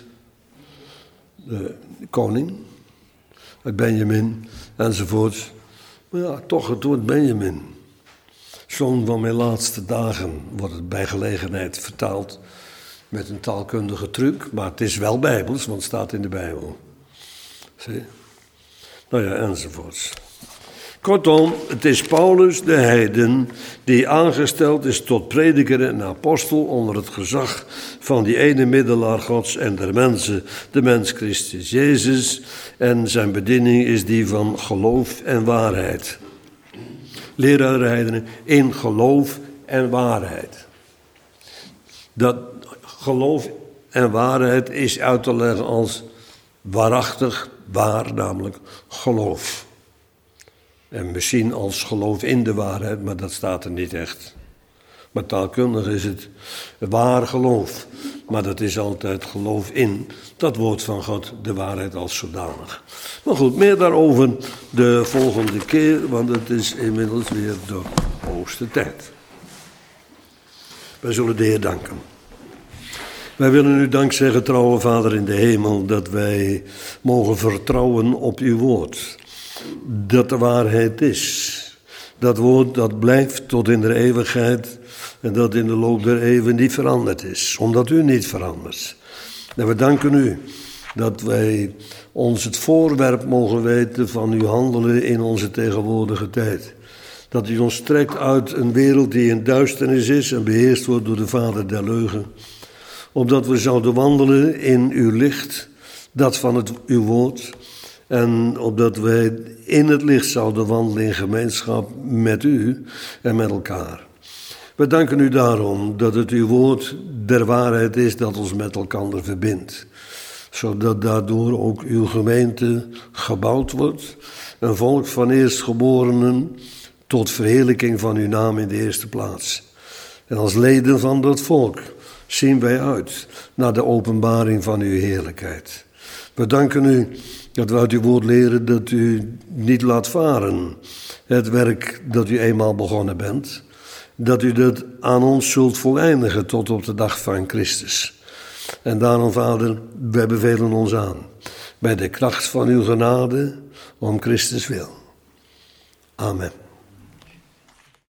De, de koning uit Benjamin enzovoort. Maar ja, toch, het wordt Benjamin. Zoon van mijn laatste dagen wordt het bij gelegenheid vertaald met een taalkundige truc. Maar het is wel Bijbels, want het staat in de Bijbel. Zie? Nou ja, enzovoorts. Kortom, het is Paulus, de heiden, die aangesteld is tot prediker en apostel onder het gezag van die ene middelaar Gods en der mensen, de mens Christus Jezus. En zijn bediening is die van geloof en waarheid. Leraar der heidenen in geloof en waarheid. Dat geloof en waarheid is uit te leggen als waarachtig, waar, namelijk geloof. En misschien als geloof in de waarheid, maar dat staat er niet echt. Maar taalkundig is het waar geloof. Maar dat is altijd geloof in dat woord van God, de waarheid als zodanig. Maar goed, meer daarover de volgende keer, want het is inmiddels weer de hoogste tijd. Wij zullen de Heer danken. Wij willen u dank zeggen, trouwe Vader in de hemel, dat wij mogen vertrouwen op uw woord. Dat de waarheid is. Dat woord dat blijft tot in de eeuwigheid en dat in de loop der eeuwen niet veranderd is, omdat u niet verandert. En we danken u dat wij ons het voorwerp mogen weten van uw handelen in onze tegenwoordige tijd. Dat u ons trekt uit een wereld die in duisternis is en beheerst wordt door de vader der leugen. Opdat we zouden wandelen in uw licht, dat van het, uw woord. En opdat wij in het licht zouden wandelen in gemeenschap met u en met elkaar. We danken u daarom dat het uw woord der waarheid is dat ons met elkaar verbindt. Zodat daardoor ook uw gemeente gebouwd wordt. Een volk van eerstgeborenen tot verheerlijking van uw naam in de eerste plaats. En als leden van dat volk zien wij uit naar de openbaring van uw heerlijkheid. We danken u dat we uit uw woord leren dat u niet laat varen het werk dat u eenmaal begonnen bent. Dat u dat aan ons zult voleindigen tot op de dag van Christus. En daarom, Vader, wij bevelen ons aan bij de kracht van uw genade om Christus wil. Amen.